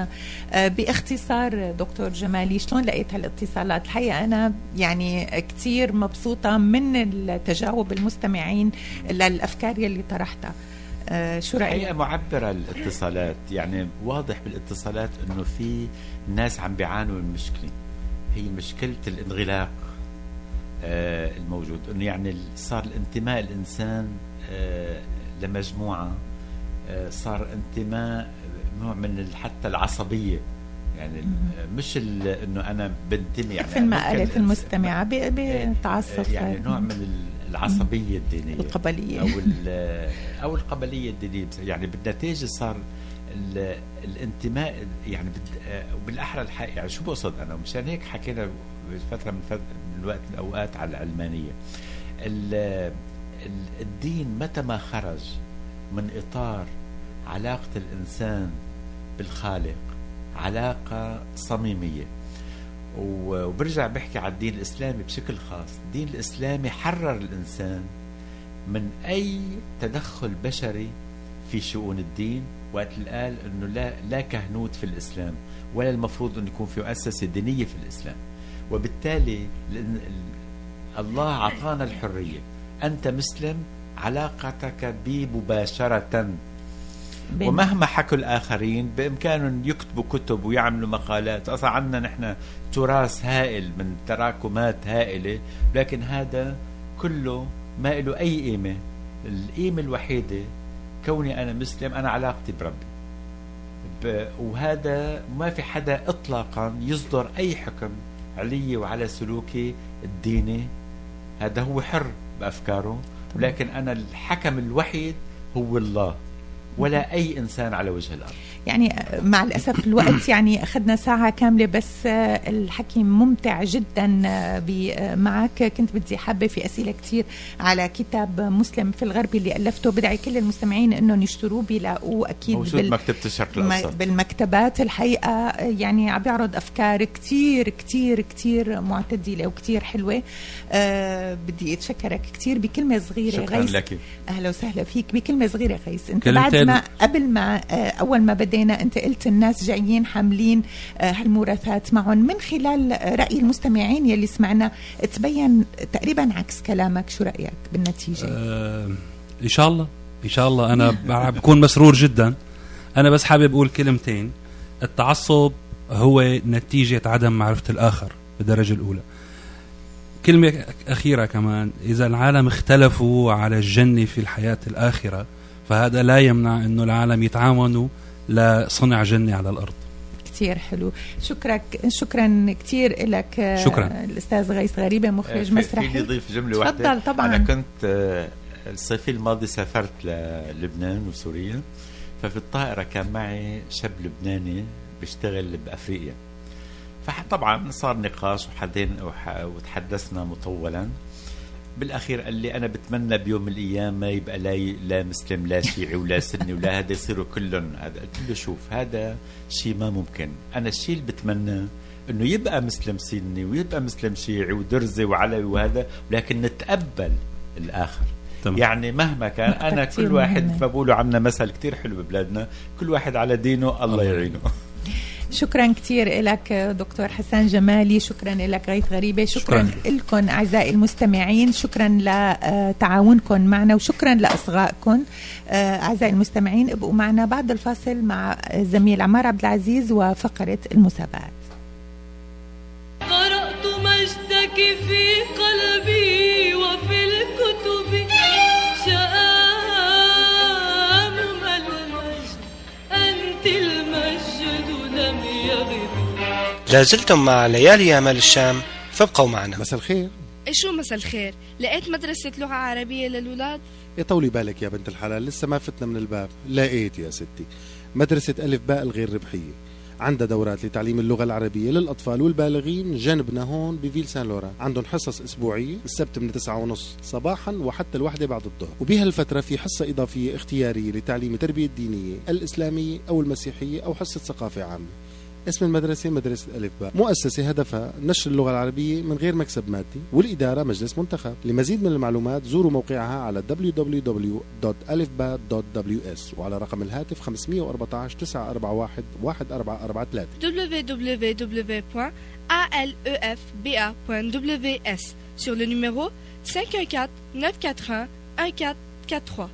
[SPEAKER 1] باختصار دكتور جمالي، شلون لقيت هالاتصالات؟ الحقيقة أنا يعني كتير مبسوطة من التجاوب المستمعين للأفكار يلي طرحتها. آه شو رأيك؟
[SPEAKER 12] الحقيقة معبرة الاتصالات، يعني واضح بالاتصالات انه في ناس عم بيعانوا من مشكلة، هي مشكلة الانغلاق آه الموجود. انه يعني صار الانتماء الانسان آه لمجموعة، آه صار انتماء نوع من حتى العصبية. يعني مش انه انا بنتمي، يعني
[SPEAKER 1] مثل ما قالت المستمعة بتعصب،
[SPEAKER 12] يعني نوع من العصبية الدينية،
[SPEAKER 1] القبلية
[SPEAKER 12] أو أو القبلية الدينية. يعني بالنتيجة صار الانتماء يعني بالأحرى الحقيقة. يعني شو بقصد أنا؟ مشان هيك حكينا فترة من فترة من الوقت الأوقات على العلمانية. الدين متى ما خرج من إطار علاقة الإنسان بالخالق، علاقة صميمية. وبرجع بحكي على الدين الإسلامي بشكل خاص. الدين الإسلامي حرر الإنسان من أي تدخل بشري في شؤون الدين، وقت قال أنه لا, لا كهنوت في الإسلام، ولا المفروض أن يكون في مؤسسة دينية في الإسلام. وبالتالي الله عطانا الحرية. أنت مسلم، علاقتك بي مباشرة، ومهما حكوا الآخرين بإمكانهم يكتبوا كتب ويعملوا مقالات. أصلا عندنا نحن تراث هائل من تراكمات هائلة، لكن هذا كله ما له أي قيمة. القيمة الوحيدة كوني أنا مسلم، أنا علاقتي بربي، وهذا ما في حدا إطلاقا يصدر أي حكم علي وعلى سلوكي الديني. هذا هو حر بأفكاره، ولكن أنا الحكم الوحيد هو الله، ولا أي إنسان على وجه الأرض.
[SPEAKER 1] يعني مع الأسف الوقت يعني أخذنا ساعة كاملة، بس الحكي ممتع جدا معك. كنت بدي حابة في أسئلة كتير على كتاب مسلم في الغرب اللي ألفته، بدعي كل المستمعين أنهم يشتروه، بيلاقوه أكيد
[SPEAKER 12] بال... مكتبة الشرق الأوسط
[SPEAKER 1] بالمكتبات. الحقيقة يعني عم بيعرض أفكار كتير كتير كتير معتدلة وكتير حلوة. أه بدي أتشكرك كتير بكلمة صغيرة.
[SPEAKER 12] شكرا
[SPEAKER 1] غيث،
[SPEAKER 12] لك.
[SPEAKER 1] أهلا وسهلا فيك. بكلمة صغيرة غيث، أنت بعد ما قبل ما أول ما بدينا أنت قلت الناس جايين حاملين هالمورثات معهم، من خلال رأي المستمعين يلي سمعنا تبين تقريبا عكس كلامك. شو رأيك بالنتيجة؟
[SPEAKER 14] آه إن شاء الله إن شاء الله أنا بكون مسرور جدا. أنا بس حابب أقول كلمتين. التعصب هو نتيجة عدم معرفة الآخر بالدرجة الأولى. كلمة أخيرة كمان، إذا العالم اختلفوا على الجنة في الحياة الآخرة، فهذا لا يمنع أنه العالم يتعاونوا لصنع جنة على الأرض.
[SPEAKER 1] كتير حلو. شكرا شكرا كتير لك.
[SPEAKER 14] شكرا.
[SPEAKER 1] الأستاذ غيث غريبة، مخرج مسرحي.
[SPEAKER 12] فيني أضيف جملة واحدة؟
[SPEAKER 1] تفضل. طبعا.
[SPEAKER 12] أنا كنت الصيف الماضي سافرت للبنان وسوريا، ففي الطائرة كان معي شاب لبناني بيشتغل بأفريقيا، فطبعا صار نقاش وتحدثنا مطولا. بالأخير قال لي أنا بتمنى بيوم من الأيام ما يبقى لا, لا مسلم لا شيعي ولا سني ولا هذا، يصيروا كلهم هذا. قلت له شوف، هذا شيء ما ممكن. أنا الشيء اللي بتمنى إنه يبقى مسلم سني ويبقى مسلم شيعي ودرزي وعلوي وهذا، ولكن نتقبل الآخر. طبعا. يعني مهما كان. أنا كل واحد، فبقولوا عنا مثل كتير حلو ببلادنا، كل واحد على دينه الله يعينه.
[SPEAKER 1] شكرا كتير لك دكتور حسان جمالي. شكرا لك غيث غريبة. شكرا, شكرا لكم أعزائي المستمعين. شكرا لتعاونكم معنا، وشكرا لأصغائكم. أعزائي المستمعين، ابقوا معنا بعد الفاصل مع زميل عمار عبد العزيز وفقرة المسابقات.
[SPEAKER 6] قرأت مجدك في قلبي وفي الكتب، شآم المجد أنت المجد لم يغب.
[SPEAKER 7] لازلتم مع ليالي أمل الشام، فابقوا معنا.
[SPEAKER 4] مساء الخير.
[SPEAKER 3] شو مساء الخير؟ لقيت مدرسة لغة عربية للولاد؟
[SPEAKER 4] يا طولي بالك يا بنت الحلال، لسه ما فتنا من الباب. لقيت يا ستي مدرسة ألف باء الغير ربحية، عندها دورات لتعليم اللغة العربية للأطفال والبالغين جنبنا هون بفيل سان لوران. عندهم حصص أسبوعية السبت من تسعة ونص صباحا وحتى الواحدة بعد الظهر، وبهالفترة في حصة إضافية اختيارية لتعليم التربية الدينية الإسلامية أو المسيحية أو حصة ثقافة عامة. اسم المدرسة مدرسة ألف باء، مؤسسة هدفها نشر اللغة العربية من غير مكسب مادي، والإدارة مجلس منتخب. لمزيد من المعلومات زوروا موقعها على دبليو دبليو دبليو دوت ألف باء دوت دبليو إس وعلى رقم الهاتف خمسة أربعة عشر تسعة أربعة واحد واحد أربعة أربعة ثلاثة
[SPEAKER 3] دبليو دبليو دبليو دوت أ إل إف بي إيه دوت دبليو إس sur le numéro cinq un quatre neuf quatre un un quatre quatre trois.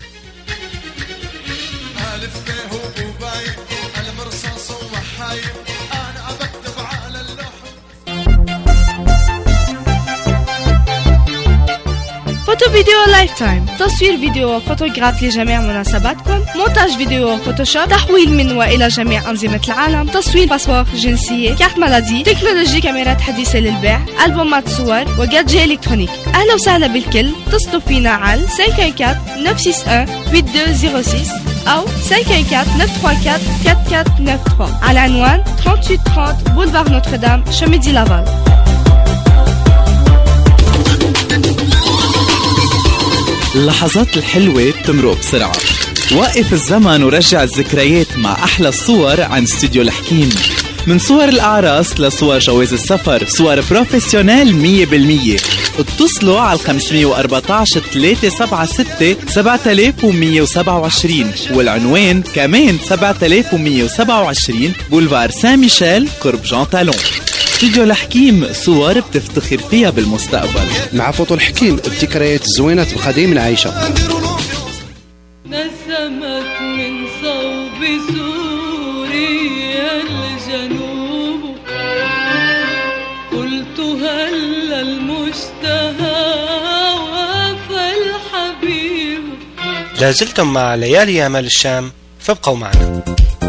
[SPEAKER 3] ألف باء وباي المرصاص وحايب أنا أبكتب على اللوح. فوتو فيديو لايف تايم، تصوير فيديو فوتوغراف لجميع مناسباتكم، مونتاج فيديو فوتوشوب، تحويل من وإلى جميع أنظمة العالم، تصوير باسبور، جنسية، كارت مالادي، تكنولوجي، كاميرات حديثة للبيع، ألبومات صور وجادجي إلكترونيك. أهلا وسهلا بالكل. اتصلوا فينا على خمسة واحد أربعة تسعة ستة واحد ثمانية اثنين صفر ستة أو خمسة واحد أربعة تسعة ثلاثة أربعة أربعة تسعة ثلاثة على عنوان ثلاثين ثلاثين بولفار نوتردام شميدي لافال.
[SPEAKER 22] اللحظات الحلوة بتمرق بسرعة. وقف الزمن ورجع الذكريات مع أحلى الصور عن استوديو الحكيم. من صور الأعراس لصور جواز السفر، صور بروفيسيونيل مية بالمية. اتصلوا على خمسمية وأربعتاشر ثلاثة سبعة ستة سبعة آلاف ومية وسبعة وعشرين، والعنوان كمان سبعة آلاف ومية وسبعة وعشرين بولفار سان ميشيل قرب جان تالون. استوديو الحكيم، صور بتفتخر فيها بالمستقبل.
[SPEAKER 2] مع فوتو الحكيم ابتكارات زوينة بقديم العيشة.
[SPEAKER 6] نسمت من صوب سوريا الجنوب، قلت هل المشتهى وفى الحبيب.
[SPEAKER 7] لازلتم مع ليالي أمال الشام، فابقوا معنا.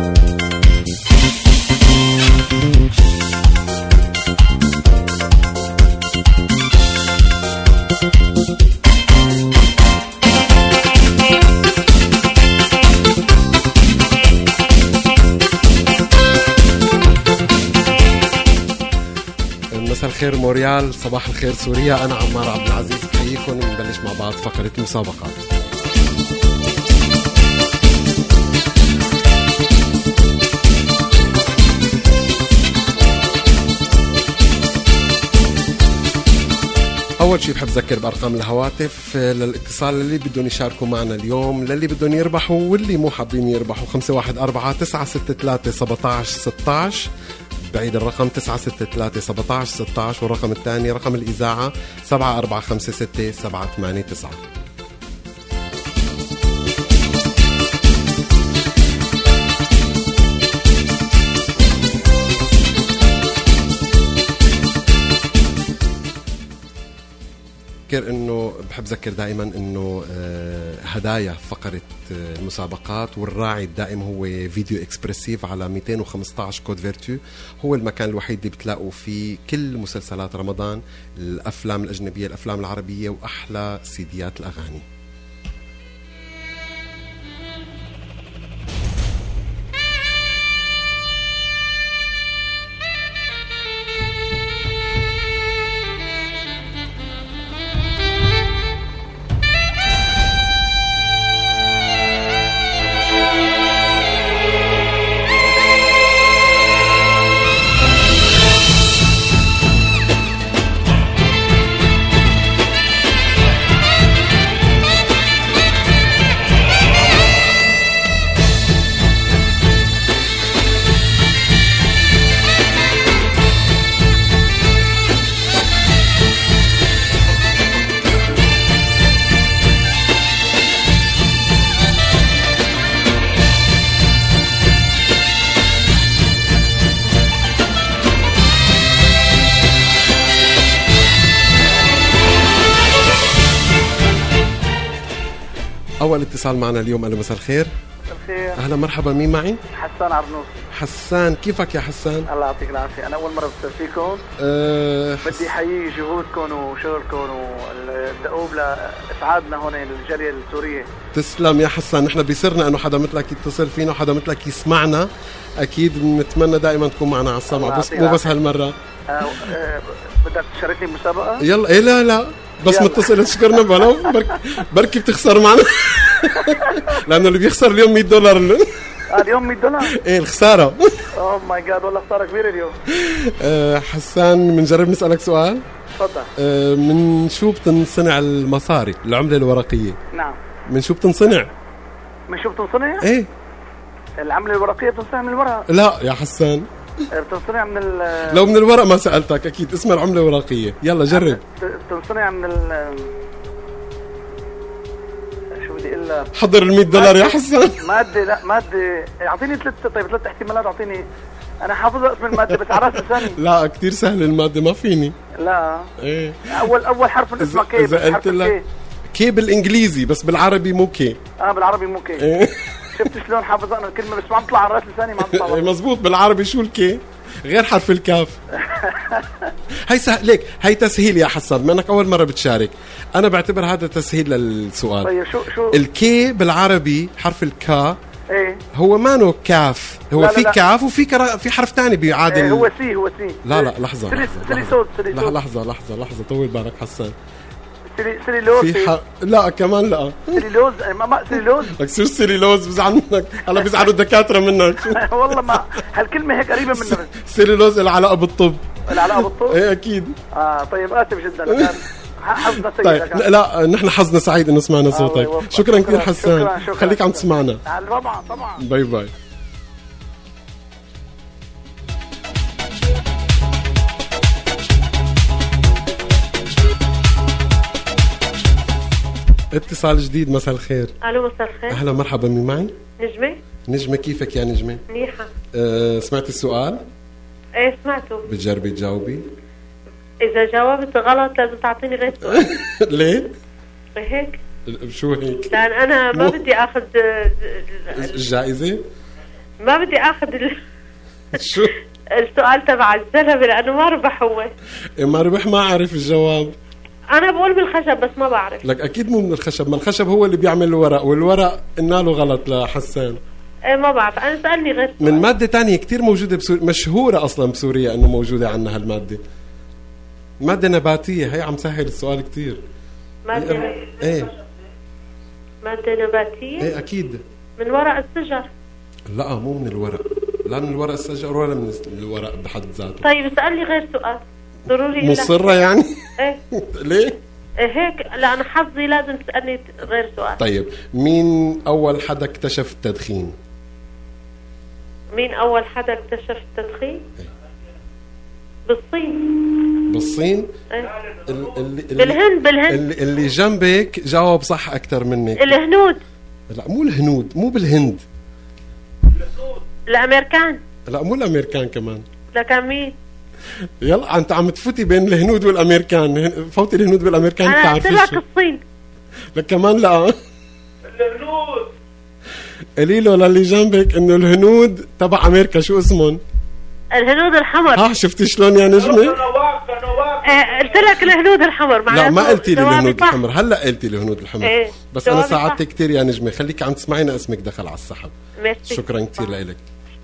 [SPEAKER 8] مساء الخير موريال، صباح الخير سوريا. أنا عمار عبد العزيز بحييكم ونبلش مع بعض فقرة المسابقات. أول شيء بحب أذكر بأرقام الهواتف للاتصال للي بدهم يشاركوا معنا اليوم، للي بدهم يربحوا واللي مو حابين يربحوا. خمسة واحد أربعة تسعة ستة ثلاثة سبعتاش ستاش، بعيد الرقم تسعة ستة ثلاثة سبعتاش ستاش، والرقم الثاني رقم الإذاعة سبعة أربعة خمسة ستة سبعة ثمانية تسعة. انه بحب ذكر دائما انه هدايا فقره المسابقات، والراعي الدائم هو فيديو اكسبرسيف على مئتين وخمسطعش كود فيرتو. هو المكان الوحيد اللي بتلاقوا فيه كل مسلسلات رمضان، الافلام الاجنبيه، الافلام العربيه، واحلى سيديات الاغاني. أول اتصال معنا اليوم. ألو مساء الخير.
[SPEAKER 5] مساء الخير.
[SPEAKER 8] أهلا مرحبا، مين معي؟
[SPEAKER 5] حسان عرنوس.
[SPEAKER 8] حسان، كيفك يا حسان؟
[SPEAKER 5] الله يعطيك العافية. أنا أول مرة بتصل فيكم.
[SPEAKER 8] أه
[SPEAKER 5] بدي أحيي جهودكم وشغلكم والدؤوب لإسعادنا هون الجالية السورية.
[SPEAKER 8] تسلم يا حسان، نحن بيسرنا أنه حدا مثلك يتصل فينا وحدا مثلك يسمعنا. أكيد نتمنى دائما تكون معنا على السمع، بس مو بس هالمرة.
[SPEAKER 5] أه أه بدك تشاركني مسابقة؟
[SPEAKER 8] يلا. إيه لا لا بس متصل تشكرنا بلو برك بركي بتخسر معنا. لأنه اللي بيخسر اليوم مية دولار.
[SPEAKER 5] آه اليوم مية دولار؟
[SPEAKER 8] ايه الخسارة.
[SPEAKER 5] اوه ماي جاد، والله خسارة كبيرة اليوم.
[SPEAKER 8] أه حسان، بنجرب نسألك سؤال.
[SPEAKER 5] تفضل.
[SPEAKER 8] أه من شو بتنصنع المصاري، العملة الورقية؟
[SPEAKER 5] نعم.
[SPEAKER 8] من شو بتنصنع؟
[SPEAKER 5] من شو بتنصنع؟
[SPEAKER 8] ايه
[SPEAKER 5] العملة الورقية بتنصنع من الورق.
[SPEAKER 8] لا يا حسان،
[SPEAKER 5] بتنصنع من ال
[SPEAKER 8] لو من الورق ما سألتك. أكيد اسمها العملة الورقية. يلا جرب.
[SPEAKER 5] بتنصنع من ال شو بدي اقول لك،
[SPEAKER 8] حضر ال مية دولار يا حسان.
[SPEAKER 5] مادة. لا مادة، اعطيني ثلاث طيب ثلاث احتمالات اعطيني. انا حافظ اسم المادة بس على راس لساني.
[SPEAKER 8] لا كتير سهل المادة، ما فيني.
[SPEAKER 5] لا
[SPEAKER 8] ايه
[SPEAKER 5] اول اول حرف من اسمها كي.
[SPEAKER 8] إذا قلت لك كي بالانجليزي بس بالعربي مو كي.
[SPEAKER 5] اه بالعربي مو كي.
[SPEAKER 8] إيه.
[SPEAKER 5] شفت شلون حافظ انا الكلمة بس ما عم تطلع على راس لساني، ما عم تطلع.
[SPEAKER 8] مزبوط. بالعربي شو الكي؟ غير حرف الكاف. هي سهل ليك، هي تسهيل يا حسان، بما انك اول مره بتشارك انا بعتبر هذا تسهيل للسؤال.
[SPEAKER 5] طيب شو شو
[SPEAKER 8] الكي بالعربي حرف الكا.
[SPEAKER 5] ايه
[SPEAKER 8] هو ما نو كاف، هو لا في لا لا. كاف وفي كرا... في حرف ثاني بيعادل.
[SPEAKER 5] ايه هو سي هو سي.
[SPEAKER 8] لا لا لحظه
[SPEAKER 5] سلي سلي صوت سلي صوت.
[SPEAKER 8] لحظه لحظه لحظه طول بالك حسان.
[SPEAKER 5] سيلي سيليلوز
[SPEAKER 4] في ح... لا كمان لا
[SPEAKER 5] سيليلوز ما ما سيليلوز
[SPEAKER 4] لك شو سيليلوز بزعل منك هلا بيزعلوا الدكاتره منك
[SPEAKER 5] والله ما هالكلمه هيك قريبه منها
[SPEAKER 4] سيليلوز العلاقه بالطب
[SPEAKER 5] العلاقه بالطب
[SPEAKER 4] ايه اكيد
[SPEAKER 5] اه طيب اسف جدا حظنا سعيد.
[SPEAKER 4] طيب لا نحن حظنا سعيد انه سمعنا صوتك.
[SPEAKER 5] آه
[SPEAKER 4] شكرا كثير حسان.
[SPEAKER 5] شكرا شكرا
[SPEAKER 4] خليك عم تسمعنا.
[SPEAKER 5] طبعا طبعا.
[SPEAKER 4] باي باي. اتصال جديد. مساء الخير.
[SPEAKER 21] الو مساء الخير.
[SPEAKER 4] اهلا مرحبا. مين معي؟
[SPEAKER 21] نجمه.
[SPEAKER 4] نجمه كيفك يا نجمه؟
[SPEAKER 21] منيحه.
[SPEAKER 4] أه سمعت السؤال؟
[SPEAKER 21] ايه سمعته.
[SPEAKER 4] بتجربي تجاوبي؟
[SPEAKER 21] اذا جاوبت غلط لازم تعطيني غير سؤال.
[SPEAKER 4] ليه؟
[SPEAKER 21] هيك.
[SPEAKER 4] شو هيك؟
[SPEAKER 21] لان انا ما بدي اخذ
[SPEAKER 4] الجائزه؟
[SPEAKER 21] ما بدي اخذ ال...
[SPEAKER 4] شو؟
[SPEAKER 21] السؤال تبع الزلمه لانه ما ربح هو.
[SPEAKER 4] إيه ما ربح ما عارف الجواب.
[SPEAKER 21] انا بقول بالخشب بس ما بعرف.
[SPEAKER 4] لك اكيد مو من الخشب، ما الخشب هو اللي بيعمل الورق والورق قلنا له غلط لحسان.
[SPEAKER 21] ايه ما بعرف. انا سألني غير سؤال.
[SPEAKER 4] من مادة تانية كتير موجودة بسوريا، مشهورة اصلا بسوريا انه موجودة عنا هالمادة. مادة نباتية. هي عم سهل السؤال كتير.
[SPEAKER 21] مادة
[SPEAKER 4] ايه
[SPEAKER 21] مادة نباتية؟
[SPEAKER 4] ايه اكيد.
[SPEAKER 21] من ورق الشجر.
[SPEAKER 4] لا مو من الورق، لا من الورق الشجر ولا من الورق بحد ذاته.
[SPEAKER 21] طيب اسألني غير سؤال ضروري.
[SPEAKER 4] مصرة يعني؟
[SPEAKER 21] ايه
[SPEAKER 4] ليه؟
[SPEAKER 21] إيه هيك لأن حظي لازم تسألني غير سؤال.
[SPEAKER 4] طيب مين أول حدا اكتشف التدخين؟
[SPEAKER 21] مين أول حدا اكتشف التدخين؟
[SPEAKER 4] إيه؟
[SPEAKER 21] بالصين.
[SPEAKER 4] بالصين؟
[SPEAKER 21] إيه؟
[SPEAKER 4] ال ال
[SPEAKER 21] بالهند بالهند.
[SPEAKER 4] اللي, اللي جنبك جاوب صح أكتر منك.
[SPEAKER 21] الهنود.
[SPEAKER 4] لا مو الهنود، مو بالهند.
[SPEAKER 21] الأمريكان.
[SPEAKER 4] لا مو الأمريكان كمان.
[SPEAKER 21] لكن مين؟
[SPEAKER 4] يلا انت عم تفوتي بين الهنود والامريكان. فوتي الهنود والامريكان.
[SPEAKER 21] انا قلت لك الصين.
[SPEAKER 4] لك كمان لا.
[SPEAKER 21] الهنود.
[SPEAKER 4] قولي له للي جنبك انه الهنود تبع امريكا شو اسمهم؟
[SPEAKER 21] الهنود الحمر.
[SPEAKER 4] ها شفتي شلون يا نجمه؟
[SPEAKER 21] ايه قلت لك الهنود الحمر.
[SPEAKER 4] لا ما قلتي لي الهنود الحمر. هلا قلتي الهنود الحمر.
[SPEAKER 21] ايه.
[SPEAKER 4] بس انا ساعدتك كثير يا نجمه. خليك عم تسمعينا اسمك دخل على السحب.
[SPEAKER 21] ميرسي.
[SPEAKER 4] شكرا كثير لك.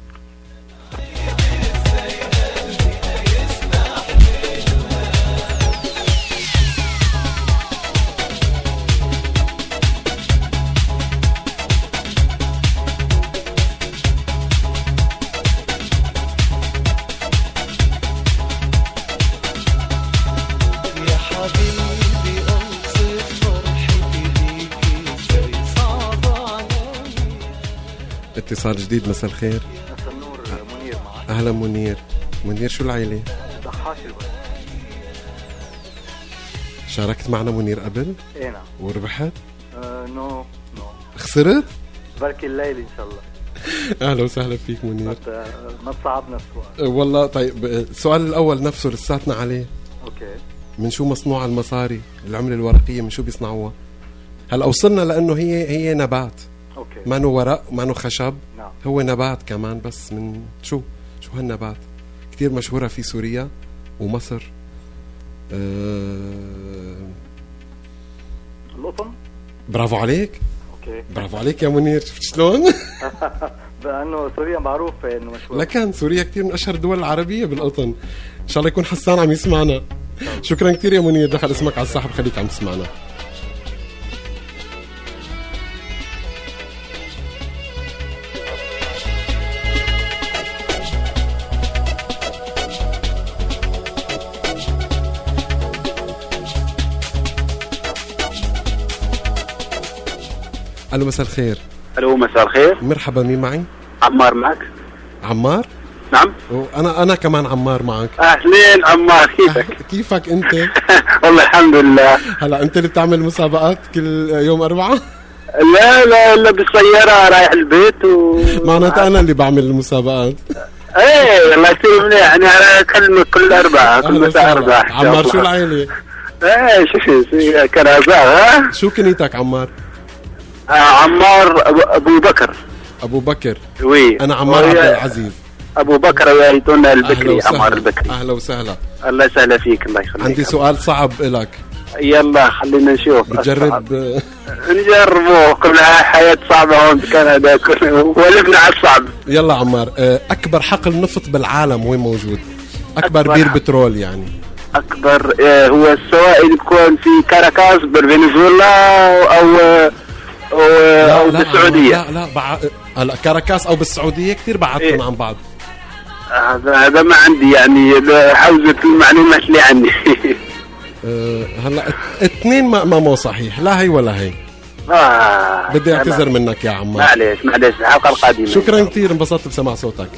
[SPEAKER 4] اتصال جديد. مساء الخير.
[SPEAKER 9] مساء النور. منير معك.
[SPEAKER 4] اهلا منير. منير شو العيله؟
[SPEAKER 9] ضحاكي البلد.
[SPEAKER 4] شاركت معنا منير قبل؟
[SPEAKER 9] ايه نعم.
[SPEAKER 4] وربحت؟
[SPEAKER 9] آه نو نو.
[SPEAKER 4] خسرت؟
[SPEAKER 9] بركي الليل ان شاء الله.
[SPEAKER 4] اهلا وسهلا فيك منير.
[SPEAKER 9] ما تصعبنا السؤال.
[SPEAKER 4] والله طيب السؤال الاول نفسه لساتنا عليه.
[SPEAKER 9] اوكي.
[SPEAKER 4] من شو مصنوع المصاري؟ العمله الورقيه من شو بيصنعوها؟ هلا وصلنا لانه هي هي نبات.
[SPEAKER 9] اوكي.
[SPEAKER 4] ما نو ورق ما نو خشب.
[SPEAKER 9] نعم.
[SPEAKER 4] هو نبات كمان. بس من شو شو هالنبات؟ كتير مشهوره في سوريا ومصر. أه...
[SPEAKER 9] القطن.
[SPEAKER 4] برافو عليك.
[SPEAKER 9] اوكي.
[SPEAKER 4] برافو عليك يا منير. شفت شلون؟
[SPEAKER 9] لانه سوريا معروفه انه مشهوره.
[SPEAKER 4] لكن سوريا كتير من اشهر الدول العربيه بالقطن. ان شاء الله يكون حسان عم يسمعنا. شكرا كتير يا منير. دخل اسمك على السحب. خليك عم تسمعنا. الو مساء الخير.
[SPEAKER 19] الو مساء الخير.
[SPEAKER 4] مرحبا. مين معي؟
[SPEAKER 19] عمار معك.
[SPEAKER 4] عمار؟
[SPEAKER 19] نعم.
[SPEAKER 4] انا انا كمان عمار معك.
[SPEAKER 19] اهلين عمار. كيفك؟
[SPEAKER 4] كيفك انت؟
[SPEAKER 19] والله الحمد لله.
[SPEAKER 4] هلا انت اللي بتعمل مسابقات كل يوم اربعة؟
[SPEAKER 19] لا لا لا بالسيارة رايح البيت و
[SPEAKER 4] معناتها انا اللي بعمل المسابقات.
[SPEAKER 19] ايه الله يصير منيح. يعني انا اكلمك كل اربعة كل مساء اربعة.
[SPEAKER 4] عمار شو العيلة؟
[SPEAKER 19] ايه شو شو كرازة. ها
[SPEAKER 4] شو كنيتك عمار؟
[SPEAKER 19] آه عمار ابو بكر.
[SPEAKER 4] ابو بكر.
[SPEAKER 19] وي.
[SPEAKER 4] انا عمار عبد العزيز.
[SPEAKER 19] ابو بكر ويتونا البكري. عمار البكري.
[SPEAKER 4] اهلا وسهلا.
[SPEAKER 19] الله يسهل فيك. الله يخليك.
[SPEAKER 4] عندي سؤال صعب لك.
[SPEAKER 19] يلا خلينا نشوف.
[SPEAKER 4] بتجرب؟
[SPEAKER 19] نجربه. كلها حياة صعبة هون بكندا. ولفنا على الصعب.
[SPEAKER 4] يلا عمار. اكبر حقل نفط بالعالم وين موجود؟ اكبر, أكبر بير بترول يعني.
[SPEAKER 18] اكبر آه هو السوائل بكون في كاراكاس بفنزويلا او او, أو
[SPEAKER 8] لا
[SPEAKER 18] بالسعوديه.
[SPEAKER 8] لا لا بع... هلا كاراكاس او بالسعوديه كثير بعدتهم إيه؟ عن بعض.
[SPEAKER 18] هذا هذا ما عندي يعني حوزه المعلومات اللي عندي.
[SPEAKER 8] أه هلا اثنين ما ما مو صحيح، لا هي ولا هي.
[SPEAKER 18] آه
[SPEAKER 8] بدي اعتذر منك يا عمار.
[SPEAKER 18] معلش معلش الحلقه القادمه.
[SPEAKER 8] شكرا كثير، انبسطت بسماع صوتك.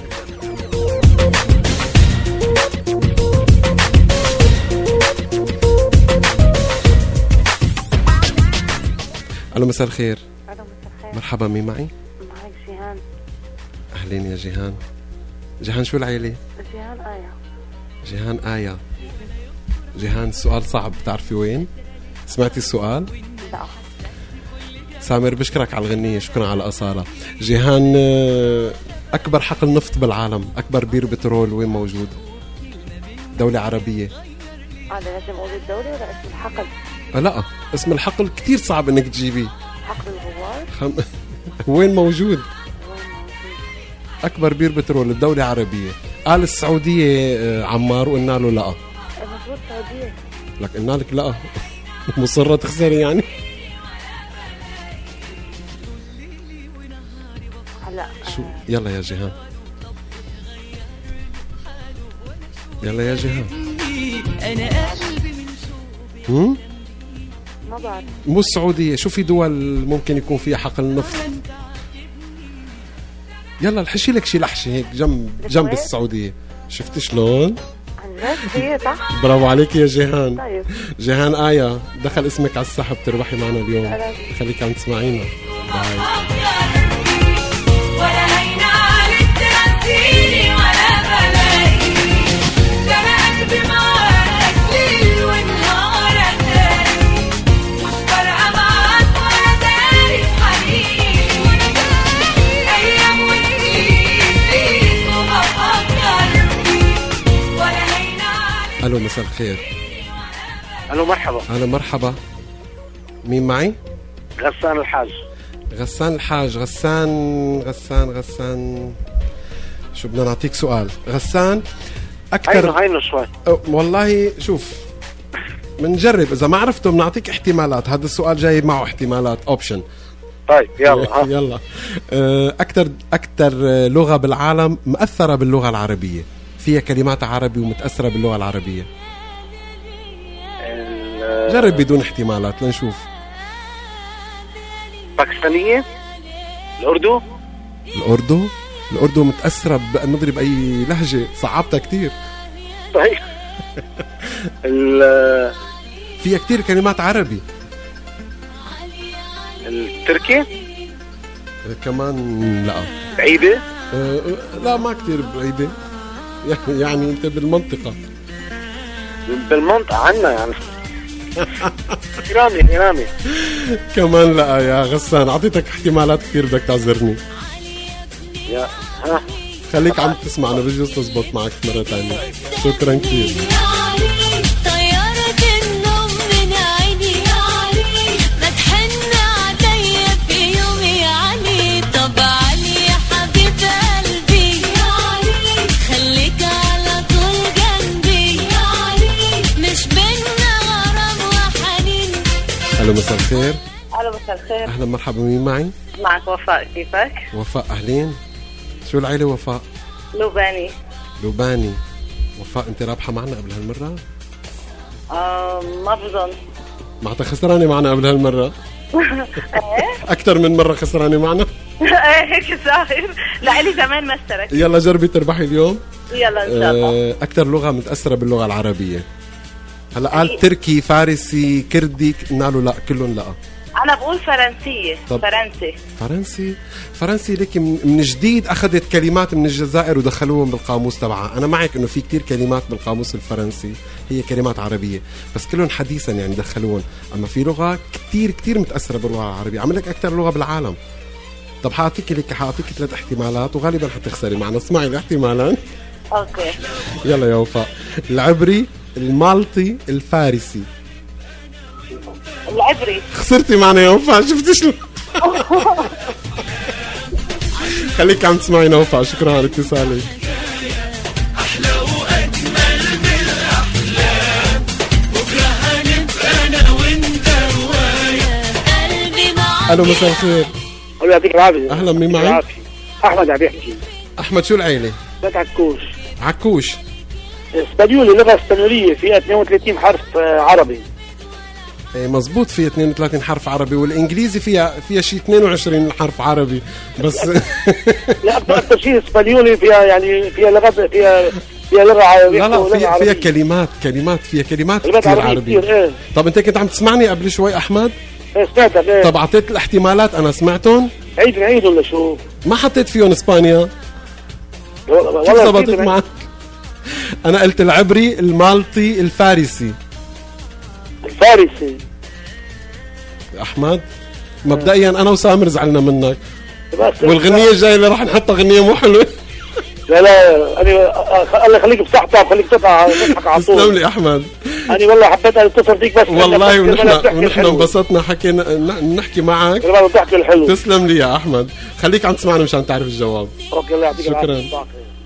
[SPEAKER 8] الو مساء الخير.
[SPEAKER 10] الو مساء الخير.
[SPEAKER 8] مرحبا، مين معي؟
[SPEAKER 10] معك جيهان.
[SPEAKER 8] اهلين يا جيهان. جيهان شو العيلة؟
[SPEAKER 10] جيهان آية.
[SPEAKER 8] جيهان آية. جيهان السؤال صعب، بتعرفي وين؟ سمعتي السؤال؟
[SPEAKER 10] لا.
[SPEAKER 8] سامر بشكرك على الغنية، شكرا على أصالة. جيهان، أكبر حقل نفط بالعالم، أكبر بير بترول وين موجود؟ دولة عربية.
[SPEAKER 10] هذا لازم أقول الدولة ولا اسم الحقل؟
[SPEAKER 8] أه لا، اسم الحقل كتير صعب إنك تجيبيه.
[SPEAKER 10] حقل الغوار؟
[SPEAKER 8] خم... وين موجود؟ أكبر بير بترول الدولة عربية. قال السعودية عمار وقلنا له لا.
[SPEAKER 10] المفروض السعودية.
[SPEAKER 8] لك قلنا لك لا. مصرة تخسري يعني؟
[SPEAKER 10] هلا
[SPEAKER 8] شو يلا يا جيهان، يلا يا جيهان. هم؟
[SPEAKER 10] ما بعرف.
[SPEAKER 8] مو السعودية، شو في دول ممكن يكون فيها حقل نفط؟ يلا الحشي لك شي لحشة هيك جنب جنب السعودية. شفتي شلون؟
[SPEAKER 10] عن جد هي صح؟
[SPEAKER 8] برافو عليك يا جيهان.
[SPEAKER 10] طيب.
[SPEAKER 8] جيهان آية، دخل اسمك على السحب، تربحي معنا اليوم. خليك عم تسمعينا. باي. الو مساء الخير.
[SPEAKER 18] الو مرحبا.
[SPEAKER 8] اهلا مرحبا، مين معي؟
[SPEAKER 18] غسان الحاج.
[SPEAKER 8] غسان الحاج. غسان غسان غسان شو بدنا نعطيك سؤال غسان اكثر.
[SPEAKER 18] هينو هينو شوي.
[SPEAKER 8] والله شوف بنجرب، اذا ما عرفته بنعطيك احتمالات. هذا السؤال جاي معه احتمالات، اوبشن.
[SPEAKER 18] طيب يلا.
[SPEAKER 8] يلا. اكثر اكثر لغة بالعالم مأثرة باللغة العربية، فيها كلمات عربي ومتأثرة باللغة العربية. جرب بدون احتمالات لنشوف.
[SPEAKER 18] باكستانية. الأردو.
[SPEAKER 8] الأردو. الأردو متأثرة بمدري بأي لهجة، صعبتها كتير.
[SPEAKER 18] طيب.
[SPEAKER 8] فيها كتير كلمات عربي.
[SPEAKER 18] التركي.
[SPEAKER 8] كمان لا.
[SPEAKER 18] بعيدة.
[SPEAKER 8] أه لا ما كتير بعيدة، يعني انت بالمنطقة.
[SPEAKER 18] بالمنطقة عنا يعني. إيراني إيراني.
[SPEAKER 8] كمان لا يا غسان، عطيتك احتمالات كتير، بدك تعذرني.
[SPEAKER 18] يا ها
[SPEAKER 8] خليك عم تسمعنا، بجوز تزبط معك مرة تانية. شكرا كتير. الو مساء الخير.
[SPEAKER 10] الو مساء الخير.
[SPEAKER 8] اهلا مرحبا، مين معي؟
[SPEAKER 10] معك وفاء، كيفك؟
[SPEAKER 8] وفاء اهلين. شو العيلة وفاء؟
[SPEAKER 10] لبناني.
[SPEAKER 8] لبناني. وفاء انت رابحة معنا قبل هالمرة؟
[SPEAKER 10] آه ما بظن.
[SPEAKER 8] معناتها خسرانة معنا قبل هالمرة؟ أكثر من مرة خسرانة معنا؟
[SPEAKER 10] ايه هيك صاير. لا لي زمان ما اشتركت.
[SPEAKER 8] يلا جربي تربحي اليوم.
[SPEAKER 10] يلا ان شاء الله.
[SPEAKER 8] أكثر لغة متأثرة باللغة العربية. هلا قال تركي، فارسي، كردي، قلنا له لا، كلهم لا.
[SPEAKER 10] انا بقول فرنسيه. فرنسي.
[SPEAKER 8] فرنسي. فرنسي ليك من جديد اخذت كلمات من الجزائر ودخلوهم بالقاموس تبعها. انا معك انه في كتير كلمات بالقاموس الفرنسي هي كلمات عربيه، بس كلهم حديثا يعني دخلوهم. اما في لغه كتير كتير متاثره باللغه العربيه، عم لك اكثر لغه بالعالم. طب حاعطيك لك حاعطيك ثلاث احتمالات وغالبا حتخسري معنا. اسمعي الاحتمالات.
[SPEAKER 10] اوكي
[SPEAKER 8] يلا يا وفاء. العبري، المالطي، الفارسي.
[SPEAKER 10] العبري.
[SPEAKER 8] خسرتي معنا يا وفاء، شفتي شلون؟ خليك عم تسمعينا وفاء، شكرا على اتصالك.
[SPEAKER 6] أحلى وأجمل من الأحلام
[SPEAKER 8] الو مساء الخير.
[SPEAKER 11] الله يعطيك العافيه.
[SPEAKER 8] اهلا، مين معي؟
[SPEAKER 11] احمد عم يحكي.
[SPEAKER 8] احمد شو العيله؟
[SPEAKER 11] بيت عكوش.
[SPEAKER 8] عكوش.
[SPEAKER 11] اسبانيولي، لغه اسبانيوليه فيها اثنين وثلاثين حرف عربي.
[SPEAKER 8] ايه مزبوط، فيها اثنين وثلاثين حرف عربي، والانجليزي فيها فيها شيء اثنين وعشرين حرف عربي بس.
[SPEAKER 11] لا اكثر شيء اسبانيولي فيها، يعني فيها لغه فيها فيها لغه عربيه.
[SPEAKER 8] لا لا فيها فيها كلمات كلمات فيها كلمات كثير عربيه.
[SPEAKER 11] ايه.
[SPEAKER 8] طب انت كنت عم تسمعني قبل شوي احمد؟
[SPEAKER 11] ايه سمعتك. ايه.
[SPEAKER 8] طب اعطيت الاحتمالات انا سمعتهم؟
[SPEAKER 11] عيد عيد ولا شو؟
[SPEAKER 8] ما حطيت فيهم اسبانيا.
[SPEAKER 11] والله
[SPEAKER 8] كيف ضبطت معك؟ انا قلت العبري، المالطي، الفارسي.
[SPEAKER 11] الفارسي
[SPEAKER 8] احمد مبدئيا انا وسامر زعلنا منك، والغنية الجاية اللي راح نحطها غنية مو حلوة.
[SPEAKER 11] لا لا انا الله يخليك بصحتك وخليك تطلع تضحك على طول.
[SPEAKER 8] تسلم لي احمد.
[SPEAKER 11] انا والله حبيت اتصل فيك بس
[SPEAKER 8] والله، ونحن ونحن انبسطنا حكينا نحكي معك.
[SPEAKER 11] الضحك الحلو.
[SPEAKER 8] تسلم لي يا احمد، خليك عم تسمعنا مشان تعرف الجواب.
[SPEAKER 11] اوكي الله يعطيك العافية.
[SPEAKER 8] شكرا.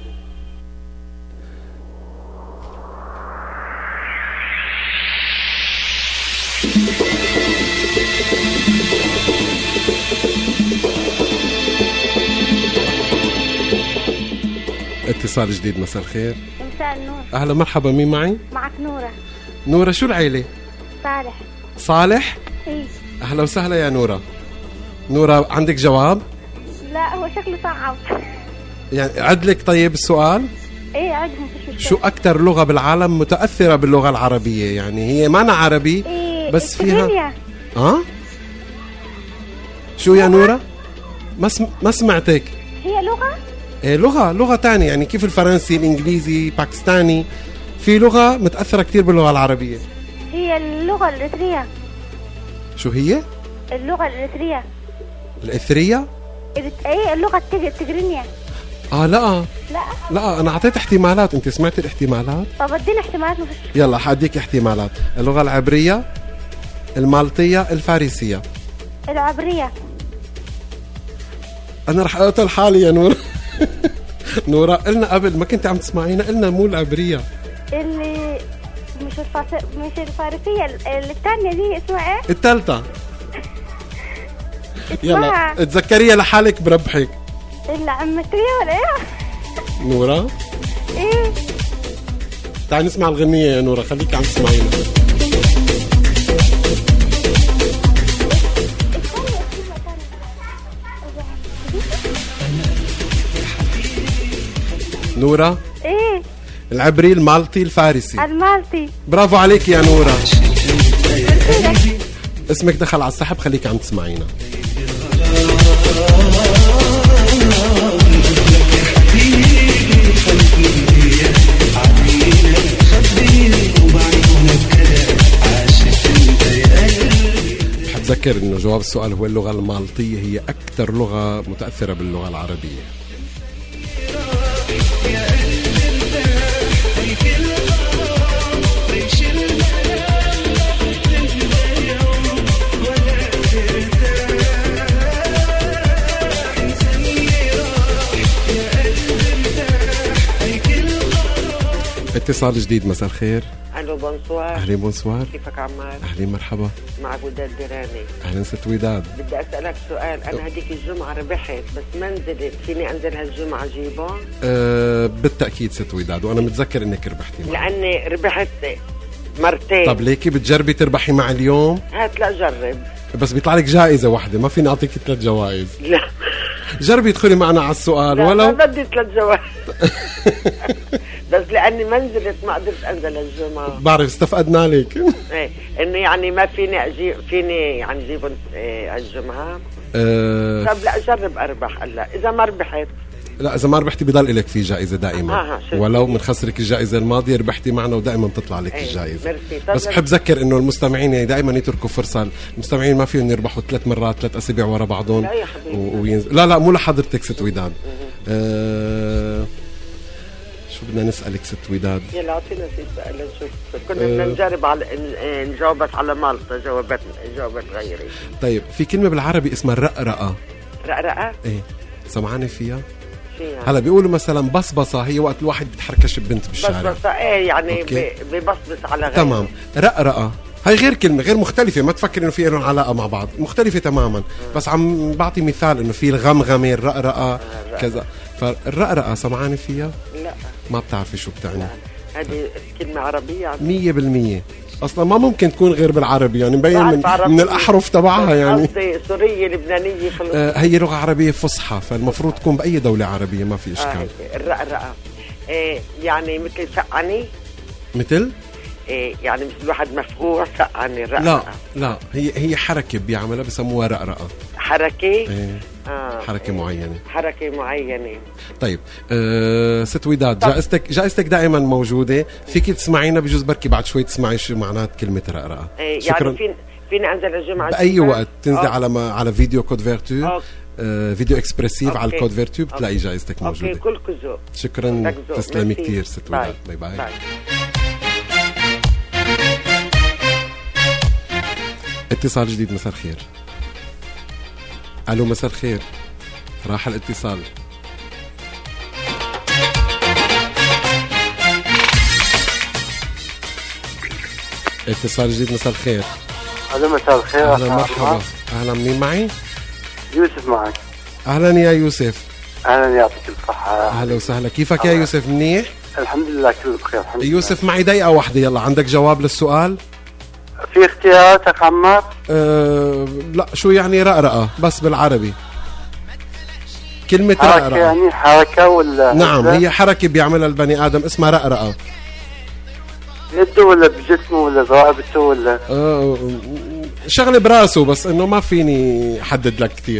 [SPEAKER 8] اتصال جديد. مساء الخير.
[SPEAKER 13] مساء النور.
[SPEAKER 8] اهلا مرحبا، مين معي؟
[SPEAKER 13] معك نورة.
[SPEAKER 8] نورة شو العيلة؟
[SPEAKER 13] صالح.
[SPEAKER 8] صالح؟
[SPEAKER 13] ايه.
[SPEAKER 8] اهلا وسهلا يا نورة. نورة عندك جواب؟
[SPEAKER 13] لا هو شكله صعب.
[SPEAKER 8] يعني عدلك طيب السؤال؟
[SPEAKER 13] ايه عدهم.
[SPEAKER 8] شو أكتر لغة بالعالم متأثرة باللغة العربية؟ يعني هي ما أنا عربي
[SPEAKER 13] إيه
[SPEAKER 8] بس فيها
[SPEAKER 13] التجرينيا.
[SPEAKER 8] اه شو يا نورة؟ ما سم... ما سمعتك.
[SPEAKER 13] هي لغة؟
[SPEAKER 8] إيه لغة لغة تانية، يعني كيف الفرنسي، الإنجليزي، باكستاني، في لغة متأثرة كتير باللغة العربية.
[SPEAKER 13] هي اللغة الإريترية.
[SPEAKER 8] شو هي؟
[SPEAKER 13] اللغة الإريترية.
[SPEAKER 8] الإثرية؟
[SPEAKER 13] ايه اللغة التجرينية.
[SPEAKER 8] اه لا
[SPEAKER 13] لا
[SPEAKER 8] لا انا اعطيت احتمالات، انت سمعتي الاحتمالات؟
[SPEAKER 13] طب اديني احتمالات. مفيش.
[SPEAKER 8] يلا حاديك احتمالات. اللغة العبرية، المالطية، الفارسية.
[SPEAKER 13] العبرية.
[SPEAKER 8] انا رح اقتل حالي يا نورة. نورة قلنا قبل ما كنت عم تسمعينا، قلنا مو العبرية
[SPEAKER 13] اللي مش الفاس... مش الفارسية، الثانية دي اسمها ايه؟
[SPEAKER 8] الثالثة. يلا تذكريها لحالك بربحك.
[SPEAKER 13] العمتية ولا ايه؟
[SPEAKER 8] نورة
[SPEAKER 13] ايه
[SPEAKER 8] تعالي نسمع الغنية يا نورة، خليك عم تسمعينا. نورة
[SPEAKER 13] ايه
[SPEAKER 8] العبري، المالطي، الفارسي.
[SPEAKER 13] المالطي.
[SPEAKER 8] برافو عليك يا نورة. اسمك دخل على السحب، خليك عم تسمعينا. بذكر انه جواب السؤال هو اللغة المالطية، هي اكثر لغة متأثرة باللغة العربية. اتصال جديد. مساء الخير.
[SPEAKER 23] الو بونسوار.
[SPEAKER 8] اهلين بونسوار.
[SPEAKER 23] كيفك عمار؟
[SPEAKER 8] اهلين مرحبا.
[SPEAKER 23] معك وداد دراني.
[SPEAKER 8] اهلين ست وداد.
[SPEAKER 23] بدي اسالك سؤال، انا هديك الجمعه ربحت بس ما نزلت، فيني انزل هالجمعه جيبون؟
[SPEAKER 8] أه بالتاكيد ست وداد، وانا متذكر انك ربحتي معي.
[SPEAKER 23] لاني ربحت مرتين.
[SPEAKER 8] طب ليكي بتجربي تربحي مع اليوم؟
[SPEAKER 23] هات لا جرب.
[SPEAKER 8] بس بيطلع لك جائزه واحده، ما فيني اعطيك ثلاث جوائز.
[SPEAKER 23] لا
[SPEAKER 8] جربي ادخلي معنا على السؤال.
[SPEAKER 23] لا
[SPEAKER 8] ولو
[SPEAKER 23] ما بدي ثلاث جوائز. بس لاني ما نزلت ما قدرت انزل الجمعه.
[SPEAKER 8] بعرف استفقدنا لك.
[SPEAKER 23] ايه انه يعني ما فيني اجيب، فيني يعني اجيبهم إيه الجمعه.
[SPEAKER 8] أه
[SPEAKER 23] طب لا جرب اربح هلا، اذا ما ربحت
[SPEAKER 8] لا اذا ما ربحتي بضل لك في جائزه دائما.
[SPEAKER 23] آه
[SPEAKER 8] ولو من خسرك الجائزه الماضيه ربحتي معنا ودائما بتطلع لك
[SPEAKER 23] ايه
[SPEAKER 8] الجائزه.
[SPEAKER 23] بس
[SPEAKER 8] بحب اذكر انه المستمعين يعني دائما يتركوا فرصه، المستمعين ما فيهم يربحوا ثلاث مرات ثلاث اسابيع ورا بعضهم.
[SPEAKER 23] لا يا حبيبي
[SPEAKER 8] و... وينزل... لا لا مو لحضرتك ست وداد. أه... شو بدنا نسالك ست وداد؟
[SPEAKER 23] يلا اعطينا في سؤال نشوف. كنا بدنا أه... نجرب على نجاوبت على مالطا، جاوبت جاوبت غيري.
[SPEAKER 8] طيب في كلمه بالعربي اسمها الرقرقه.
[SPEAKER 23] رقرقه؟
[SPEAKER 8] ايه سمعاني فيها؟
[SPEAKER 23] يعني.
[SPEAKER 8] هلا بيقولوا مثلا بصبصه هي وقت الواحد بتحركش ببنت بالشارع.
[SPEAKER 23] بصبصه ايه يعني ببصبص على غيره.
[SPEAKER 8] تمام. رقرقه هاي غير كلمة، غير مختلفة، ما تفكر إنه في لهم علاقة مع بعض، مختلفة تماما. بس عم بعطي مثال إنه في الغمغمة، الرقرقة كذا. فالرقرقة سمعانة فيها؟
[SPEAKER 23] لا
[SPEAKER 8] ما بتعرفي شو بتعني.
[SPEAKER 23] هذه كلمة عربية
[SPEAKER 8] مية بالمية أصلا ما ممكن تكون غير بالعربي، يعني مبين من, من الأحرف تبعها يعني.
[SPEAKER 23] سورية لبنانية
[SPEAKER 8] آه هي لغة عربية فصحى، فالمفروض تكون بأي دولة عربية، ما في إشكال.
[SPEAKER 23] آه الرقرقة إيه يعني مثل سقعني؟
[SPEAKER 8] مثل؟
[SPEAKER 23] إيه يعني مثل واحد مفقوع سقعني الرقرقة.
[SPEAKER 8] لا لا هي هي حركة بيعملها بسموها رقرقة.
[SPEAKER 23] حركة؟
[SPEAKER 8] إيه
[SPEAKER 23] آه
[SPEAKER 8] حركة معينة.
[SPEAKER 23] حركة معينة.
[SPEAKER 8] طيب آه ست وداد، جائزتك جائزتك دائما موجودة، فيك تسمعينا بجوز بركي بعد شوي تسمعي شو معنات كلمة رقرقة.
[SPEAKER 23] إيه يعني فين فينا انزل الجمعة
[SPEAKER 8] بأي وقت تنزل على ما على فيديو كود فيرتو، آه فيديو اكسبرسيف أوكي. على الكود فيرتو بتلاقي جائزتك موجودة.
[SPEAKER 23] أوكي كل كذوب.
[SPEAKER 8] شكرا تسلمي كتير ست وداد. باي باي, باي. اتصال جديد. مساء الخير. الو مساء الخير. راح الاتصال. اتصال جديد. مساء الخير.
[SPEAKER 15] الو مساء الخير.
[SPEAKER 8] اهلا مرحبا. اهلا، مين معي؟
[SPEAKER 15] يوسف معك.
[SPEAKER 8] اهلا يا يوسف.
[SPEAKER 15] اهلا يعطيك الصحة.
[SPEAKER 8] اهلا وسهلا، كيفك يا يوسف؟ منيح
[SPEAKER 15] الحمد لله كله بخير الحمد لله.
[SPEAKER 8] يوسف معي دقيقة واحدة، يلا عندك جواب للسؤال؟
[SPEAKER 15] في اختيارات عمار؟
[SPEAKER 8] أه لا، شو يعني رقرقة بس بالعربي؟ كلمة
[SPEAKER 15] حركة
[SPEAKER 8] رقرقة
[SPEAKER 15] يعني حركة ولا؟
[SPEAKER 8] نعم هي حركة بيعملها البني آدم اسمها رقرقة.
[SPEAKER 15] يده ولا بجسمه ولا برقبته ولا؟
[SPEAKER 8] أه شغلة براسه، بس انه ما فيني احدد لك كثير.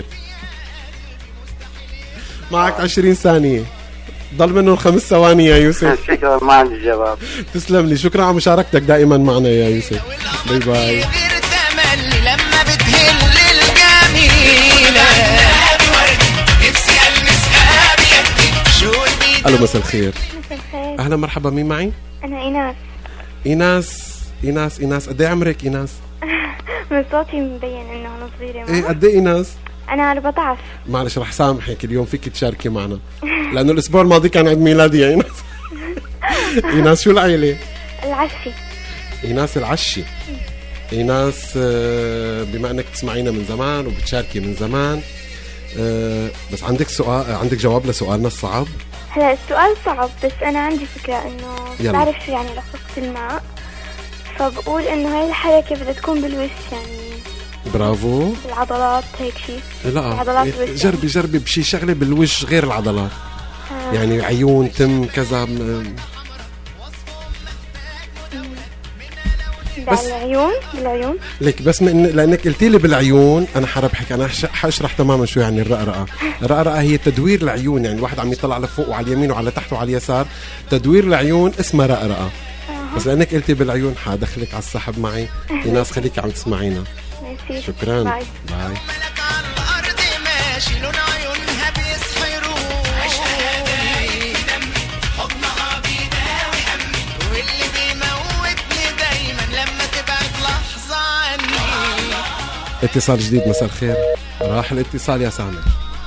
[SPEAKER 8] معك عشرين ثانية، ضل منهم خمس ثواني يا يوسف.
[SPEAKER 15] شكرا، ما عندي جواب.
[SPEAKER 8] تسلم لي، شكرا على مشاركتك دائما معنا يا يوسف. باي باي.
[SPEAKER 16] لما بتهل الجميلة نفسي ألمسها بيدي شو البيت.
[SPEAKER 8] الو مساء الخير.
[SPEAKER 13] مساء الخير.
[SPEAKER 8] اهلا مرحبا، مين معي؟
[SPEAKER 13] انا ايناس.
[SPEAKER 8] ايناس ايناس ايناس قد ايه عمرك ايناس؟
[SPEAKER 13] من صوتي مبين انه انا صغيرة.
[SPEAKER 8] ايه قد ايه ايناس؟
[SPEAKER 13] انا أربعة عشر.
[SPEAKER 8] معلش رح سامحك اليوم، فيك تشاركي معنا لانه الاسبوع الماضي كان عيد ميلادي يا ايناس. ايناس شو العيلة؟
[SPEAKER 13] العشي.
[SPEAKER 8] ايناس العشي. ايناس بما انك تسمعينا من زمان وبتشاركي من زمان، بس عندك سؤال، عندك جواب لسؤالنا الصعب؟
[SPEAKER 13] هلا السؤال صعب، بس انا عندي فكرة انه بعرف شو يعني لخصة الماء، فبقول انه هاي الحركة بدها تكون بالوش يعني.
[SPEAKER 8] برافو.
[SPEAKER 13] العضلات هيك شيء.
[SPEAKER 8] لا
[SPEAKER 13] العضلات
[SPEAKER 8] جربي جربي بشي شغلة بالوش غير العضلات. آه. يعني عيون، تم، كذا.
[SPEAKER 13] بالعيون بالعيون
[SPEAKER 8] ليك بس من لانك قلتي لي بالعيون انا حربحك، انا حاشرح تماما شو يعني الرقرقه. الرقرقه هي تدوير العيون، يعني الواحد عم يطلع لفوق وعلى اليمين وعلى تحت وعلى اليسار، تدوير العيون اسمها رقرقه. أه. بس لانك قلتي بالعيون حادخلك على السحب معي. الناس خليكي عم تسمعينا. شكرا. باي, باي. اتصال جديد. مساء الخير. راح الاتصال يا سامر.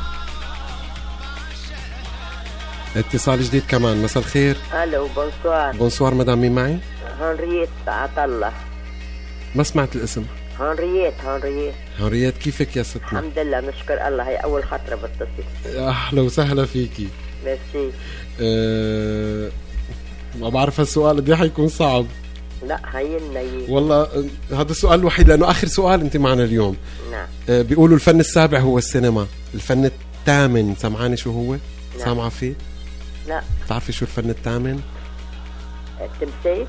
[SPEAKER 8] اتصال جديد كمان. مساء الخير.
[SPEAKER 23] الو بونسوار.
[SPEAKER 8] بونسوار مدام، مين معي؟
[SPEAKER 23] هنريت عطله.
[SPEAKER 8] ما سمعت الاسم.
[SPEAKER 23] هنريت هنريت
[SPEAKER 8] هنريت، كيفك يا ستنا؟
[SPEAKER 23] الحمد لله نشكر الله، هي اول خطره بتصل.
[SPEAKER 8] اهلا وسهلا فيكي.
[SPEAKER 23] ميرسي.
[SPEAKER 8] أه... ما بعرف هالسؤال قد ايه حيكون صعب.
[SPEAKER 23] لا هين لي
[SPEAKER 8] والله هذا السؤال الوحيد لانه اخر سؤال انت معنا اليوم.
[SPEAKER 23] نعم.
[SPEAKER 8] أه بيقولوا الفن السابع هو السينما، الفن الثامن سمعاني شو هو؟ نعم. سامعه فيه؟
[SPEAKER 23] لا.
[SPEAKER 8] بتعرفي شو الفن الثامن؟
[SPEAKER 23] التمثيل؟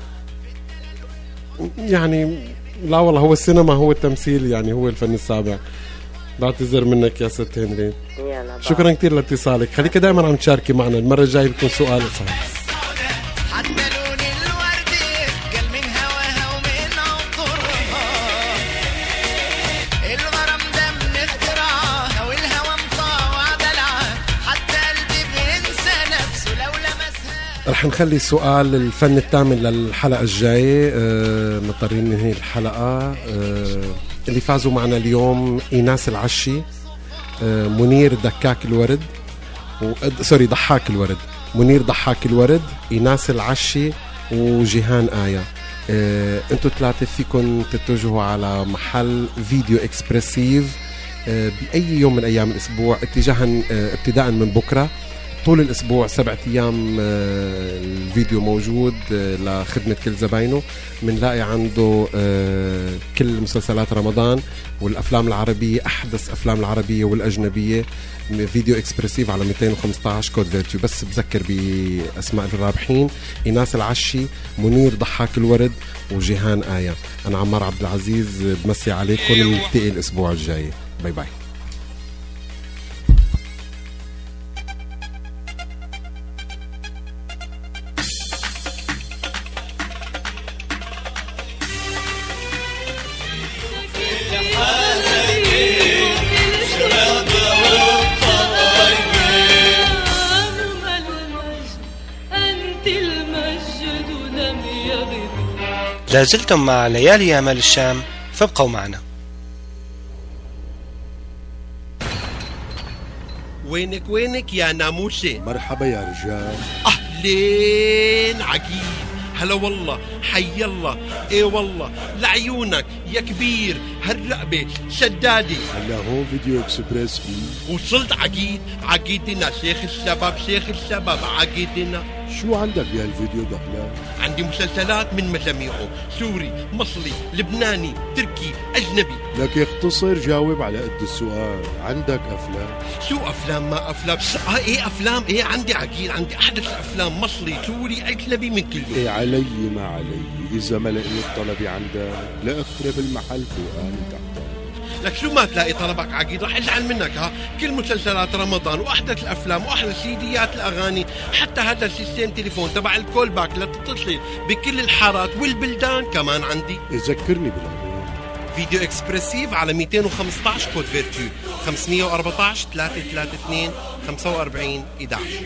[SPEAKER 8] يعني لا والله هو السينما، هو التمثيل، يعني هو الفن السابع. بعتذر منك يا ست هنري. شكرا كثير لاتصالك، خليك دائما عم تشاركي معنا، المره الجايه بيكون سؤال صعب. رح نخلي سؤال الفن الثامن للحلقة الجاية. أه مضطرين ننهي الحلقة. أه اللي فازوا معنا اليوم إيناس العشي، أه منير دكاك الورد و... سوري ضحاك الورد، منير ضحاك الورد، إيناس العشي، وجيهان آية. آه، انتوا ثلاثة فيكم تتجهوا على محل فيديو اكسبرسيف آه، بأي يوم من أيام الأسبوع اتجاها آه، ابتداء من بكرة طول الأسبوع سبعة أيام. آه، الفيديو موجود آه، لخدمة كل زباينه. منلاقي عنده آه، كل مسلسلات رمضان والأفلام العربية، أحدث أفلام العربية والأجنبية. فيديو اكسبرسيف على مئتين وخمسة عشر كود فيرتيو. بس بذكر بأسماء الرابحين: إيناس العشي، منير ضحاك الورد، وجيهان آية. أنا عمار عبد العزيز، بمسي عليكم. نلتقي الأسبوع الجاي. باي باي.
[SPEAKER 7] لازلتم مع ليالي أمال الشام، فابقوا معنا.
[SPEAKER 8] وينك وينك يا ناموسة؟
[SPEAKER 14] مرحبا يا رجال.
[SPEAKER 8] أهلين عقيل. هلا والله، حي الله. ايه والله، لعيونك يا كبير، هالرقبة سدادي.
[SPEAKER 14] هلا هون فيديو اكسبريس فيه.
[SPEAKER 8] وصلت عقيد، عقيدنا شيخ الشباب، شيخ الشباب عقيدنا.
[SPEAKER 14] شو عندك بهالفيديو دخلان؟
[SPEAKER 8] عندي مسلسلات من مجاميعه، سوري، مصري، لبناني، تركي، أجنبي.
[SPEAKER 14] لك اختصر جاوب على قد السؤال. عندك أفلام؟
[SPEAKER 8] شو أفلام ما أفلام؟ آه إيه أفلام، إيه عندي عقيل، عندي أحدث الأفلام، مصري، سوري، أجنبي، من كله.
[SPEAKER 14] إيه علي ما علي، إذا ما لقيت طلبي عندك لأخرب المحل فوقاني تحت.
[SPEAKER 8] لك شو ما تلاقي طلبك عقيد رح ازعل منك. ها كل مسلسلات رمضان واحدث الافلام واحدث سيديات الاغاني، حتى هذا السيستم تليفون تبع الكول باك لتتصل بكل الحارات والبلدان كمان عندي.
[SPEAKER 14] ذكرني بالعنوان.
[SPEAKER 8] فيديو اكسبرسيف على مئتين وخمسة عشر كود فيرتيو، خمسمئة وأربعة عشر ثلاثمئة وثلاثة وثلاثين خمسة وأربعين إحدى عشر.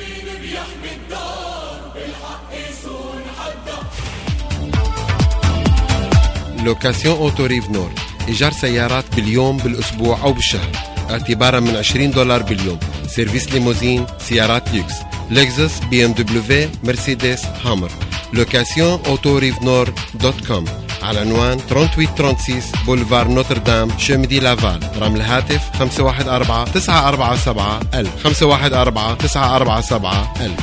[SPEAKER 8] لوكاسيون اوتو ريف نور، إيجار سيارات باليوم بالأسبوع أو بالشهر اعتبارا من عشرين دولار باليوم. سيرفيس ليموزين، سيارات ليكس، لكزس، بي ام دبليو، مرسيدس، هامر. لوكاسيون اوتو ريف نور دوت كوم على عنوان ثمانية وثمانين ستة بولفار نوتردام، شمدي لافال. رقم الهاتف خمسة واحد أربعة تسعة أربعة سبعة ألف، خمسة واحد أربعة تسعة أربعة سبعة ألف.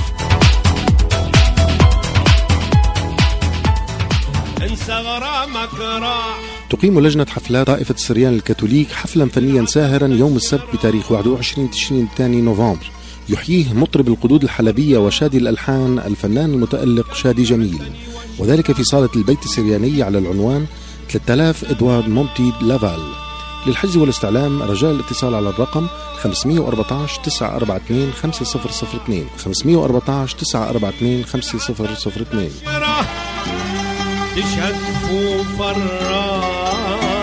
[SPEAKER 8] انسى غرامك راح.
[SPEAKER 4] تقيم لجنة حفلات طائفة السريان الكاثوليك حفلا فنيا ساهرا يوم السبت بتاريخ واحد وعشرين تشرين الثاني نوفمبر، يحييه مطرب القدود الحلبية وشادي الألحان الفنان المتألق شادي جميل، وذلك في صالة البيت السرياني على العنوان ثلاثة آلاف إدوارد مونتي لافال. للحجز والاستعلام رجاء الاتصال على الرقم خمسمئة وأربعة عشر تسعة أربعة اثنين خمسة صفر صفر اثنين، خمسمئة وأربعة عشر تسعة أربعة اثنين خمسة صفر صفر اثنين.
[SPEAKER 8] تشهد كفوف الراح.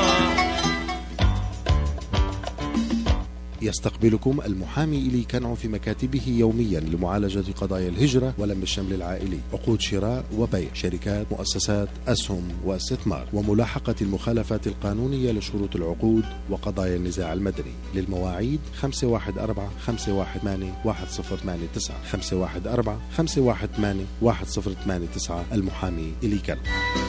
[SPEAKER 4] يستقبلكم المحامي إلي كنعو في مكاتبه يوميا لمعالجة قضايا الهجرة ولم الشمل العائلي، عقود شراء وبيع، شركات، مؤسسات، أسهم واستثمار، وملاحقة المخالفات القانونية لشروط العقود وقضايا النزاع المدني. للمواعيد خمسة واحد أربعة خمسة واحد ثمانية واحد صفر ثمانية تسعة، خمسة واحد أربعة خمسة واحد ثمانية واحد صفر ثمانية تسعة. المحامي إلي كنعو.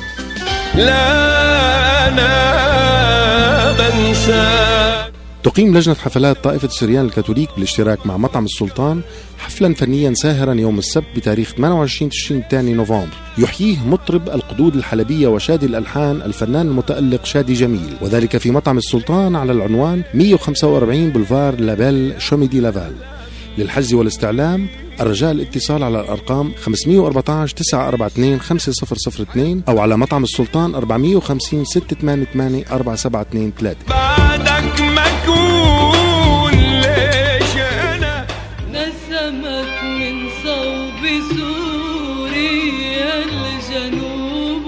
[SPEAKER 8] لا أنا بنسى.
[SPEAKER 4] تقيم لجنة حفلات طائفة السريان الكاثوليك بالاشتراك مع مطعم السلطان حفلا فنيا ساهرا يوم السبت بتاريخ ثمانية وعشرين تشرين الثاني نوفمبر، يحييه مطرب القدود الحلبية وشادي الألحان الفنان المتألق شادي جميل، وذلك في مطعم السلطان على العنوان مئة وخمسة وأربعين بولفار لابيل، شوميدي لافال. للحجز والاستعلام الرجاء الاتصال على الأرقام خمسمئة وأربعة عشر تسعة أربعة اثنين خمسة صفر صفر اثنين أو على مطعم السلطان أربعمئة وخمسين ستة ثمانية ثمانية أربعة سبعة اثنين ثلاثة.
[SPEAKER 8] بعدك مكون ليش أنا
[SPEAKER 6] نسمت من صوب سوريا الجنوب،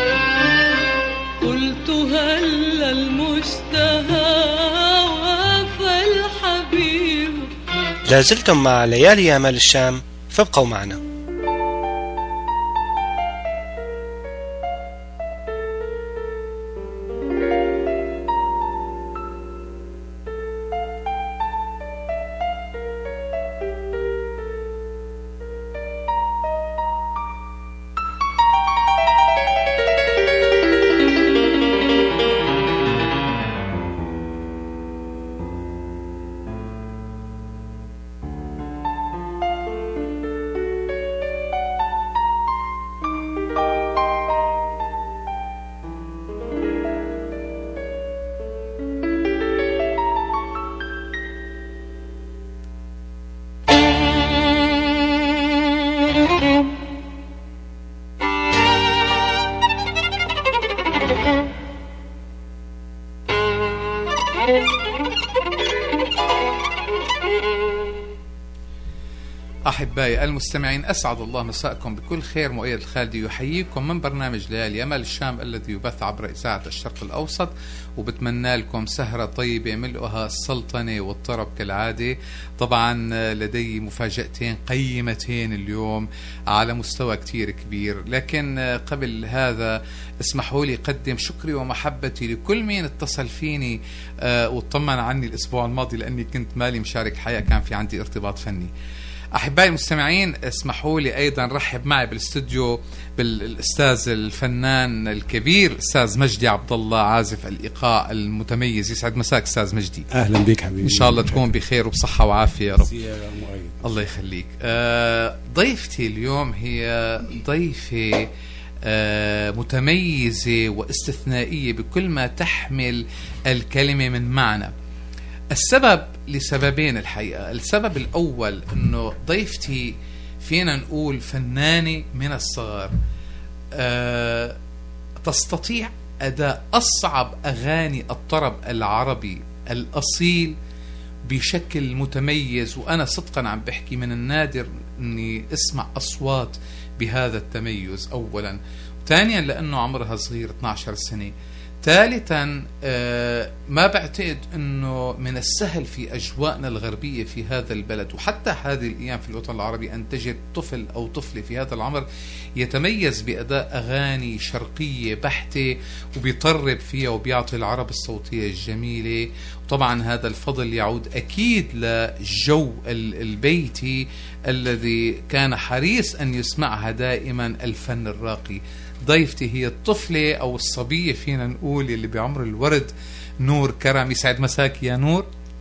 [SPEAKER 6] قلت هل المشتهى وفى الحبيب.
[SPEAKER 7] لازلتم مع ليالي أمال الشام، فابقوا معنا.
[SPEAKER 12] أحبائي المستمعين، أسعد الله مساءكم بكل خير. مؤيد الخالدي يحييكم من برنامج ليالي أمل الشام الذي يبث عبر إذاعة الشرق الأوسط، وبتمنى لكم سهرة طيبة ملؤها السلطنة والطرب كالعادة. طبعا لدي مفاجأتين قيمتين اليوم على مستوى كتير كبير، لكن قبل هذا اسمحوا لي قدم شكري ومحبتي لكل مين اتصل فيني أه وطمن عني الأسبوع الماضي، لأني كنت مالي مشارك الحقيقة، كان في عندي ارتباط فني. أحبائي المستمعين، اسمحوا لي أيضا رحب معي بالاستوديو بالأستاذ الفنان الكبير الأستاذ مجدي عبد الله، عازف الإيقاع المتميز. يسعد مساك أستاذ مجدي.
[SPEAKER 17] أهلا بك حبيبي،
[SPEAKER 12] إن شاء الله تكون بخير وبصحة وعافية يا رب.
[SPEAKER 17] يا مؤيد.
[SPEAKER 12] الله يخليك. آه ضيفتي اليوم هي ضيفة آه متميزة واستثنائية بكل ما تحمل الكلمة من معنى. السبب لسببين الحقيقة. السبب الأول أنه ضيفتي فينا نقول فنانة من الصغر، أه تستطيع أداء أصعب أغاني الطرب العربي الأصيل بشكل متميز، وأنا صدقا عم بحكي من النادر أني أسمع أصوات بهذا التميز أولا. ثانيا لأنه عمرها صغير اثنتي عشرة سنة. ثالثا آه ما بعتقد أنه من السهل في أجواءنا الغربية في هذا البلد وحتى هذه الأيام في الوطن العربي أن تجد طفل أو طفلة في هذا العمر يتميز بأداء أغاني شرقية بحتة وبيطرب فيها وبيعطي العرب الصوتية الجميلة. طبعا هذا الفضل يعود أكيد للجو البيتي الذي كان حريص أن يسمعها دائما الفن الراقي. ضيفتي هي الطفلة أو الصبية فينا نقول اللي بعمر الورد، نور كرم. يسعد مساك يا نور.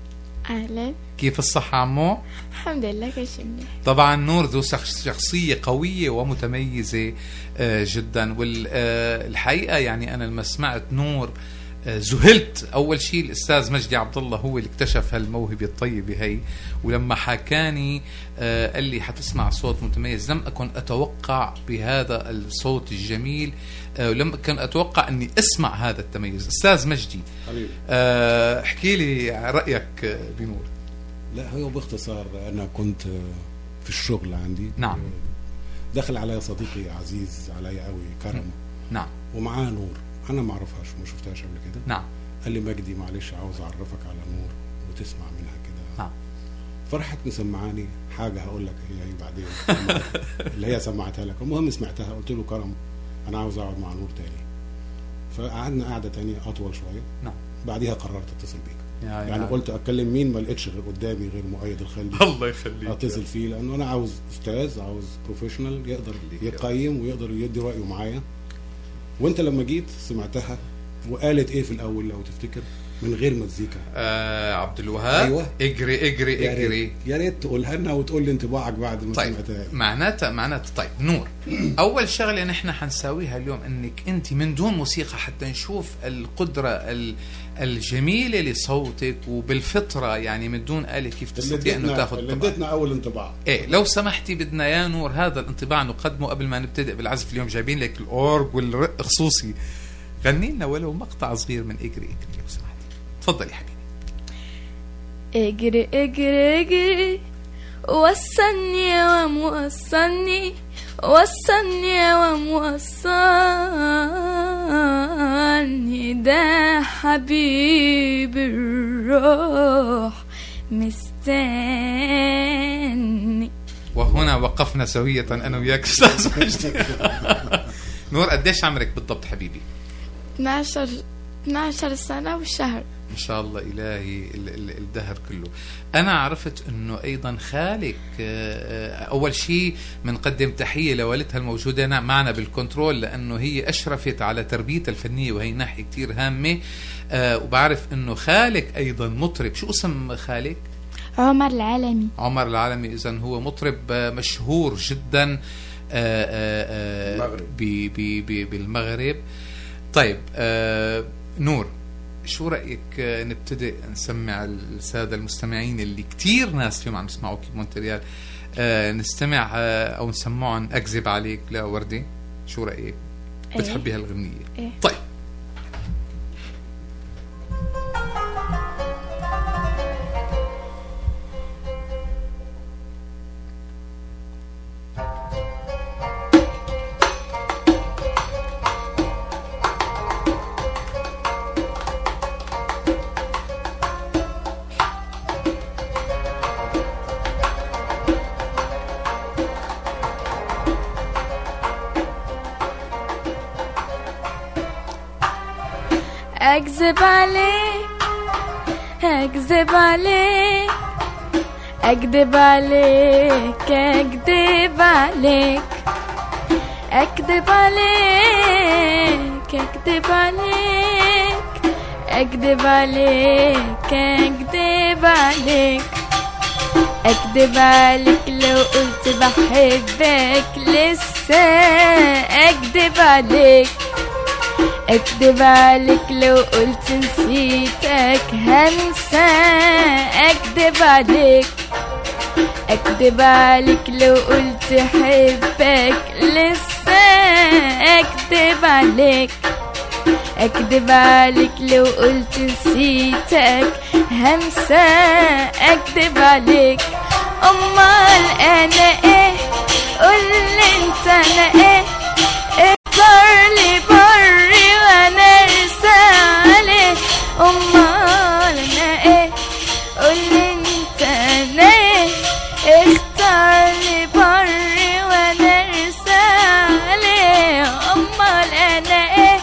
[SPEAKER 20] أهلا.
[SPEAKER 12] كيف الصحة عمو؟
[SPEAKER 20] الحمد لله كل شيء منيح.
[SPEAKER 12] طبعا نور ذو شخصية قوية ومتميزة جدا، والحقيقة يعني أنا لما سمعت نور ذهلت. أول شيء الأستاذ مجدي عبد الله هو اللي اكتشف هالموهبة الطيبة هي، ولما حكاني قال لي حتسمع صوت متميز لم أكن أتوقع بهذا الصوت الجميل، ولم أكن أتوقع أني أسمع هذا التميز. أستاذ مجدي حبيبي، احكي لي رأيك بنور.
[SPEAKER 17] لا هو باختصار أنا كنت في الشغل عندي،
[SPEAKER 12] نعم،
[SPEAKER 17] دخل علي صديقي عزيز علي قوي كرم،
[SPEAKER 12] نعم،
[SPEAKER 17] ومعاه نور أنا ما أعرفهاش وما شفتهاش قبل كده.
[SPEAKER 12] نعم.
[SPEAKER 17] قال لي مجدي معلش عاوز أعرفك على نور وتسمع منها كده.
[SPEAKER 12] نعم.
[SPEAKER 17] فرحت مسمعاني حاجة هقول لك هي هي بعدين اللي هي سمعتها لك. المهم سمعتها قلت له كرم أنا عاوز أقعد مع نور تاني، فقعدنا قعدة تانية أطول شوية.
[SPEAKER 12] نعم.
[SPEAKER 17] بعديها قررت أتصل بيك. يعني
[SPEAKER 12] يعني
[SPEAKER 17] قلت أتكلم مين، ما لقيتش غير قدامي غير مؤيد الخالدي.
[SPEAKER 12] الله يخليك.
[SPEAKER 17] أتصل فيه لأنه أنا عاوز أستاذ، عاوز بروفيشنال يقدر يقيم ويقدر يدي رأيه معايا. وانت لما جيت سمعتها وقالت ايه في الاول لو تفتكر من غير مزيكا؟
[SPEAKER 12] آه عبد الوهاب.
[SPEAKER 17] ايوه
[SPEAKER 12] اجري اجري اجري.
[SPEAKER 17] يا ريت تقولها لنا وتقول لي انطباعك بعد ما
[SPEAKER 12] طيب.
[SPEAKER 17] سمعتها.
[SPEAKER 12] معناتها معناتها طيب نور اول شغله نحن حنساويها اليوم انك انت من دون موسيقى حتى نشوف القدره الجميله لصوتك وبالفطره، يعني من دون آلة كيف تستطيع انه تاخذ
[SPEAKER 17] اللي اديتنا اول انطباع.
[SPEAKER 12] ايه لو سمحتي بدنا يا نور هذا الانطباع نقدمه قبل ما نبتدئ بالعزف. اليوم جايبين لك الاورج والرق خصوصي، غني لنا ولو مقطع صغير من اجري اجري لو سمحتي. تفضلي حبيبي.
[SPEAKER 20] اجري اجري اجري وصلني وموصلني، وصلني وموصلني، ده حبيب الروح مستني.
[SPEAKER 12] وهنا وقفنا سوية أنا وياك أستاذ مجدي. نور قديش عمرك بالضبط حبيبي؟
[SPEAKER 20] اثناشر اثناشر سنة والشهر.
[SPEAKER 12] إن شاء الله إلهي الدهر كله. أنا عرفت أنه أيضا خالك أول شيء منقدم تحية لوالدها الموجودة معنا بالكنترول، لأنه هي أشرفت على تربيتها الفنية وهي ناحية كتير هامة. وبعرف أنه خالك أيضا مطرب. شو اسم خالك؟
[SPEAKER 20] عمر العالمي.
[SPEAKER 12] عمر العالمي. إذن هو مطرب مشهور جدا بالمغرب. طيب نور، شو رأيك نبتدئ نسمع السادة المستمعين اللي كتير ناس اليوم عم يسمعوك بمونتريال، نستمع أو نسمعهم أكذب عليك لوردي؟ شو رأيك؟
[SPEAKER 20] إيه؟
[SPEAKER 12] بتحبي هالغنية؟
[SPEAKER 20] إيه؟
[SPEAKER 12] طيب
[SPEAKER 20] أكذب عليك أكذب عليك أكذب عليك أكذب عليك أكذب عليك أكذب عليك أكذب عليك أكذب عليك أكذب عليك لو قلت بحبك لسه أكذب عليك أكذب عليك لو قلت نسيتك هنسى أكذب عليك أكذب عليك لو قلت حبك لسه أكذب عليك أكذب عليك لو قلت نسيتك هنسى أكذب عليك أمال أنا إيه قولي انت أنا إيه اختار لي بري وأنا أرسى عليه أمال أنا إيه قولي انت أنا إيه اختار لي بري وأنا أرسى عليه أمال أنا إيه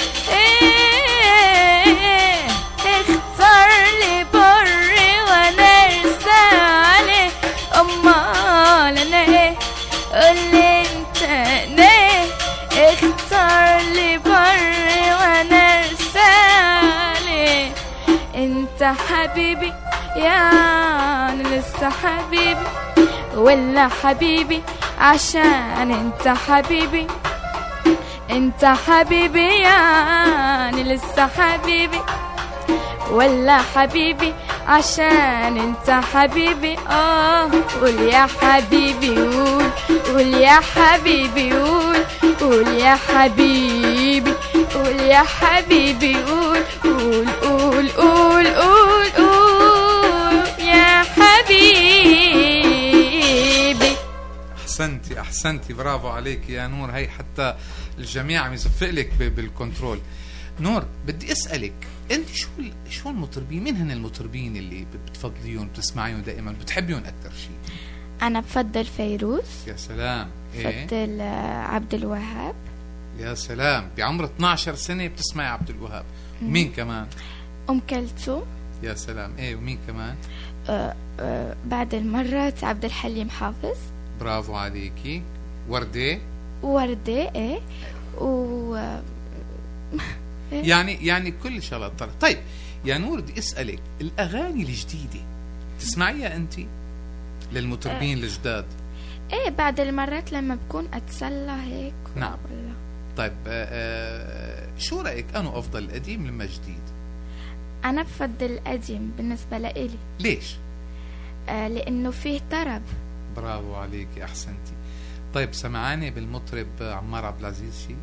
[SPEAKER 20] اختار لي بري وانا ارسى عليه امال انا ايه قولي انت انا ايه اختار لي بري وانا ارسى عليه انت حبيبي يعني لسه حبيبي ولا حبيبي عشان انت حبيبي انت حبيبي يعني لسه حبيبي ولا حبيبي عشان انت حبيبي اه قول يا حبيبي قول قول يا حبيبي قول قول يا حبيبي قول يا حبيبي قول قول قول قول قول قول يا حبيبي.
[SPEAKER 12] احسنتي احسنتي برافو عليك يا نور. هي حتى الجميع عم يصفق لك بالكنترول. نور بدي اسالك انت شو شو المطربين مين هن المطربين اللي بتفضليهم بتسمعيهم دائما بتحبيهم اكثر شيء؟
[SPEAKER 20] انا بفضل فيروز.
[SPEAKER 12] يا سلام. ايه
[SPEAKER 20] بفضل عبد الوهاب.
[SPEAKER 12] يا سلام بعمر اثني عشر سنه بتسمعي عبد الوهاب. ومين كمان؟
[SPEAKER 20] ام كلثوم.
[SPEAKER 12] يا سلام. ايه ومين كمان؟
[SPEAKER 20] آه آه بعد المرات عبد الحليم حافظ.
[SPEAKER 12] برافو عليكي. وردة.
[SPEAKER 20] وردة ايه و
[SPEAKER 12] يعني يعني كل شغلات. طيب يا نور بدي اسالك الاغاني الجديده تسمعيها انت للمطربين آه. الجداد؟
[SPEAKER 20] ايه بعد المرات لما بكون اتسلى هيك.
[SPEAKER 12] نعم. طيب آه آه شو رايك انه افضل القديم لما جديد؟
[SPEAKER 20] انا بفضل القديم بالنسبه لإلي.
[SPEAKER 12] ليش؟
[SPEAKER 20] آه لانه فيه طرب.
[SPEAKER 12] برافو عليكي احسنتي. طيب سمعاني بالمطرب عمار عبد العزيز شيء؟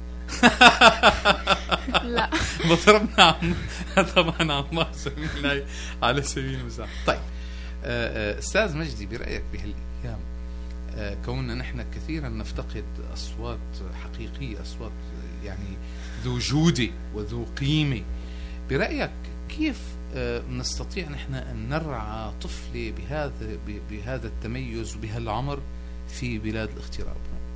[SPEAKER 20] لا
[SPEAKER 12] مطربنا عم... طبعا عمار سمينا على سبيل المزاح. طيب استاذ مجدي برايك بهالايام كوننا نحن كثيرا نفتقد اصوات حقيقيه اصوات يعني ذو جوده وذو قيمه، برايك كيف نستطيع نحن ان نرعى طفله بهذا بهذا التميز وبهالعمر في بلاد الاغتراب؟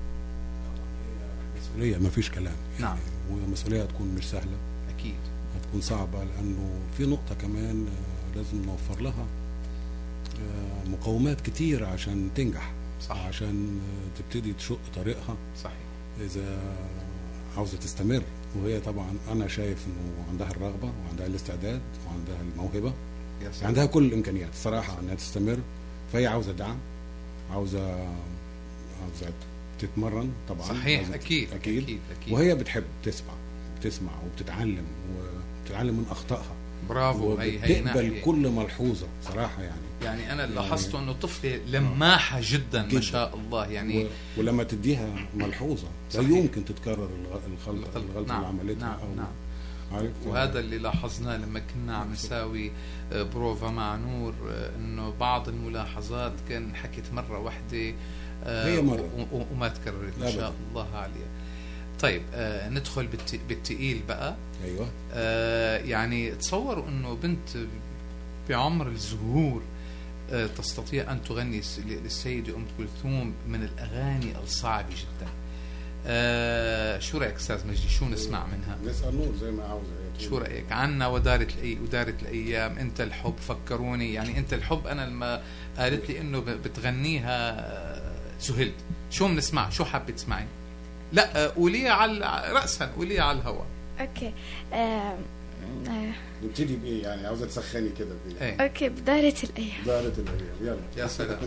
[SPEAKER 17] مسؤولية ما فيش كلام.
[SPEAKER 12] نعم.
[SPEAKER 17] ومسؤولية هتكون مش سهلة.
[SPEAKER 12] أكيد.
[SPEAKER 17] هتكون صعبة لأنه في نقطة كمان لازم نوفر لها مقومات كتير عشان تنجح.
[SPEAKER 12] صح.
[SPEAKER 17] عشان تبتدي تشق طريقها.
[SPEAKER 12] صحيح.
[SPEAKER 17] إذا عاوزة تستمر، وهي طبعا أنا شايف إنه عندها الرغبة وعندها الاستعداد وعندها الموهبة. عندها كل الإمكانيات الصراحة إنها تستمر، فهي عاوزة دعم، عاوزة عاوزة تتمرن طبعا.
[SPEAKER 12] صحيح. أكيد.
[SPEAKER 17] أكيد.
[SPEAKER 12] أكيد أكيد
[SPEAKER 17] وهي بتحب تسمع بتسمع وبتتعلم وبتتعلم من أخطائها.
[SPEAKER 12] برافو. هي هي
[SPEAKER 17] تقبل كل ملحوظة صراحة. يعني
[SPEAKER 12] يعني أنا لاحظت إنه طفلة لماحة جدا, جداً ما شاء الله يعني
[SPEAKER 17] و... ولما تديها ملحوظة لا يمكن تتكرر الغلطة الغلطة
[SPEAKER 12] نعم.
[SPEAKER 17] اللي عملتها.
[SPEAKER 12] نعم.
[SPEAKER 17] أو
[SPEAKER 12] نعم.
[SPEAKER 17] عارف.
[SPEAKER 12] وهذا اللي لاحظناه لما كنا عم نساوي بروفا مع نور، إنه بعض الملاحظات كان حكت مرة واحدة
[SPEAKER 17] هي مرة
[SPEAKER 12] وما تكررت ما شاء الله عليها. طيب آه ندخل بالت... بالتقيل بقى.
[SPEAKER 17] ايوه.
[SPEAKER 12] آه يعني تصوروا انه بنت بعمر الزهور آه تستطيع ان تغني للسيدة ام كلثوم من الاغاني الصعبة جدا. آه شو رايك استاذ مجدي؟ شو نسمع منها؟
[SPEAKER 17] نسال نور زي ما عاوزه.
[SPEAKER 12] شو رايك؟ عنا ودارت الأي ودارت الايام، انت الحب فكروني. يعني انت الحب انا لما قالت لي انه بتغنيها سهلت. شو بنسمع؟ شو حابه تسمعي؟ لا قوليها على راسا، قوليها على الهواء.
[SPEAKER 20] اوكي. آه
[SPEAKER 17] نبتدي بايه يعني؟ عاوزه تسخني كده بايه؟
[SPEAKER 20] ايه. اوكي بدارت الايام.
[SPEAKER 17] دارت الايام يلا.
[SPEAKER 12] يا سلام.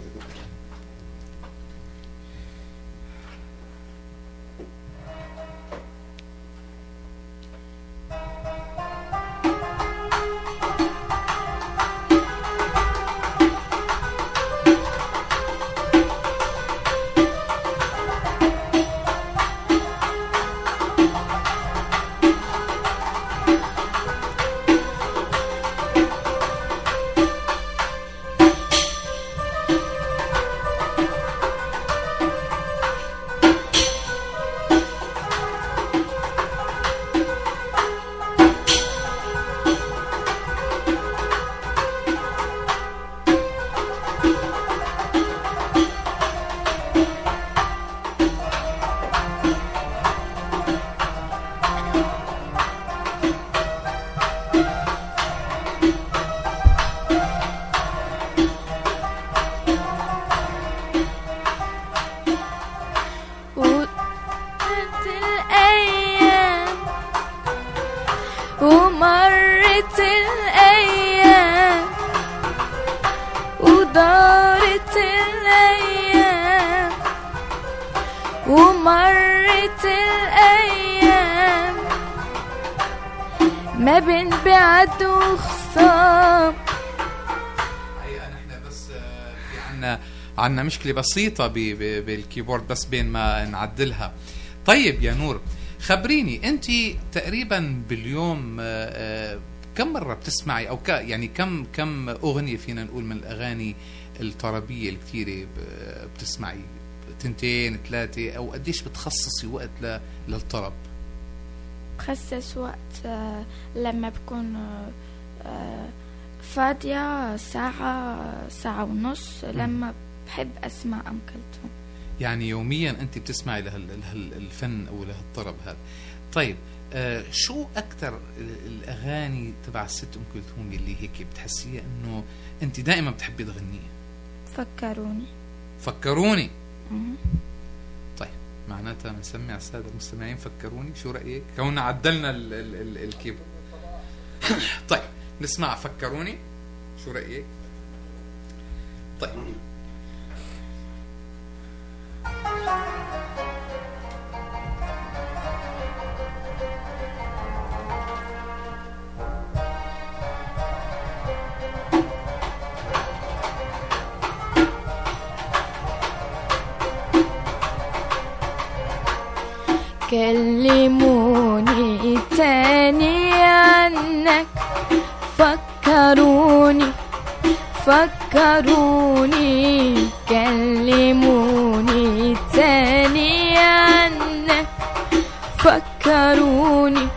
[SPEAKER 20] ومرت الأيام ما بين بعد وخصام.
[SPEAKER 12] حقيقة نحن بس في عنا عنا مشكلة بسيطة بالكيبورد بس بين ما نعدلها. طيب يا نور خبريني انت تقريبا باليوم كم مرة بتسمعي او يعني كم كم اغنية فينا نقول من الاغاني الطربية الكثيرة بتسمعي؟ تنتين ثلاثة او قديش بتخصصي وقت للطرب؟
[SPEAKER 20] بخصص وقت لما بكون فاضية ساعة ساعة ونص لما بحب اسمع ام كلثوم.
[SPEAKER 12] يعني يوميا انت بتسمعي لهالفن او لهالطرب هذا. طيب آه شو اكثر الاغاني تبع الست ام كلثوم اللي هيك بتحسيها انه انت دائما بتحبي تغنيها؟
[SPEAKER 20] فكروني.
[SPEAKER 12] فكروني. مم. طيب معناتها بنسمع الساده المستمعين فكروني. شو رايك؟ كوننا عدلنا ال ال ال الكيبورد. طيب نسمع فكروني. شو رايك؟ طيب
[SPEAKER 20] كلموني تاني عنك فكروني فكروني كلموني تاني عنك فكروني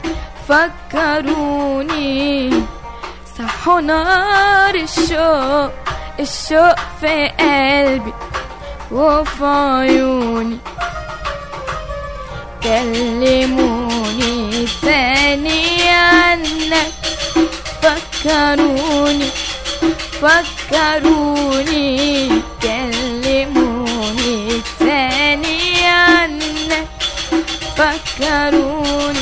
[SPEAKER 20] فكروني صحوا نار الشوق الشوق في قلبي وفي عيوني. كلموني تاني عنك فكروني فكروني كلموني تاني عنك فكروني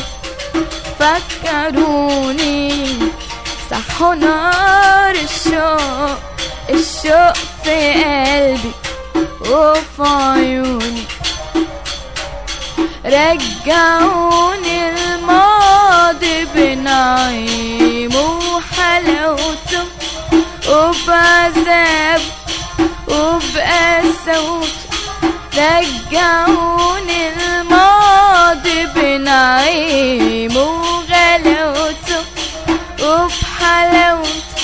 [SPEAKER 20] فكروني صحوا نار الشوق الشوق في قلبي وفي عيوني. رجعوني الماضي بنعيم وحلاوته وبعذاب وبقساوته. رجعوني الماضي بنعيم وغلاوته وبحلاوته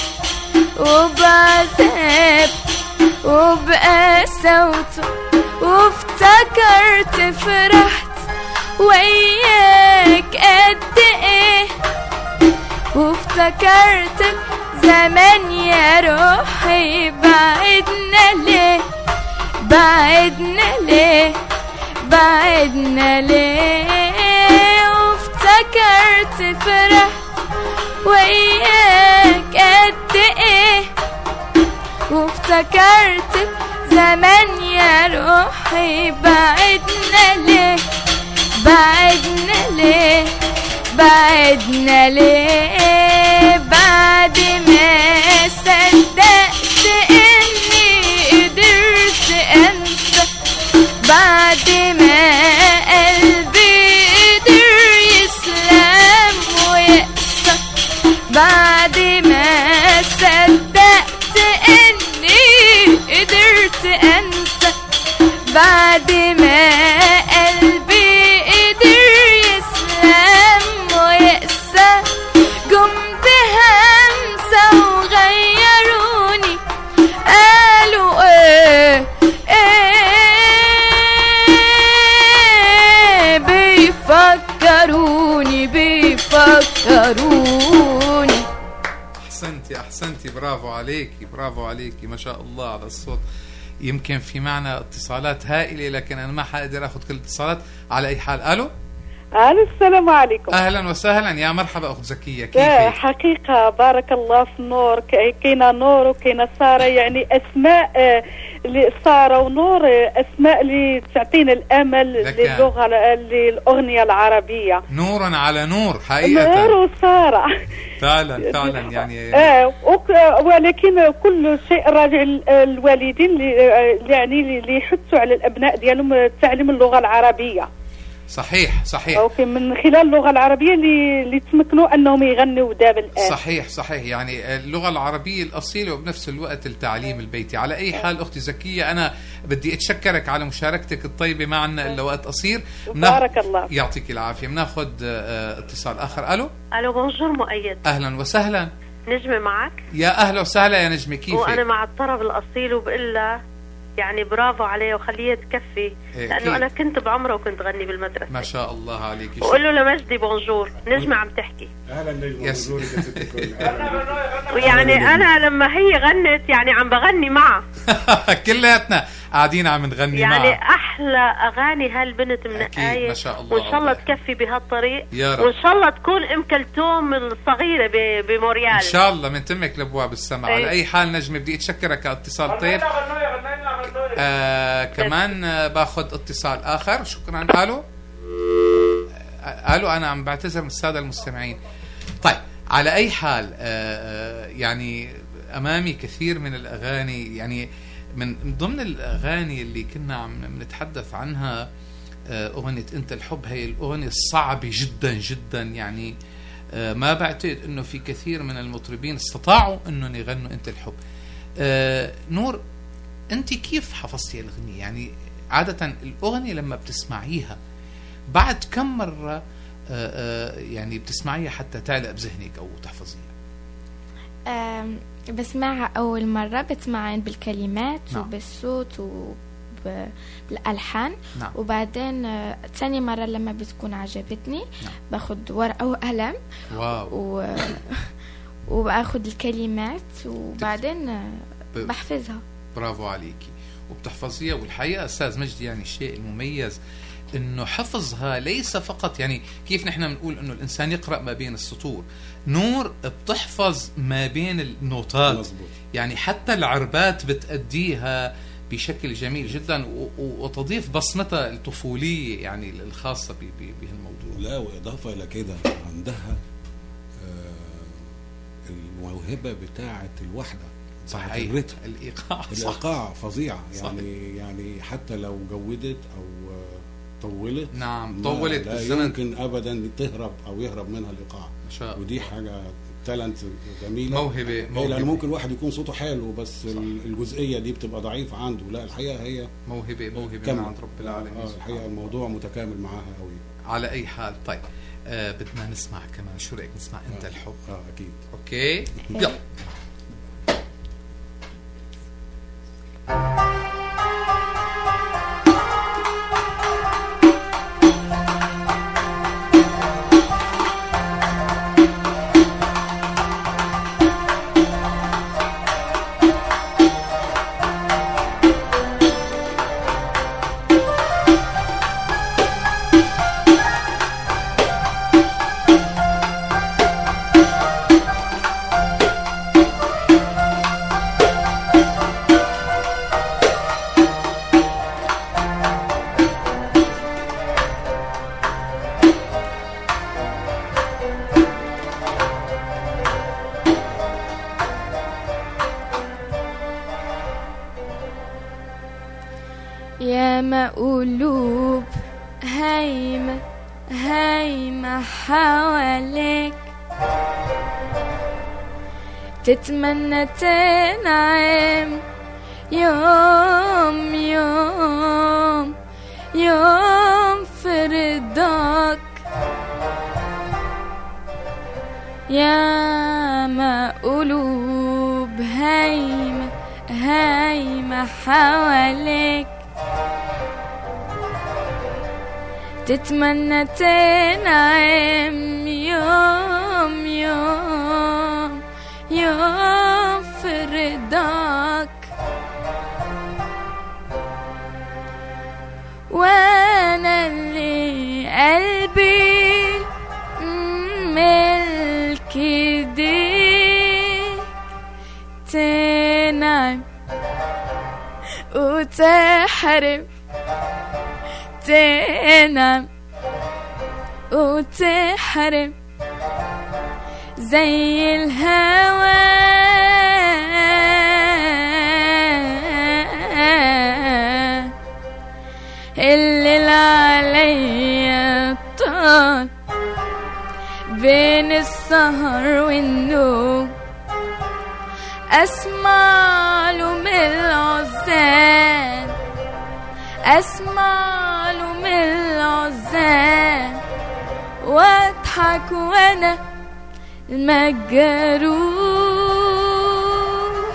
[SPEAKER 20] وبعذاب وبقساوته. وافتكرت فرحت وياك قد ايه وافتكرتك زمان يا روحي. بعدنا ليه بعدنا ليه بعدنا ليه وافتكرت فرح وإياك قد إيه وافتكرت زمان يا روحي بعدنا ليه بعدنا ليه بعدنا ليه بعد ما صدقت إني قدرت أنسى بعد ما قلبي قدر يسلم ويقسى بعد ما صدقت إني قدرت أنسى بعد ما قلبي قدر يسلم ويقسى قمت همسة وغيروني قالوا ايه ايه بيفكروني بيفكروني.
[SPEAKER 12] احسنتي احسنتي برافو عليكي برافو عليكي ما شاء الله على الصوت. يمكن في معنا اتصالات هائلة لكن أنا ما حقدر أخذ كل الاتصالات. على أي حال ألو
[SPEAKER 1] ألو السلام عليكم.
[SPEAKER 12] أهلا وسهلا يا مرحبا أخت زكية كيف
[SPEAKER 1] حقيقة بارك الله في النور. كينا نور وكينا سارة يعني أسماء سارة ونور أسماء اللي تعطينا الأمل للغة للأغنية العربية.
[SPEAKER 12] نور على نور حقيقة
[SPEAKER 1] نور وسارة
[SPEAKER 12] فعلا فعلا يعني
[SPEAKER 1] آه ولكن كل شيء راجع الوالدين اللي يعني اللي يحثوا على الأبناء ديالهم تعليم اللغة العربية.
[SPEAKER 12] صحيح صحيح
[SPEAKER 1] أوكي من خلال اللغة العربية اللي اللي تمكنوا أنهم يغنوا دابا الآن.
[SPEAKER 12] صحيح صحيح يعني اللغة العربية الأصيلة وبنفس الوقت التعليم البيتي. على أي حال أختي زكية أنا بدي أتشكرك على مشاركتك الطيبة معنا إلا وقت قصير.
[SPEAKER 1] بارك الله
[SPEAKER 12] يعطيك العافية. بناخذ اتصال آخر. ألو
[SPEAKER 21] ألو بونجور مؤيد.
[SPEAKER 12] أهلا وسهلا.
[SPEAKER 21] نجمة معك.
[SPEAKER 12] يا أهلا وسهلا يا نجمة كيفك؟
[SPEAKER 21] وأنا مع الطرب الأصيل وبقول له يعني برافو عليه وخليه تكفي لأنه أنا كنت بعمره وكنت غني بالمدرسة.
[SPEAKER 12] ما شاء الله عليك.
[SPEAKER 21] وقول له لمجدي بونجور نجمة عم تحكي.
[SPEAKER 17] أهلا نجمة بونجور يا ست الكل.
[SPEAKER 21] ويعني أنا لما هي غنت يعني عم بغني معها.
[SPEAKER 12] كلياتنا قاعدين عم نغني
[SPEAKER 21] يعني
[SPEAKER 12] معها.
[SPEAKER 21] يعني أحلى أغاني هالبنت من آية
[SPEAKER 12] ما شاء الله.
[SPEAKER 21] وإن شاء الله تكفي بهالطريق
[SPEAKER 12] يا رب.
[SPEAKER 21] وإن شاء الله تكون أم كلثوم الصغيرة بموريال
[SPEAKER 12] إن شاء الله من تمك لأبواب السماء. على أي حال نجمة بدي أتشكرك على اتصال طيب. آه كمان آه باخذ اتصال آخر. شكرا. ألو آه ألو أنا عم بعتذر من السادة المستمعين. طيب على أي حال آه يعني أمامي كثير من الأغاني يعني من ضمن الأغاني اللي كنا عم نتحدث عنها أغنية أنت الحب. هي الأغنية الصعبة جدا جدا يعني ما بعتقد أنه في كثير من المطربين استطاعوا أنهم يغنوا أنت الحب. نور أنت كيف حفظتي الأغنية؟ يعني عادة الأغنية لما بتسمعيها بعد كم مرة يعني بتسمعيها حتى تعلق بذهنك أو تحفظيها؟
[SPEAKER 20] بسمعها أول مرة بتمعن بالكلمات
[SPEAKER 12] نعم.
[SPEAKER 20] وبالصوت وبالألحان نعم. وبعدين ثاني مرة لما بتكون عجبتني نعم. باخد ورقة وقلم
[SPEAKER 12] واو.
[SPEAKER 20] و... وباخد الكلمات وبعدين بحفظها.
[SPEAKER 12] برافو عليكي وبتحفظيها. والحقيقة أستاذ مجدي يعني الشيء المميز انه حفظها ليس فقط يعني كيف نحن بنقول انه الانسان يقرأ ما بين السطور. نور بتحفظ ما بين النوتات مزبوط. يعني حتى العربات بتأديها بشكل جميل جدا وتضيف بصمتها الطفولية يعني الخاصة بهالموضوع.
[SPEAKER 17] لا وإضافة إلى كده عندها الموهبة بتاعة الوحدة
[SPEAKER 12] صحيح.
[SPEAKER 17] الرتم
[SPEAKER 12] الإيقاع
[SPEAKER 17] الإيقاع فظيع يعني يعني حتى لو جودت أو طولت
[SPEAKER 12] نعم طولت
[SPEAKER 17] لا
[SPEAKER 12] بالزمن
[SPEAKER 17] يمكن أبدا تهرب أو يهرب منها الإيقاع. ودي حاجة تالنت جميلة
[SPEAKER 12] موهبة, موهبة.
[SPEAKER 17] لأن ممكن واحد يكون صوته حلو بس صح. الجزئية دي بتبقى ضعيفة عنده. لا الحقيقة هي
[SPEAKER 12] موهبة موهبة من عند رب العالمين.
[SPEAKER 17] آه الحقيقة الموضوع متكامل معاها قوي.
[SPEAKER 12] على أي حال طيب آه بدنا نسمع كمان. شو رأيك نسمع أنت
[SPEAKER 17] آه.
[SPEAKER 12] الحب؟
[SPEAKER 17] اه أكيد.
[SPEAKER 12] أوكي يلا.
[SPEAKER 20] يا ما قلوب هايمة هايمة حواليك تتمنى تنعم يوم يوم يوم في رضاك. يا ما قلوب هايمة هايمة حواليك تتمنى تنعم يوم يوم يوم في رضاك. وانا اللي قلبي ملك ايديك تنعم وتحرم تنعم وتحرم زي الهوى اللي عليا طال بين السهر والنوم اسمع له من العزال اسمع له من العزال واضحك وانا المجروح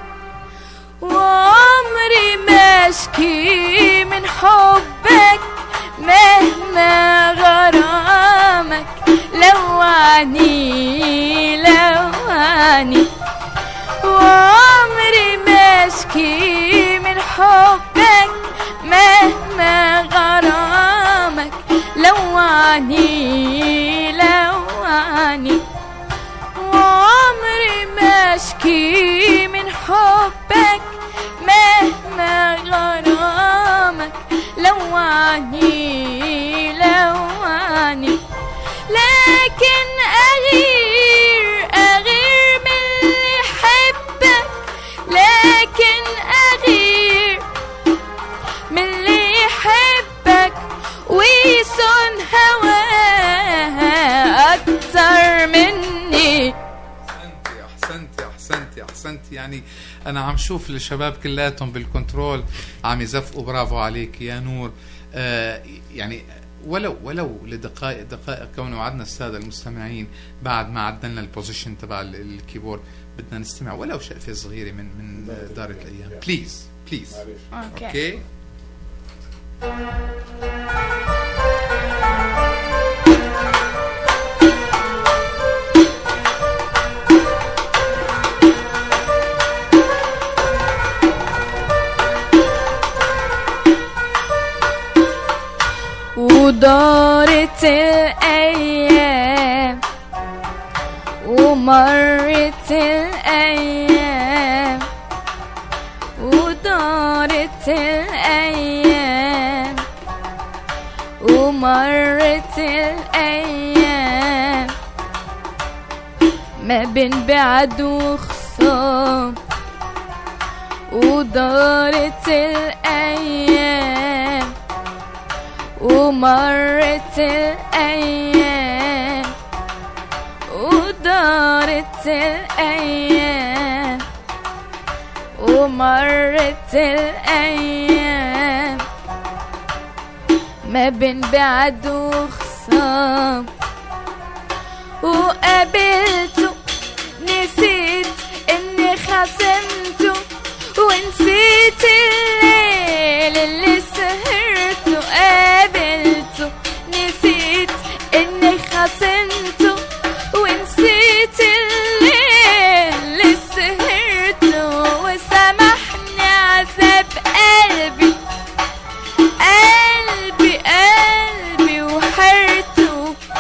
[SPEAKER 20] وعمري ما اشكي من حبك مهما غرامك لوعني لوعني وعمري ما اشكي من حبك مهما غرامك لوعني لوعني وعمري ما اشكي من حبك مهما غرامك لوعني لوعني لكن أغير أغير من اللي يحبك لكن أغير من اللي يحبك ويصون هواها أكتر مني.
[SPEAKER 12] أحسنتي أحسنتي أحسنتي يعني أنا عم شوف الشباب كلاتهم بالكنترول عم يزفقوا برافو عليك يا نور. آه يعني ولو ولو لدقائق دقائق كونه وعدنا السادة المستمعين بعد ما عدلنا البوزيشن تبع الكيبورد بدنا نستمع ولو شقفة صغيرة من من دار الأيام بليز بليز. اوكي
[SPEAKER 20] ودارت الأيام ومرت الأيام ودارت الأيام ومرت الأيام ما بين بعد وخصام ودارت الأيام ومرت الأيام ودارت الأيام ومرت الأيام ما بين بعد وخصام وقابلته نسيت إني خصمته ونسيت الليل اللي سهرته قابلته نسيت إني خصمته ونسيت الليل اللي سهرته وسامحني عذاب قلبي قلبي قلبي وحرته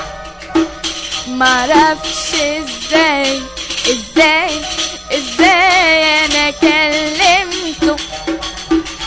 [SPEAKER 20] معرفش ازاي ازاي ازاي انا كلمته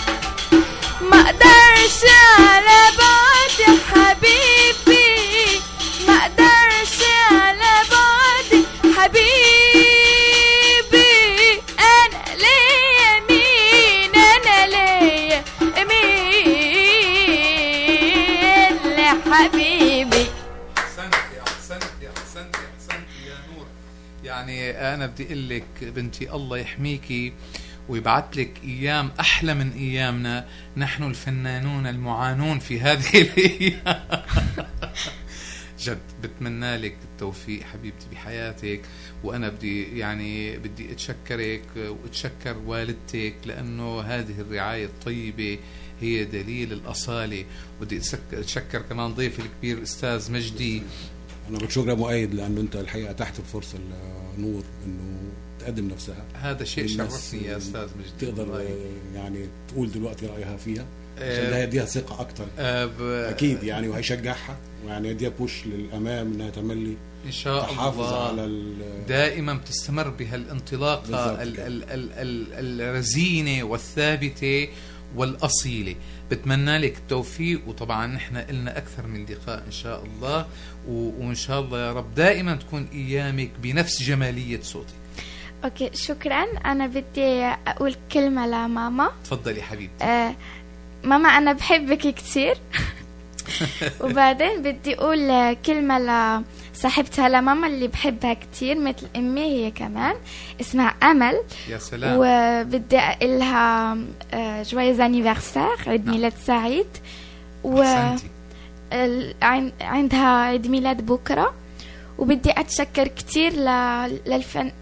[SPEAKER 12] بدي أقول لك بنتي الله يحميكي ويبعث لك أيام أحلى من أيامنا نحن الفنانون المعانون في هذه الأيام. جد بتمنى لك التوفيق حبيبتي بحياتك، وأنا بدي يعني بدي أتشكرك وأتشكر والدتك لأنه هذه الرعاية الطيبة هي دليل الأصالة. بدي أتشكر كمان ضيفي الكبير الأستاذ مجدي.
[SPEAKER 17] أنا بتشكر مؤيد لأنه أنت الحقيقة تحت الفرصة لنور إنه تقدم نفسها.
[SPEAKER 12] هذا شيء شرفني يا أستاذ مجدي.
[SPEAKER 17] تقدر يعني تقول دلوقتي رأيها فيها عشان ده يديها ثقة أكتر. أه أكيد يعني، وهيشجعها ويعني يديها بوش للأمام إنها تملي
[SPEAKER 12] إن شاء
[SPEAKER 17] تحافظ
[SPEAKER 12] الله
[SPEAKER 17] على
[SPEAKER 12] دائما بتستمر بهالانطلاقة ال ال ال ال الرزينة والثابتة والأصيلة. بتمنى لك التوفيق، وطبعا نحن لنا أكثر من لقاء إن شاء الله، وإن شاء الله يا رب دائما تكون أيامك بنفس جمالية صوتك.
[SPEAKER 20] أوكي شكرا. أنا بدي أقول كلمة لماما.
[SPEAKER 12] تفضلي حبيبتي.
[SPEAKER 20] آه ماما أنا بحبك كتير. وبعدين بدي أقول كلمة لصاحبتها لماما اللي بحبها كتير مثل أمي هي كمان، اسمها أمل.
[SPEAKER 12] يا سلام.
[SPEAKER 20] وبدي أقولها جوايز أنيفرسير، عيد ميلاد سعيد. و عندها عيد ميلاد بكرة. وبدي أتشكر كتير للفن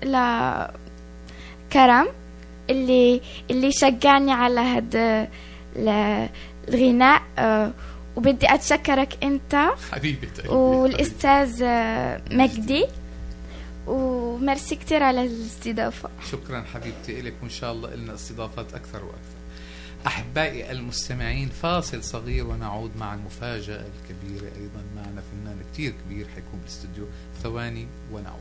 [SPEAKER 20] لكرم اللي اللي شجعني على هذا الغناء. وبدي أتشكرك أنت
[SPEAKER 12] حبيبتي
[SPEAKER 20] والأستاذ مجدي، ومرسي كتير على الاستضافة.
[SPEAKER 12] شكرا حبيبتي إلك، وإن شاء الله لنا استضافات أكثر وأكثر. أحبائي المستمعين فاصل صغير ونعود مع المفاجأة الكبيرة. أيضا معنا فنان كتير كبير حيكون بالاستوديو. ثواني ونعود.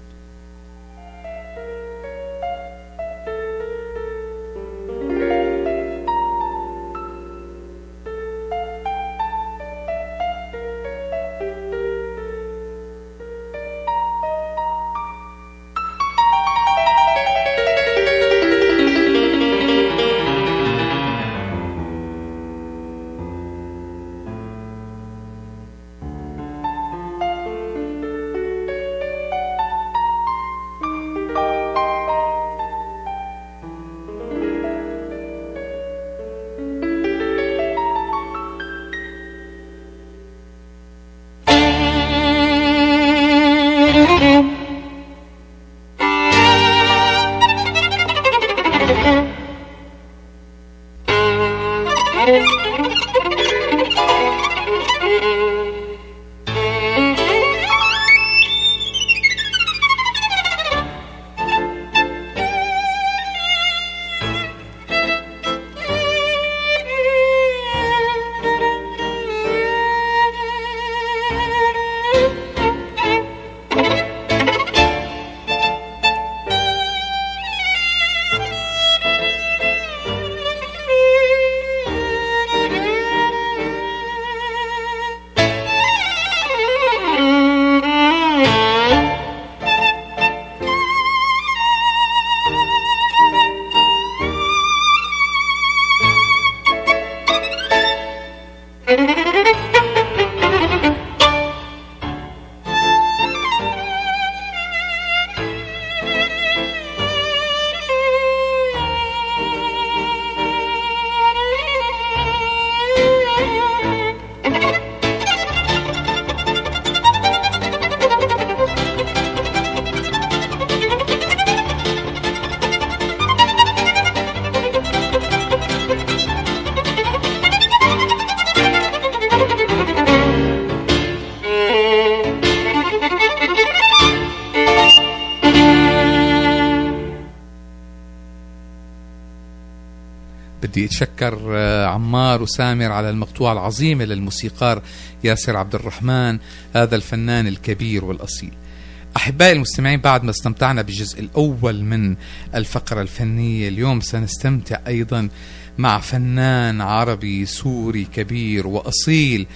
[SPEAKER 12] بدي اتشكر عمار وسامر على المقطوعة العظيمة للموسيقار ياسر عبد الرحمن، هذا الفنان الكبير والأصيل. أحبائي المستمعين، بعد ما استمتعنا بالجزء الأول من الفقرة الفنية، اليوم سنستمتع أيضا مع فنان عربي سوري كبير وأصيل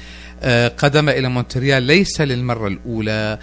[SPEAKER 12] قدم إلى مونتريال ليس للمرة الأولى،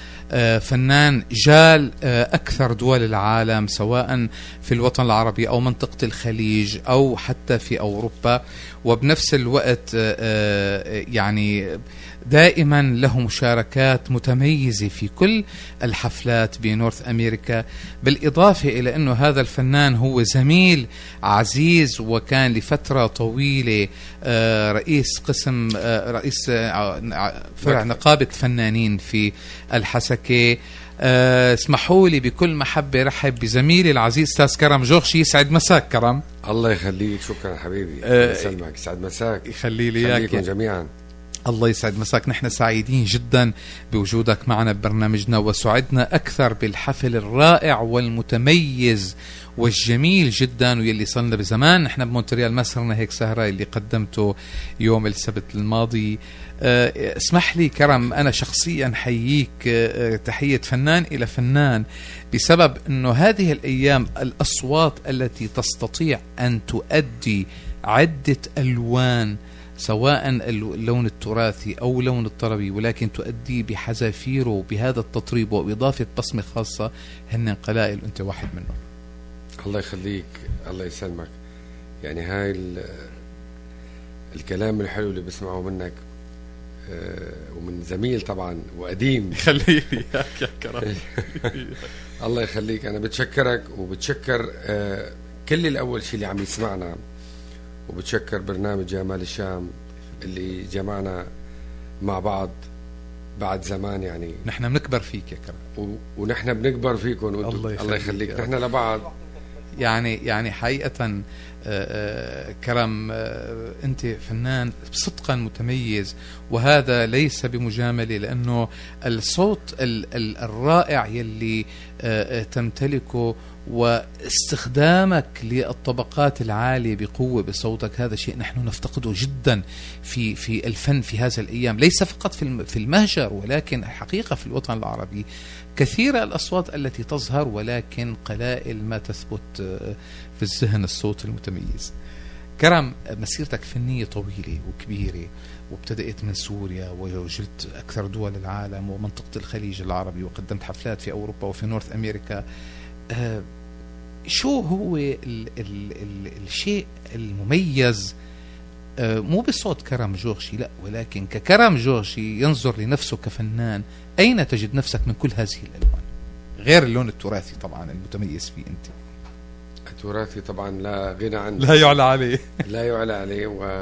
[SPEAKER 12] فنان جال أكثر دول العالم سواء في الوطن العربي أو منطقة الخليج أو حتى في أوروبا، وبنفس الوقت يعني دائما له مشاركات متميزة في كل الحفلات بنورث أمريكا، بالإضافة إلى أنه هذا الفنان هو زميل عزيز، وكان لفترة طويلة رئيس قسم رئيس فرع نقابة فنانين في الحسكة. أه اسمحوا لي بكل محبة رحب بزميلي العزيز أستاذ كرم جوخشي. يسعد مساك كرم.
[SPEAKER 2] الله يخليك، شكرا حبيبي.
[SPEAKER 12] أه
[SPEAKER 2] يسلمك، يسعد مساك.
[SPEAKER 12] يخلي لي اياك
[SPEAKER 2] جميعا.
[SPEAKER 12] الله يسعد مساك. نحن سعيدين جدا بوجودك معنا ببرنامجنا، وسعدنا أكثر بالحفل الرائع والمتميز والجميل جدا، ويلي صلنا بزمان نحن بمونتريال ما صرنا هيك سهرة اللي قدمته يوم السبت الماضي. أه اسمح لي كرم، أنا شخصيا حييك أه تحية فنان إلى فنان، بسبب أنه هذه الأيام الأصوات التي تستطيع أن تؤدي عدة ألوان، سواء اللون التراثي أو لون الطربي، ولكن تؤدي بحذافيره بهذا التطريب وإضافة بصمة خاصة، هن قلائل وأنت واحد منهم.
[SPEAKER 2] الله يخليك، الله يسلمك. يعني هاي الكلام الحلو اللي بسمعه منك ومن زميل طبعا وقديم.
[SPEAKER 12] يخلي لي اياك يا كرم.
[SPEAKER 2] الله يخليك. انا بتشكرك وبتشكر كل الاول شيء اللي عم يسمعنا، وبتشكر برنامج جمال الشام اللي جمعنا مع بعض بعد زمان. يعني
[SPEAKER 12] نحن بنكبر فيك يا كرم،
[SPEAKER 2] ونحن بنكبر فيكم. الله يخليك, الله يخليك. نحن لبعض
[SPEAKER 12] يعني يعني حقيقة آآ آآ كرم، آآ أنت فنان صدقا متميز، وهذا ليس بمجاملة، لأنه الصوت ال ال الرائع يلي تمتلكه واستخدامك للطبقات العالية بقوة بصوتك، هذا شيء نحن نفتقده جدا في في الفن في هذه الأيام، ليس فقط في في المهجر، ولكن حقيقة في الوطن العربي كثيرة الأصوات التي تظهر، ولكن قلائل ما تثبت في الذهن الصوت المتميز. كرم، مسيرتك فنية طويلة وكبيرة، وابتدأت من سوريا وجلت أكثر دول العالم ومنطقة الخليج العربي، وقدمت حفلات في أوروبا وفي نورث أمريكا. آه شو هو ال ال ال الشيء المميز، آه مو بصوت كرم جوخشي لا، ولكن ككرم جوخشي ينظر لنفسه كفنان، أين تجد نفسك من كل هذه الألوان غير اللون التراثي طبعا المتميز فيه أنت؟
[SPEAKER 2] التراثي طبعا لا غنى عنه،
[SPEAKER 12] لا يعلى عليه
[SPEAKER 2] لا يعلى عليه،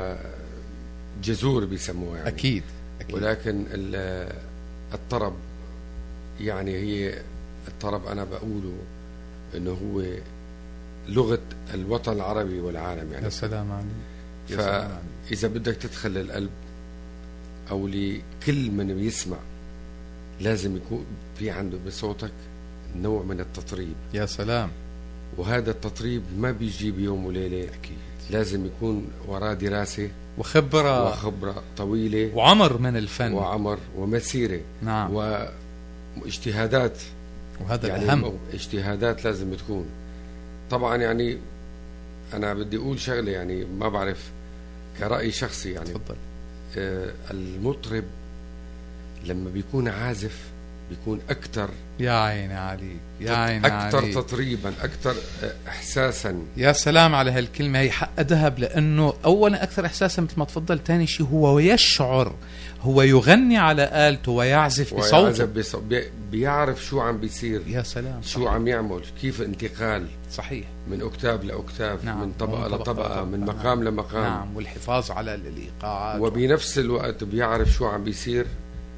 [SPEAKER 2] وجذور بيسموه يعني.
[SPEAKER 12] أكيد, أكيد.
[SPEAKER 2] ولكن الطرب يعني هي الطرب أنا بقوله إنه هو لغة الوطن العربي والعالم يعني.
[SPEAKER 12] يا سلام عليك.
[SPEAKER 2] فإذا بدك تدخل القلب أو لكل من بيسمع، لازم يكون في عنده بصوتك نوع من التطريب.
[SPEAKER 12] يا سلام.
[SPEAKER 2] وهذا التطريب ما بيجي بيوم وليلة.
[SPEAKER 12] أكيد.
[SPEAKER 2] لازم يكون وراه دراسة
[SPEAKER 12] وخبرة
[SPEAKER 2] وخبرة طويلة
[SPEAKER 12] وعمر من الفن
[SPEAKER 2] وعمر ومسيرة.
[SPEAKER 12] نعم.
[SPEAKER 2] واجتهادات،
[SPEAKER 12] وهذا
[SPEAKER 2] يعني
[SPEAKER 12] الأهم.
[SPEAKER 2] اجتهادات لازم تكون. طبعا يعني أنا بدي أقول شغلة، يعني ما بعرف كرأي شخصي يعني.
[SPEAKER 12] تفضل.
[SPEAKER 2] آه المطرب لما بيكون عازف بيكون أكتر،
[SPEAKER 12] يا عيني عليك، يا عيني
[SPEAKER 2] أكتر
[SPEAKER 12] عليك.
[SPEAKER 2] تطريبا، أكتر إحساسا.
[SPEAKER 12] يا سلام على هالكلمة، هي حق ذهب، لأنه أولا أكثر إحساسا مثل ما تفضل، ثاني شيء هو يشعر، هو يغني على آلته ويعزف بصوته،
[SPEAKER 2] بصوت بيعرف شو عم بيصير.
[SPEAKER 12] يا سلام.
[SPEAKER 2] شو صحيح. عم يعمل، كيف انتقال
[SPEAKER 12] صحيح
[SPEAKER 2] من أكتاف لأكتاف. نعم. من طبقة,
[SPEAKER 12] طبقة
[SPEAKER 2] لطبقة طبقة. من مقام
[SPEAKER 12] نعم.
[SPEAKER 2] لمقام.
[SPEAKER 12] نعم. والحفاظ على الإيقاعات،
[SPEAKER 2] وبنفس الوقت بيعرف شو عم بيصير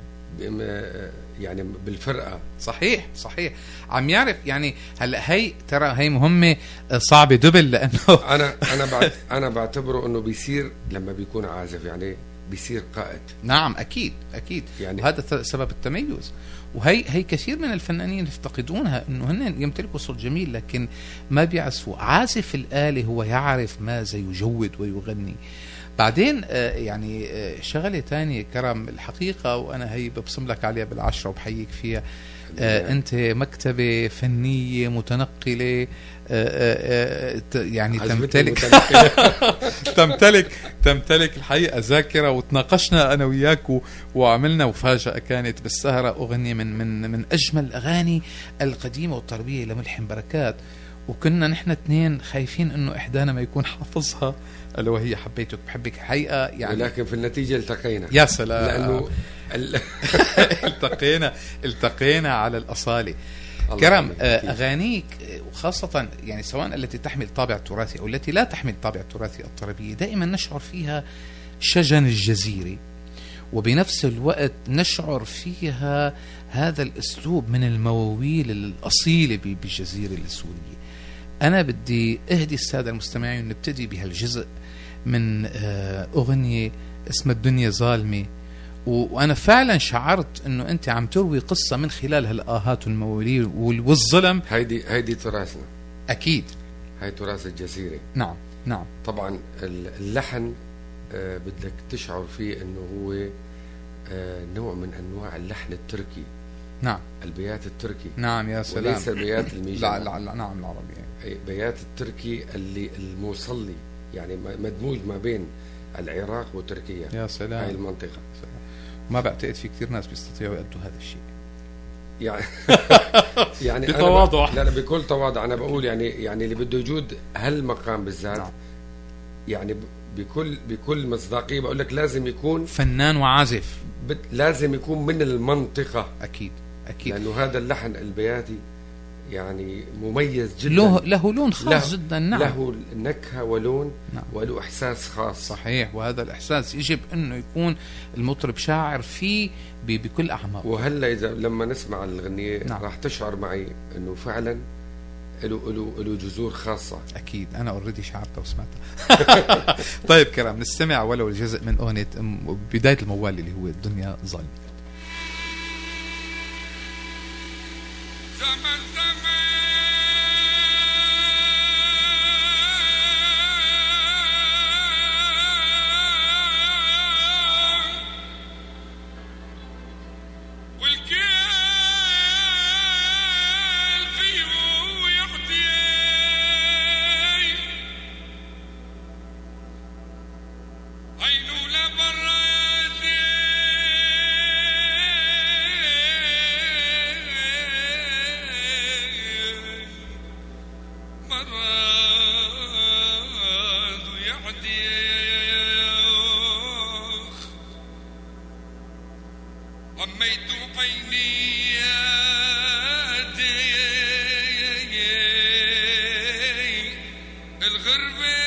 [SPEAKER 2] يعني بالفرقة.
[SPEAKER 12] صحيح صحيح، عم يعرف يعني. هلا هي ترى هي مهمة صعبة دبل، لأنه
[SPEAKER 2] أنا أنا بعد أنا بعتبره إنه بيصير لما بيكون عازف، يعني بيصير قائد.
[SPEAKER 12] نعم أكيد أكيد يعني. وهذا سبب التميز، وهي هي كثير من الفنانين يفتقدونها، إنه هن يمتلكوا صوت جميل لكن ما بيعزفوا. عازف الآلة هو يعرف ماذا يجود ويغني. بعدين يعني شغلة تانية كرم الحقيقة، وأنا هي ببصم لك عليها بالعشرة وبحييك فيها. أنت مكتبة فنية متنقلة، يعني تمتلك تمتلك تمتلك الحقيقة ذاكرة. وتناقشنا أنا وياك وعملنا مفاجأة كانت بالسهرة، أغنية من من من أجمل الأغاني القديمة والطربية لملحم بركات. وكنا نحن اثنين خايفين انه احدانا ما يكون حافظها، الا وهي حبيتك بحبك حقيقه يعني.
[SPEAKER 2] ولكن في النتيجه التقينا.
[SPEAKER 12] يا سلام.
[SPEAKER 2] لانه
[SPEAKER 12] التقينا التقينا على الاصاله. كرم، اغانيك وخاصه يعني سواء التي تحمل طابع تراثي او التي لا تحمل طابع تراثي الطربيه، دائما نشعر فيها شجن الجزيره، وبنفس الوقت نشعر فيها هذا الاسلوب من المواويل الاصيله بالجزيره السوريه. أنا بدي أهدي السادة المستمعين نبتدي بهالجزء من أغنية اسمها الدنيا ظالمة، وأنا فعلا شعرت أنه أنت عم تروي قصة من خلال هالآهات والمواويل والظلم.
[SPEAKER 2] هيدي هيدي تراثنا
[SPEAKER 12] أكيد،
[SPEAKER 2] هاي تراث الجزيرة.
[SPEAKER 12] نعم نعم.
[SPEAKER 2] طبعا اللحن آه بدك تشعر فيه أنه هو آه نوع من أنواع اللحن التركي.
[SPEAKER 12] نعم،
[SPEAKER 2] البيات التركي.
[SPEAKER 12] نعم يا سلام.
[SPEAKER 2] وليس البيات الميجا.
[SPEAKER 12] لا لا لا نعم العربي.
[SPEAKER 2] بيات التركي اللي الموصلي يعني مدموج ما بين العراق وتركيا.
[SPEAKER 12] يا سلام.
[SPEAKER 2] هاي المنطقة.
[SPEAKER 12] سلام. ما بعتقد في كثير ناس بيستطيعوا يأدوا هذا الشيء.
[SPEAKER 2] يعني يعني
[SPEAKER 12] بتواضع.
[SPEAKER 2] لا لا بكل تواضع أنا بقول يعني يعني اللي بده يجود هالمقام بالذات. نعم. يعني بكل بكل مصداقية بقول لك لازم يكون
[SPEAKER 12] فنان وعازف،
[SPEAKER 2] لازم يكون من المنطقة.
[SPEAKER 12] أكيد أكيد،
[SPEAKER 2] لأنه هذا اللحن البياتي يعني مميز جدا،
[SPEAKER 12] له له لون خاص له جدا. نعم،
[SPEAKER 2] له نكهة ولون. نعم. وله إحساس خاص.
[SPEAKER 12] صحيح، وهذا الإحساس يجب أنه يكون المطرب شاعر فيه بكل أعماق.
[SPEAKER 2] وهلا إذا لما نسمع الغنية
[SPEAKER 12] نعم.
[SPEAKER 2] راح تشعر معي أنه فعلا له له له جذور خاصة.
[SPEAKER 12] أكيد، أنا أوريدي شعرتها وسمعتها. طيب كرام، نستمع ولو الجزء من أغنية بداية الموال اللي هو الدنيا ظالمة.
[SPEAKER 3] زمن زمن والكل فيه يحدي عينه لبرا عميت عيني الغربة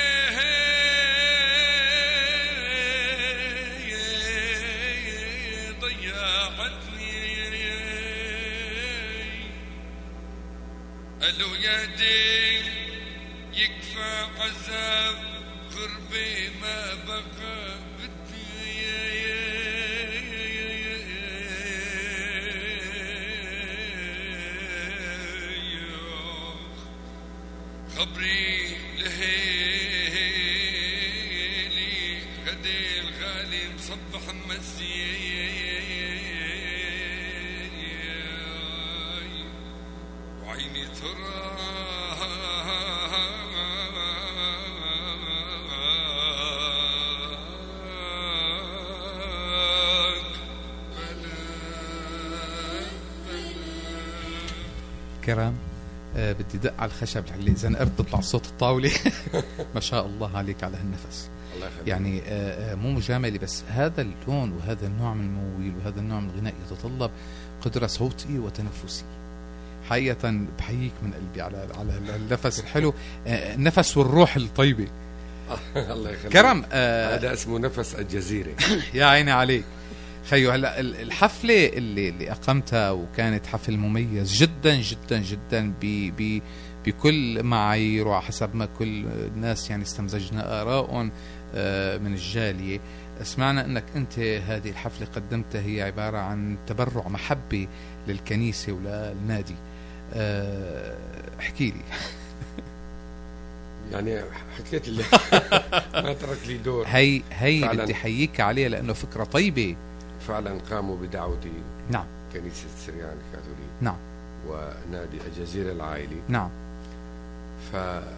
[SPEAKER 3] ضيعتني قالوا يا دين يكفى عذاب غربة ما بقى خبري لهيلي غدي الغالي مصبح مسياي وعيني تراك
[SPEAKER 12] كرام. أه بدي دق على الخشب اللي إذا نقرت تطلع صوت الطاولة. ما شاء الله عليك على هالنفس.
[SPEAKER 2] الله يخليك.
[SPEAKER 12] يعني أه مو مجاملة، بس هذا اللون وهذا النوع من الموويل وهذا النوع من الغناء يتطلب قدرة صوتية وتنفسية. حقيقة بحييك من قلبي على على النفس الحلو، أه النفس والروح الطيبة.
[SPEAKER 2] الله يخليك.
[SPEAKER 12] كرم، أه
[SPEAKER 2] هذا اسمه نفس الجزيرة.
[SPEAKER 12] يا عيني عليك. خيو هلا الحفله اللي اللي اقمتها وكانت حفل مميز جدا جدا جدا ب ب بكل معايير وحسب ما كل الناس يعني استمزجنا آراءهم من الجاليه. سمعنا انك انت هذه الحفله قدمتها هي عباره عن تبرع محبه للكنيسه وللنادي. احكي لي.
[SPEAKER 2] يعني حكيت لي ما ترك لي دور.
[SPEAKER 12] هي هي بدي احييك عليها لانه فكره طيبه.
[SPEAKER 2] فعلا قاموا بدعوتي.
[SPEAKER 12] نعم.
[SPEAKER 2] كنيسة سريان الكاثوليك.
[SPEAKER 12] نعم.
[SPEAKER 2] ونادي الجزيرة العائلي.
[SPEAKER 12] نعم.
[SPEAKER 2] ف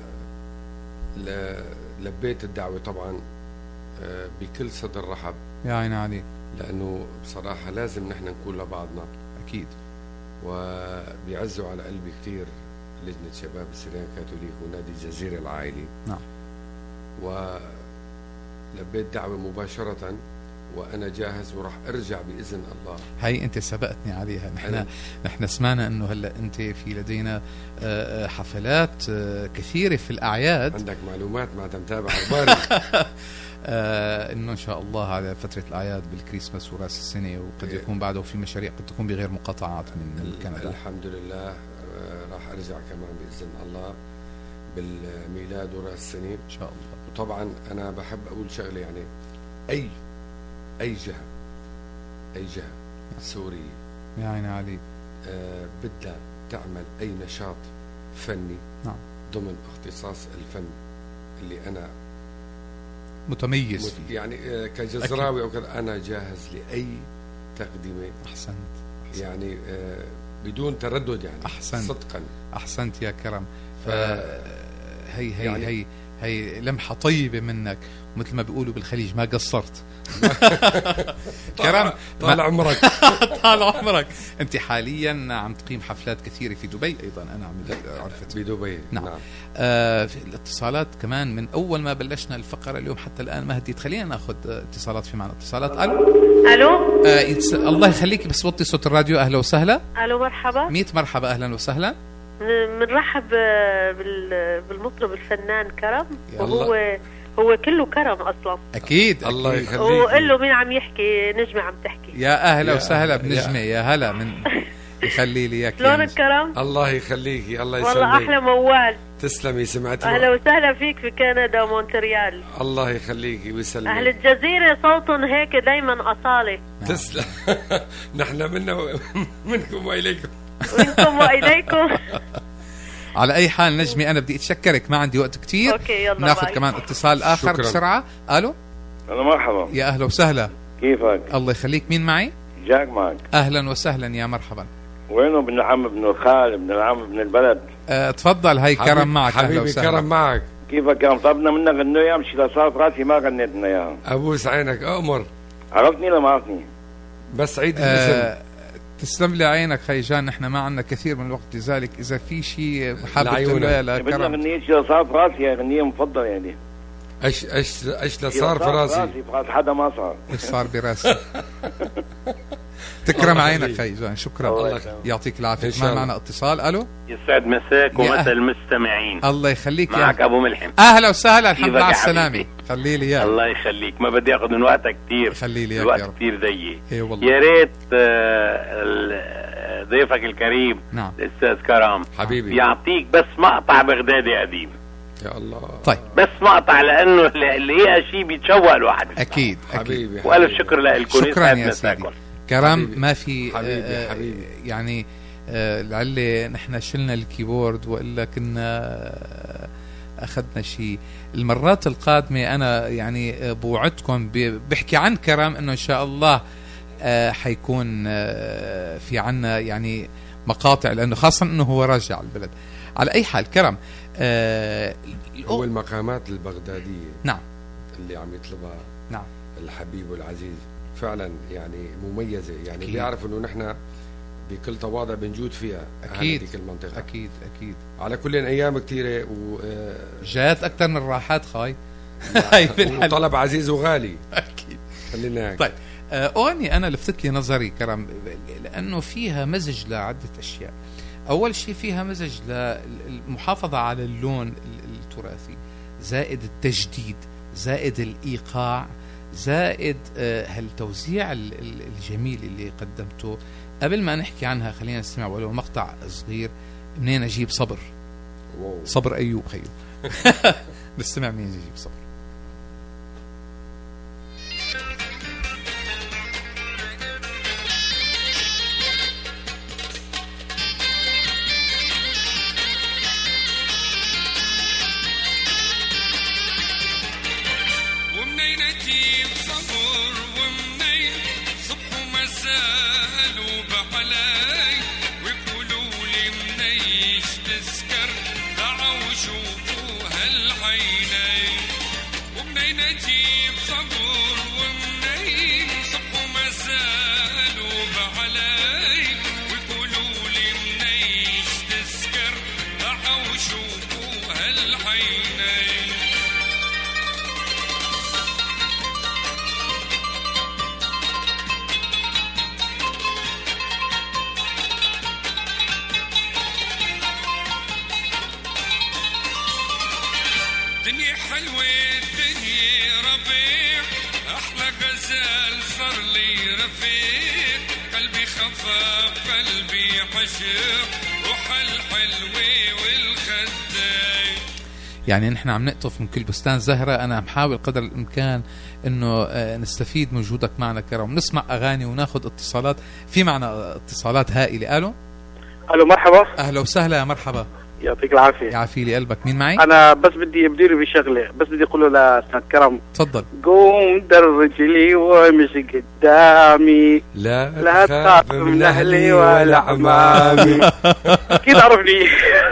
[SPEAKER 2] لبيت الدعوة طبعا بكل صدر رحب.
[SPEAKER 12] يا عيني عليك.
[SPEAKER 2] لأنه بصراحة لازم نحن نكون لبعضنا.
[SPEAKER 12] أكيد.
[SPEAKER 2] وبيعزوا على قلبي كتير لجنة شباب السريان كاثوليك ونادي الجزيرة العائلي.
[SPEAKER 12] نعم.
[SPEAKER 2] ولبيت دعوة مباشرة وأنا جاهز وراح أرجع بإذن الله.
[SPEAKER 12] هاي أنت سبقتني عليها. نحن نحن سمعنا أنه هلا أنت في لدينا حفلات كثيرة في الأعياد.
[SPEAKER 2] عندك معلومات ما تتابع أخباري.
[SPEAKER 12] آه انه ان شاء الله على فتره الاعياد بالكريسماس وراس السنه، وقد يكون بعده في مشاريع قد تكون بغير مقاطعات من كندا.
[SPEAKER 2] الحمد لله. آه راح ارجع كمان باذن الله بالميلاد وراس السنه
[SPEAKER 12] ان شاء الله.
[SPEAKER 2] وطبعا انا بحب اقول شغله، يعني اي اي جهه اي جهه سوريه
[SPEAKER 12] يا عيني عليك
[SPEAKER 2] آه بدها تعمل اي نشاط فني
[SPEAKER 12] نعم
[SPEAKER 2] ضمن اختصاص الفن اللي انا
[SPEAKER 12] متميز
[SPEAKER 2] مت... يعني كجزراوي او كذا، انا جاهز لاي تقدمه.
[SPEAKER 12] احسنت, أحسنت.
[SPEAKER 2] يعني آه بدون تردد، يعني
[SPEAKER 12] احسنت
[SPEAKER 2] صدقا.
[SPEAKER 12] احسنت يا كرم. ف هي هي يعني هي هي لمحه طيبه منك، ومثل ما بيقولوا بالخليج ما قصرت. كرم
[SPEAKER 2] طال عمرك.
[SPEAKER 12] طال عمرك. انت حاليا عم تقيم حفلات كثيره في دبي ايضا، انا عرفت
[SPEAKER 2] بدبي.
[SPEAKER 12] نعم, نعم. آه في الاتصالات كمان من اول ما بلشنا الفقره اليوم حتى الان ما هديت. خلينا ناخذ اتصالات. في معنا اتصالات. الو
[SPEAKER 21] الو
[SPEAKER 12] آه يتس... الله يخليكي بس وطي صوت الراديو. اهلا وسهلا.
[SPEAKER 21] الو مرحبا.
[SPEAKER 12] ميت مرحبا. اهلا وسهلا.
[SPEAKER 21] بنرحب بالمطرب الفنان كرم، وهو هو كله كرم اصلا.
[SPEAKER 12] اكيد.
[SPEAKER 2] الله يخليك.
[SPEAKER 21] وقل له مين عم يحكي؟ نجمة عم تحكي.
[SPEAKER 12] يا اهلا وسهلا بنجمة. يا هلا من يخلي لي اياك.
[SPEAKER 21] شلونك كرم؟
[SPEAKER 2] الله يخليكي. الله يسلمك.
[SPEAKER 21] والله احلى موال.
[SPEAKER 2] تسلمي. سمعتي؟
[SPEAKER 21] اهلا وسهلا فيك في كندا ومونتريال.
[SPEAKER 2] الله يخليكي ويسلمك.
[SPEAKER 21] اهل الجزيرة صوتهم هيك دايما اصالة.
[SPEAKER 2] تسلم. نحن منا منكم واليكم.
[SPEAKER 21] منكم واليكم.
[SPEAKER 12] على اي حال نجمي انا بدي اتشكرك، ما عندي وقت كتير.
[SPEAKER 21] اوكي يلا
[SPEAKER 12] ناخذ كمان اتصال اخر شكرا. بسرعه. الو
[SPEAKER 5] انا مرحبا.
[SPEAKER 12] يا اهلا وسهلا.
[SPEAKER 5] كيفك؟
[SPEAKER 12] الله يخليك. مين معي؟
[SPEAKER 5] جاك معك.
[SPEAKER 12] اهلا وسهلا يا مرحبا.
[SPEAKER 5] وينه ابن العم ابن الخال ابن العم ابن البلد؟
[SPEAKER 12] أه تفضل. هاي كرم معك.
[SPEAKER 2] حبيبي كرم معك.
[SPEAKER 5] كيفك كرم؟ طلبنا منك غنوا اياه مش صار في راسي ما غنيتنا اياها.
[SPEAKER 2] ابوس عينك اؤمر.
[SPEAKER 5] عرفتني ولا ما عرفتني؟
[SPEAKER 2] بس عيد الاسم.
[SPEAKER 12] أه تسلم لي عينك خيجان. نحن ما عندنا كثير من الوقت، لذلك اذا في شيء حابب تقوله لا كرم.
[SPEAKER 5] بدنا غنية شيء صار في راسي، غنية مفضلة يعني.
[SPEAKER 2] ايش ايش ايش صار في راسي؟
[SPEAKER 5] راسي في راس حدا ما صار.
[SPEAKER 12] ايش صار براسي؟ تكرم عينك خيجان. شكرا. الله يعطيك العافيه. ما معنا اتصال. الو
[SPEAKER 9] يسعد مساك ومسا المستمعين.
[SPEAKER 12] الله يخليك.
[SPEAKER 9] معك ابو ملحم.
[SPEAKER 12] اهلا وسهلا. الحمد لله على السلامه. خلي لي اياك.
[SPEAKER 9] الله يخليك. ما بدي اخذ من وقتك كثير.
[SPEAKER 12] خلي لي اياك.
[SPEAKER 9] الوقت كثير ضيق.
[SPEAKER 12] اي والله.
[SPEAKER 9] يا ريت آه ضيفك الكريم
[SPEAKER 12] نعم
[SPEAKER 9] الاستاذ كرم
[SPEAKER 2] حبيبي
[SPEAKER 9] يعطيك بس مقطع بغدادي قديم.
[SPEAKER 2] يا الله.
[SPEAKER 12] طيب
[SPEAKER 9] بس مقطع، لانه اللي هي شيء بيتشوق الواحد.
[SPEAKER 12] اكيد
[SPEAKER 2] حبيبي.
[SPEAKER 9] والف شكر لكم.
[SPEAKER 12] شكرا يا سيدي كرم.
[SPEAKER 2] حبيبي.
[SPEAKER 12] ما في
[SPEAKER 2] حبيبي.
[SPEAKER 12] آه
[SPEAKER 2] حبيبي.
[SPEAKER 12] يعني آه لعله نحن شلنا الكيبورد والا كنا آه اخذنا شيء. المرات القادمه انا يعني بوعدكم بحكي عن كرم انه ان شاء الله آه حيكون آه في عنا يعني مقاطع، لانه خاصه انه هو راجع البلد. على اي حال كرم آه
[SPEAKER 2] هو المقامات البغداديه
[SPEAKER 12] نعم
[SPEAKER 2] اللي عم يطلبها
[SPEAKER 12] نعم
[SPEAKER 2] الحبيب والعزيز فعلا يعني مميزه، يعني
[SPEAKER 12] أكيد.
[SPEAKER 2] بيعرف انه نحن بكل تواضع بنجود فيها
[SPEAKER 12] اكيد
[SPEAKER 2] هذيك المنطقه.
[SPEAKER 12] اكيد اكيد.
[SPEAKER 2] على كل ايام كثيره و
[SPEAKER 12] جات اكثر من راحات خاي.
[SPEAKER 2] وطلب عزيز وغالي.
[SPEAKER 12] اكيد.
[SPEAKER 2] خلينا هيك.
[SPEAKER 12] طيب اغني انا لفتت لي نظري كرم لانه فيها مزج لعده اشياء. اول شيء فيها مزج للمحافظه على اللون التراثي، زائد التجديد، زائد الايقاع، زائد هالتوزيع الجميل اللي قدمته. قبل ما نحكي عنها خلينا نستمع ولو مقطع صغير. منين اجيب صبر؟
[SPEAKER 2] واو.
[SPEAKER 12] صبر ايوب خيو. نستمع منين اجيب صبر.
[SPEAKER 3] لا دنيا حلوة الدنيا ربيع أحلى غزال صار لي رفيق قلبي خفاف قلبي عشق وحل حلوة والخداي.
[SPEAKER 12] يعني نحن عم نقطف من كل بستان زهرة. أنا عم حاول قدر الإمكان إنه نستفيد من وجودك معنا كرم، نسمع أغاني وناخد اتصالات. في معنا اتصالات هائلة. ألو
[SPEAKER 18] ألو مرحبا.
[SPEAKER 12] أهلا وسهلا. يا مرحبا.
[SPEAKER 18] يعطيك العافية.
[SPEAKER 12] يعافي لي قلبك. مين معي؟
[SPEAKER 18] أنا بس بدي أبدير بشغلة، بس بدي أقول له لأستاذ كرم
[SPEAKER 12] تفضل.
[SPEAKER 18] قوم درج لي وامشي قدامي
[SPEAKER 2] لا
[SPEAKER 18] لا تخاف من أهلي ولا عمامي. أكيد عرفني.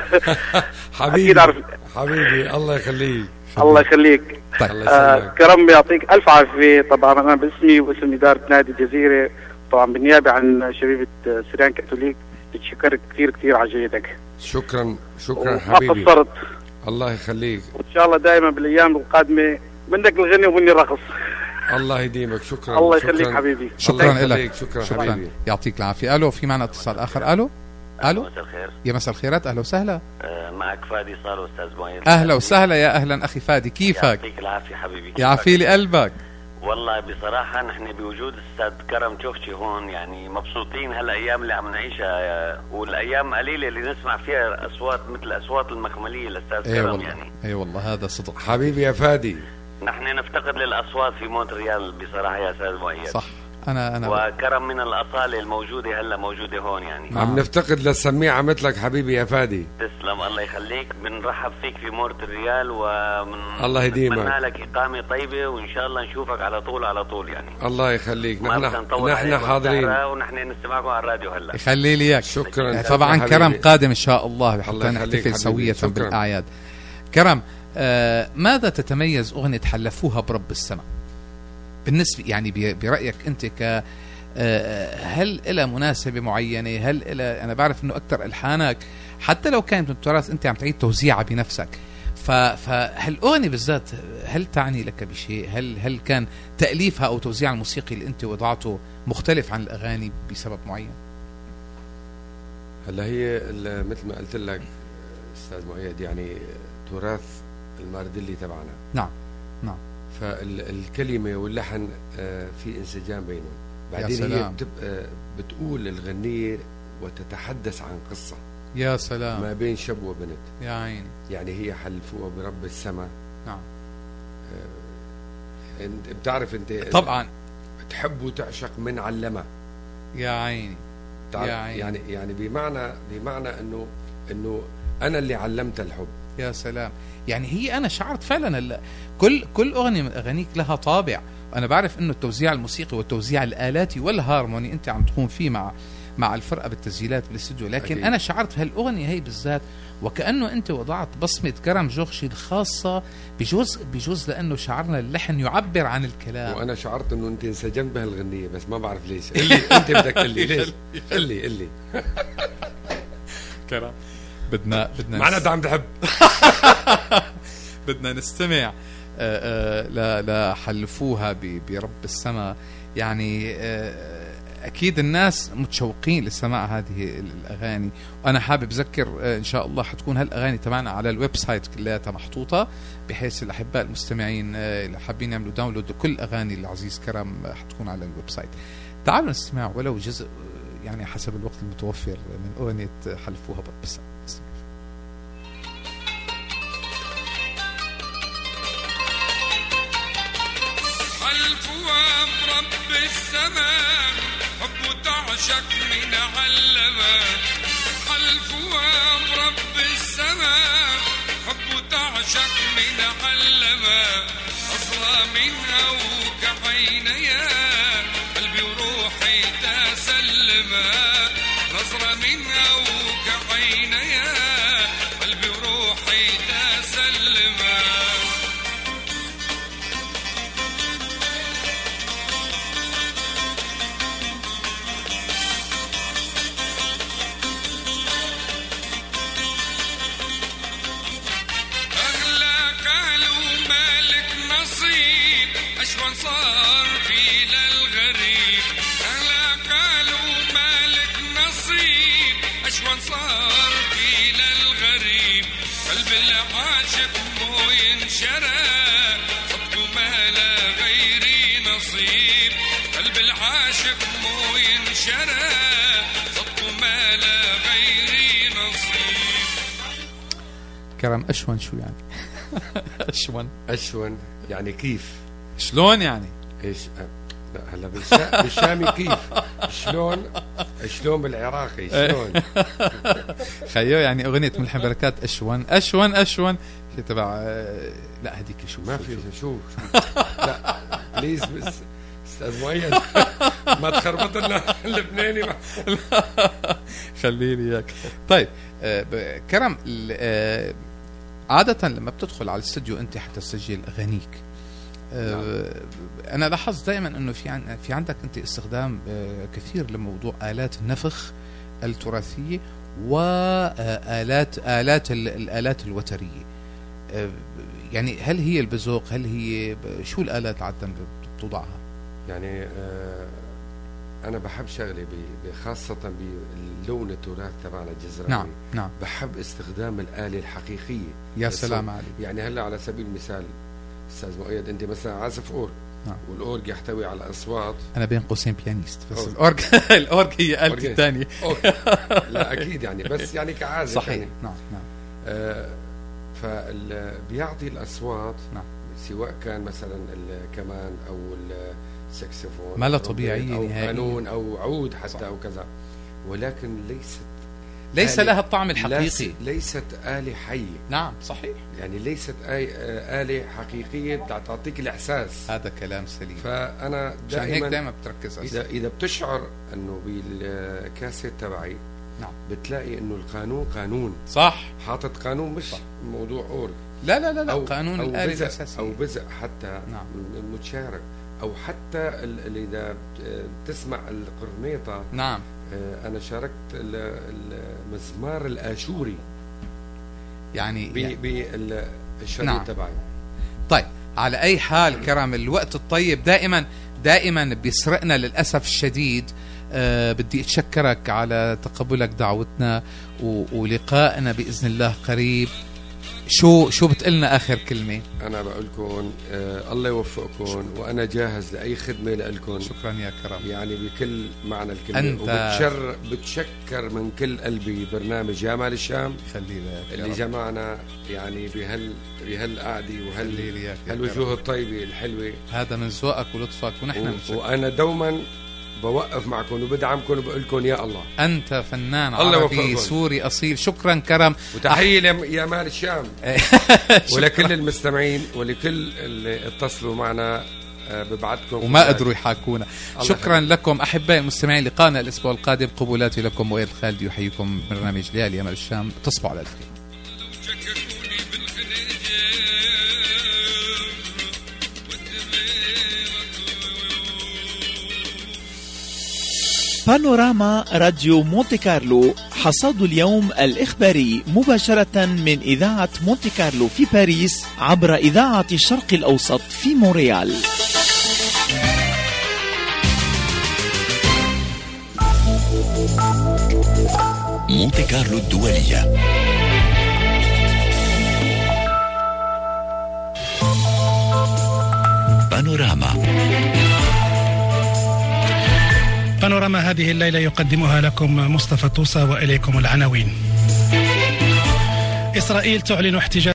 [SPEAKER 2] حبيبي
[SPEAKER 18] أكيد عرفني
[SPEAKER 2] حبيبي الله يخليك.
[SPEAKER 18] الله يخليك.
[SPEAKER 2] طيب.
[SPEAKER 18] آه كرم يعطيك ألف عافية. طبعا أنا باسمي واسم إدارة نادي الجزيرة طبعا بالنيابة عن شبيبة سريان كاثوليك بتشكرك كثير كثير على جهدك.
[SPEAKER 2] شكرا شكرا
[SPEAKER 18] ما
[SPEAKER 2] حبيبي.
[SPEAKER 18] قصرت.
[SPEAKER 2] الله يخليك.
[SPEAKER 18] وإن شاء الله دائما بالأيام القادمة منك الغني ومني الرقص.
[SPEAKER 2] الله يديمك. شكرا.
[SPEAKER 18] الله يخليك حبيبي.
[SPEAKER 12] شكرا لك.
[SPEAKER 2] شكرا,
[SPEAKER 12] شكرا
[SPEAKER 2] حبيبي.
[SPEAKER 12] يعطيك العافية. ألو في معنا اتصال آخر. ألو ألو
[SPEAKER 19] مساء الخير.
[SPEAKER 12] يا مساء الخيرات. أهلا وسهلا.
[SPEAKER 19] آه معك فادي صار أستاذ مؤيد.
[SPEAKER 12] أهلا وسهلا يا أهلا أخي فادي. كيفك؟
[SPEAKER 19] يعطيك العافية حبيبي.
[SPEAKER 12] يعافي لي قلبك.
[SPEAKER 19] والله بصراحة نحن بوجود أستاذ كرم توفتي هون يعني مبسوطين هالأيام اللي عم نعيشها، والأيام قليلة اللي نسمع فيها أصوات مثل أصوات المخملية للأستاذ
[SPEAKER 12] أي
[SPEAKER 19] كرم
[SPEAKER 12] والله.
[SPEAKER 19] يعني.
[SPEAKER 12] أي والله هذا صدق
[SPEAKER 2] حبيبي يا فادي.
[SPEAKER 19] نحن نفتقد للأصوات في مونتريال بصراحة يا أستاذ مؤيد.
[SPEAKER 12] صح. أنا أنا
[SPEAKER 19] وكرم من الأصالة الموجودة هلا موجودة هون يعني.
[SPEAKER 2] عم نفتقد للسميعة مثلك حبيبي يا فادي.
[SPEAKER 19] تسلم الله يخليك. بنرحب فيك في مونتريال ومن
[SPEAKER 2] الله يديمك.
[SPEAKER 19] نتمنى لك إقامة طيبة وإن شاء الله نشوفك على طول على طول يعني.
[SPEAKER 2] الله يخليك.
[SPEAKER 19] نحن
[SPEAKER 2] نحن حاضرين
[SPEAKER 19] ونحن نسمعكم على الراديو هلا.
[SPEAKER 12] يخلي لي إياك.
[SPEAKER 2] شكرا.
[SPEAKER 12] طبعا كرم قادم إن شاء الله حتى
[SPEAKER 2] الله
[SPEAKER 12] نحتفل سوية
[SPEAKER 2] شكرا.
[SPEAKER 12] بالأعياد. كرم آه ماذا تتميز أغنية حلفوها برب السماء بالنسبة يعني برأيك أنت ك هل إلى مناسبة معينة؟ هل إلى أنا بعرف إنه أكثر ألحانك حتى لو كانت من التراث أنت عم تعيد توزيعها بنفسك، فهالأغنية بالذات هل تعني لك بشيء؟ هل هل كان تأليفها أو توزيع الموسيقي اللي أنت وضعته مختلف عن الأغاني بسبب معين؟
[SPEAKER 2] هلا هي مثل ما قلت لك أستاذ مؤيد يعني تراث الماردلي تبعنا.
[SPEAKER 12] نعم نعم.
[SPEAKER 2] فالكلمة واللحن في انسجام بينهم. بعدين هي بتبقى بتقول الغنية وتتحدث عن قصة.
[SPEAKER 12] يا سلام.
[SPEAKER 2] ما بين شاب وبنت.
[SPEAKER 12] يا عين.
[SPEAKER 2] يعني هي حلفوها برب السماء.
[SPEAKER 12] نعم.
[SPEAKER 2] آه انت بتعرف انت
[SPEAKER 12] طبعا
[SPEAKER 2] تحب وتعشق من علمها.
[SPEAKER 12] يا عيني.
[SPEAKER 2] يا عيني. يعني يعني بمعنى بمعنى انه انه انا اللي علمت الحب.
[SPEAKER 12] يا سلام. يعني هي انا شعرت فعلا كل كل اغنيه من اغانيك لها طابع. أنا بعرف إنه التوزيع الموسيقي والتوزيع الآلاتي والهارموني أنت عم تقوم فيه مع مع الفرقة بالتسجيلات بالاستوديو، لكن أكيد. أنا شعرت هالأغنية هي بالذات وكأنه أنت وضعت بصمة كرم جوخشي الخاصة بجزء بجزء لأنه شعرنا اللحن يعبر عن الكلام.
[SPEAKER 2] وأنا شعرت إنه أنت انسجمت بهالغنية بس ما بعرف ليش. اللي أنت بدك اللي ليش؟ اللي اللي
[SPEAKER 12] كرم بدنا بدنا
[SPEAKER 2] معناتها عم تحب.
[SPEAKER 12] بدنا نستمع لا حلفوها برب السماء. يعني أكيد الناس متشوقين لسماع هذه الأغاني، وأنا حابب أذكر إن شاء الله حتكون هالأغاني تبعنا على الويب سايت كلها محطوطة بحيث الأحباء المستمعين اللي حابين يعملوا داونلود لكل أغاني العزيز كرم حتكون على الويب سايت. تعالوا نستمع ولو جزء يعني حسب الوقت المتوفر من أغنية حلفوها برب السماء.
[SPEAKER 3] حلفوها برب السماء حب تعشق من علمه. حلفوها برب السماء حب تعشق من علمه. أصغى منها وكعينيا قلبي وروحي تسلمها. نظرة منها وكعينيا قلبي وروحي تسلمها. صار في للغريب. أهلا قالوا مالك ينشرى صدق ما لا غيري نصيب قلب العاشق مو ينشرى صدق ما لا غيري نصيب.
[SPEAKER 12] كرم أشون شو يعني؟ أشون
[SPEAKER 2] أشون يعني كيف؟
[SPEAKER 12] شلون يعني؟
[SPEAKER 2] إيش؟ لا هلا بالشا... بالشامي كيف؟ شلون؟ شلون بالعراقي شلون؟
[SPEAKER 12] خيو يعني أغنية ملحم بركات أشون أشون أشون شي تبع لا هديك شو
[SPEAKER 2] ما في شو لا بليز بس استاذ مؤيد ما تخربط لنا اللبناني.
[SPEAKER 12] خليني اياك. طيب آه كرم آه عادة لما بتدخل على الاستوديو انت حتى تسجل اغانيك آه انا لاحظت دائما انه في عن في عندك انت استخدام آه كثير لموضوع آلات النفخ التراثية وآلات آلات الآلات الوترية. آه يعني هل هي البزوق هل هي شو الآلات عادة بتوضعها؟
[SPEAKER 2] يعني آه أنا بحب شغلي خاصة باللون التراث تبعنا الجزائري.
[SPEAKER 12] نعم نعم.
[SPEAKER 2] بحب استخدام الآلة الحقيقية.
[SPEAKER 12] يا سلام عليك.
[SPEAKER 2] يعني هلا على سبيل المثال أستاذ مؤيد أنت مثلا عازف أورج. نعم. والأورج يحتوي على أصوات.
[SPEAKER 12] أنا بين قوسين بيانيست بس الأورج الأورج هي آلتي الثانية.
[SPEAKER 2] لا أكيد يعني بس يعني كعازف.
[SPEAKER 12] صحيح.
[SPEAKER 2] يعني.
[SPEAKER 12] نعم نعم.
[SPEAKER 2] آه فبيعطي الأصوات. نعم. سواء كان مثلا الكمان أو السكسفون
[SPEAKER 12] ما لا طبيعية
[SPEAKER 2] أو
[SPEAKER 12] نهائيا
[SPEAKER 2] قانون أو عود حتى صح. أو كذا ولكن ليست
[SPEAKER 12] ليس لها الطعم الحقيقي.
[SPEAKER 2] ليست آلة حية.
[SPEAKER 12] نعم صحيح.
[SPEAKER 2] يعني ليست آلة حقيقية تعطيك الإحساس.
[SPEAKER 12] هذا كلام سليم.
[SPEAKER 2] فأنا دائما
[SPEAKER 12] دائما بتركز
[SPEAKER 2] إذا إذا بتشعر إنه بالكاسيت تبعي نعم بتلاقي إنه القانون قانون
[SPEAKER 12] صح.
[SPEAKER 2] حاطط قانون مش صح. موضوع أورج
[SPEAKER 12] لا لا لا, لا.
[SPEAKER 2] أو
[SPEAKER 12] قانون
[SPEAKER 2] أو
[SPEAKER 12] الآلة
[SPEAKER 2] الأساسية أو بزق حتى نعم. متشارك أو حتى اللي إذا بتسمع القرنيطة
[SPEAKER 12] نعم
[SPEAKER 2] أنا شاركت المزمار الآشوري
[SPEAKER 12] يعني
[SPEAKER 2] بالشريط
[SPEAKER 12] نعم.
[SPEAKER 2] تبعي.
[SPEAKER 12] طيب على أي حال كرم الوقت الطيب دائما دائما بيسرقنا للأسف الشديد. أه بدي أتشكرك على تقبلك دعوتنا ولقائنا بإذن الله قريب. شو شو بتقلنا آخر كلمة؟
[SPEAKER 2] أنا بقولكم آه الله يوفقكم وأنا جاهز لأي خدمة لكم.
[SPEAKER 12] شكرا يا كرم.
[SPEAKER 2] يعني بكل معنى الكلمة.
[SPEAKER 12] أنت
[SPEAKER 2] وبتشر بتشكر من كل قلبي برنامج يا مال الشام
[SPEAKER 12] خلينا
[SPEAKER 2] اللي جمعنا يعني بهال بهالقعدة وهال هالوجوه الطيبة الحلوة.
[SPEAKER 12] هذا من ذوقك ولطفك ونحن
[SPEAKER 2] و... وأنا دوما بوقف معكم وبدعمكم وبقول لكم يا الله
[SPEAKER 12] أنت فنان عربي سوري أصيل. شكرا كرم.
[SPEAKER 2] وتحية أح... يا مال الشام ولكل المستمعين ولكل اللي اتصلوا معنا ببعتكم
[SPEAKER 12] وما قدروا يحاكونا. شكرا حبيب. لكم أحبائي المستمعين. لقانا الأسبوع القادم. قبولاتي لكم وائل خالد يحييكم برنامج ليالي يا مال الشام. تصبحوا على الخير.
[SPEAKER 10] بانوراما راديو مونتي كارلو. حصاد اليوم الإخباري مباشرة من إذاعة مونتي كارلو في باريس عبر إذاعة الشرق الأوسط في مونريال.
[SPEAKER 11] مونتي كارلو الدولية. بانوراما.
[SPEAKER 22] بانوراما هذه الليلة يقدمها لكم مصطفى طوسة وإليكم العناوين. إسرائيل تعلن احتجاج